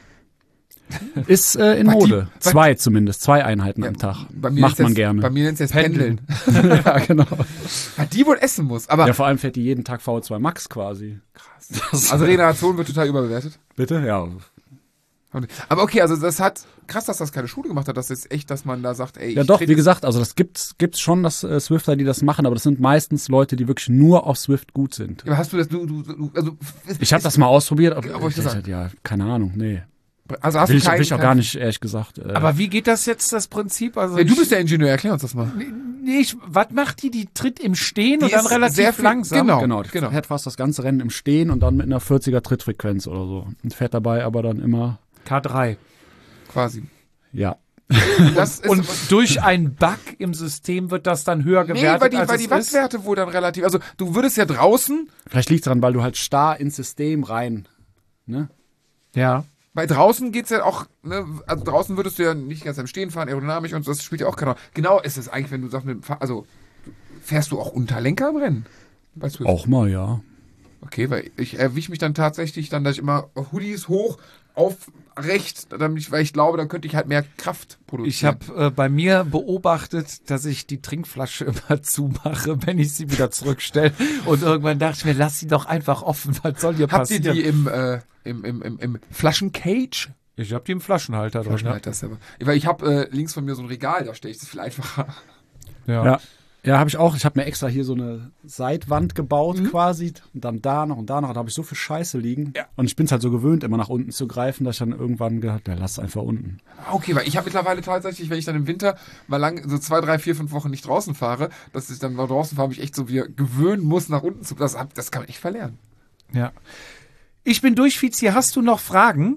S4: ist äh, in
S2: Bei die-
S4: Mode.
S2: bei-
S4: Zwei zumindest, zwei Einheiten am Tag.
S2: Bei mir
S4: Macht
S2: nennt's
S4: man
S2: jetzt,
S4: gerne.
S2: Bei mir nennt es jetzt Pendeln.
S4: ja, genau.
S2: Weil die wohl essen muss. Aber
S4: Ja, vor allem fährt die jeden Tag V O zwei Max quasi. Krass.
S2: also Regeneration wird total überbewertet.
S4: Bitte? Ja.
S2: Aber okay, also das hat krass, dass das keine Schule gemacht hat. Das ist echt, dass man da sagt, ey,
S4: Ja
S2: ich
S4: doch,
S2: trete
S4: wie
S2: jetzt-
S4: gesagt, also das gibt's gibt's schon, dass äh, Swifter, die das machen, aber das sind meistens Leute, die wirklich nur auf Swift gut sind.
S2: Aber hast du das, du, du, du also,
S4: Ich habe das mal ausprobiert, aber
S2: Ja, wollte ich
S4: ich,
S2: sagen.
S4: ja, keine Ahnung, nee.
S2: also hast
S4: Will
S2: du
S4: ich,
S2: keinen,
S4: will ich auch
S2: keinen-
S4: gar nicht, ehrlich gesagt. Äh,
S1: Aber wie geht das jetzt, das Prinzip? Also
S2: Ja, du
S1: ich-
S2: bist der Ingenieur, erklär uns das mal.
S1: Nee, ich, was macht die? Die tritt im Stehen und
S2: Die
S1: dann
S2: ist
S1: relativ
S2: sehr viel-
S1: langsam.
S2: genau.
S4: genau, die
S2: genau.
S4: fährt fast das ganze Rennen im Stehen und dann mit einer vierziger Trittfrequenz oder so. Und fährt dabei aber dann immer,
S1: K drei.
S2: Quasi.
S4: ja.
S2: Das ist
S1: Und durch einen Bug im System wird das dann höher
S2: nee,
S1: gewertet,
S2: weil die,
S1: als
S2: weil
S1: es
S2: die
S1: ist.
S2: Wattwerte wohl dann relativ, also du würdest ja draußen,
S4: Vielleicht liegt's daran, weil du halt starr ins System rein, ne?
S1: Ja.
S2: bei draußen geht's ja auch, ne, also draußen würdest du ja nicht ganz am Stehen fahren, aerodynamisch und so, das spielt ja auch keine Rolle. Genau ist es eigentlich, wenn du sagst, mit dem Fahr- also fährst du auch Unterlenker im Rennen? Bei Swift?
S4: Auch mal, ja.
S2: Okay, weil ich erwische mich dann tatsächlich dann, dass ich immer Hoodies hoch, aufrecht, damit ich, weil ich glaube, dann könnte ich halt mehr Kraft produzieren.
S1: Ich habe äh, bei mir beobachtet, dass ich die Trinkflasche immer zumache, wenn ich sie wieder zurückstelle. Und irgendwann dachte ich mir, lass sie doch einfach offen. Was soll hier
S2: Habt ihr
S1: passieren?
S2: die im, äh, im, im, im, im Flaschencage?
S1: Ich habe die im Flaschenhalter drin.
S2: Flaschenhalter ist aber. Weil ich habe äh, links von mir so ein Regal, da stelle ich das viel einfacher.
S1: Ja.
S4: Ja. Ja, habe ich auch. Ich habe mir extra hier so eine Seitwand gebaut quasi und dann da noch und da noch. Da habe ich so viel Scheiße liegen.
S2: Ja.
S4: Und ich bin es halt so gewöhnt, immer nach unten zu greifen, dass ich dann irgendwann gedacht, ja, lass einfach unten.
S2: Okay, weil ich habe mittlerweile tatsächlich, wenn ich dann im Winter mal lang, so zwei, drei, vier, fünf Wochen nicht draußen fahre, dass ich dann mal draußen fahre, mich echt so wieder gewöhnen muss, nach unten zu. Das, hab- das kann man echt verlernen.
S1: Ja. Ich bin durch, Fizi. Hast du noch Fragen?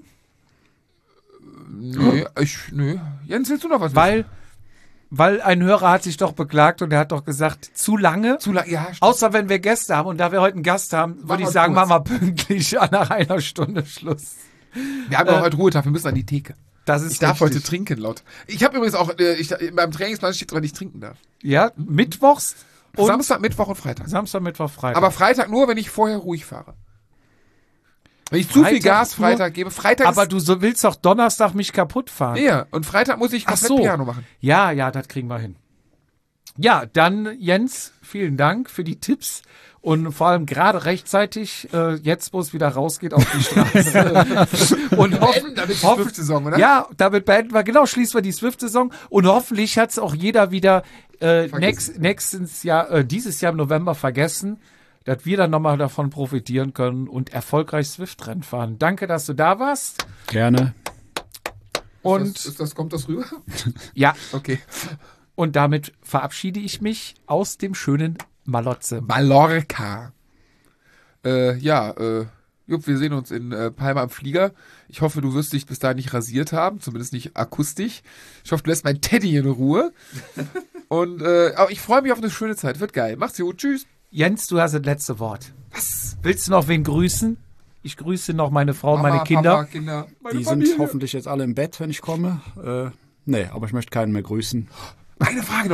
S2: Nee, ich, nö. Jens, willst du noch was wissen?
S1: Weil, weil ein Hörer hat sich doch beklagt und er hat doch gesagt, zu lange.
S2: Zu lang, ja, stimmt.
S1: Außer wenn wir Gäste haben. Und da wir heute einen Gast haben,
S2: Mach
S1: würde ich
S2: mal
S1: sagen,
S2: kurz.
S1: machen wir pünktlich nach einer Stunde Schluss.
S2: Wir haben doch heute Ruhetag, wir müssen an die Theke.
S1: Das ist
S2: Ich darf
S1: richtig.
S2: heute trinken, laut. Ich habe übrigens auch, äh, ich, beim Trainingsplan steht drin, dass ich trinken darf.
S1: Ja, mittwochs und
S2: Samstag, Mittwoch und Freitag.
S1: Samstag, Mittwoch, Freitag.
S2: Aber Freitag nur, wenn ich vorher ruhig fahre. Wenn ich zu viel
S1: Freitag
S2: Gas
S1: nur?
S2: Freitag gebe, Freitag
S1: Aber
S2: ist
S1: du so willst doch Donnerstag mich kaputt fahren.
S2: näher. Und Freitag muss ich
S1: Ach
S2: komplett
S1: so.
S2: Piano machen.
S1: Ja, ja, das kriegen wir hin. Ja, dann Jens, vielen Dank für die Tipps und vor allem gerade rechtzeitig, äh, jetzt wo es wieder rausgeht auf die Straße. und hoffen,
S2: damit die
S1: hoffen,
S2: Swift-Saison, oder?
S1: Ja, damit beenden wir, genau, schließen wir die Swift-Saison und hoffentlich hat es auch jeder wieder äh,
S2: Vergessen.
S1: nächst, nächstes Jahr, äh, dieses Jahr im November vergessen, dass wir dann nochmal davon profitieren können und erfolgreich Swift-Rennen fahren. Danke, dass du da warst.
S4: Gerne.
S1: Und
S2: Ist das, ist das, kommt das rüber?
S1: ja,
S2: Okay.
S1: und damit verabschiede ich mich aus dem schönen Malotze.
S2: Mallorca. Äh, ja, äh, Jupp, wir sehen uns in äh, Palma am Flieger. Ich hoffe, du wirst dich bis dahin nicht rasiert haben, zumindest nicht akustisch. Ich hoffe, du lässt meinen Teddy in Ruhe. Und äh, aber ich freue mich auf eine schöne Zeit. Wird geil. Macht's gut. Tschüss.
S1: Jens, du hast das letzte Wort. Was? Willst du noch wen grüßen? Ich grüße noch meine Frau und meine
S2: Mama,
S1: Kinder.
S2: Papa, Kinder. Meine
S4: Die
S2: Familie.
S4: sind hoffentlich jetzt alle im Bett, wenn ich komme. Äh, nee, aber ich möchte keinen mehr grüßen.
S2: Eine Frage noch.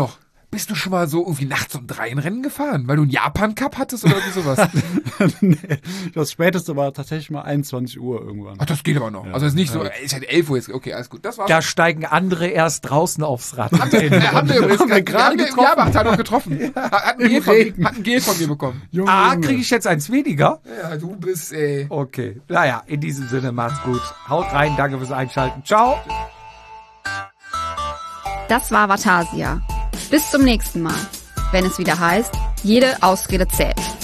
S2: Bist du schon mal so irgendwie nachts um drei ein Rennen gefahren, weil du einen Japan-Cup hattest oder irgendwie sowas?
S4: nee, das späteste war tatsächlich mal einundzwanzig Uhr irgendwann.
S2: Ach, das geht aber noch. Also es ist nicht so, ey, ist halt elf Uhr jetzt. Okay, alles gut. Das war's.
S1: Da steigen andere erst draußen aufs Rad.
S2: Haben wir, äh, haben wir übrigens
S4: Haben wir
S2: gerade
S4: gerade
S2: im Jahrmarkt noch getroffen. Hat, hat, ein Gel von,
S4: Regen.
S2: hat ein Gel von mir bekommen.
S4: Junge,
S1: Ah,
S4: Junge.
S1: kriege ich jetzt eins weniger?
S2: Ja, du bist, ey.
S1: Okay. Naja, in diesem Sinne, macht's gut. Haut rein, danke fürs Einschalten. Ciao.
S3: Das war Vatasia. Bis zum nächsten Mal, wenn es wieder heißt, jede Ausrede zählt.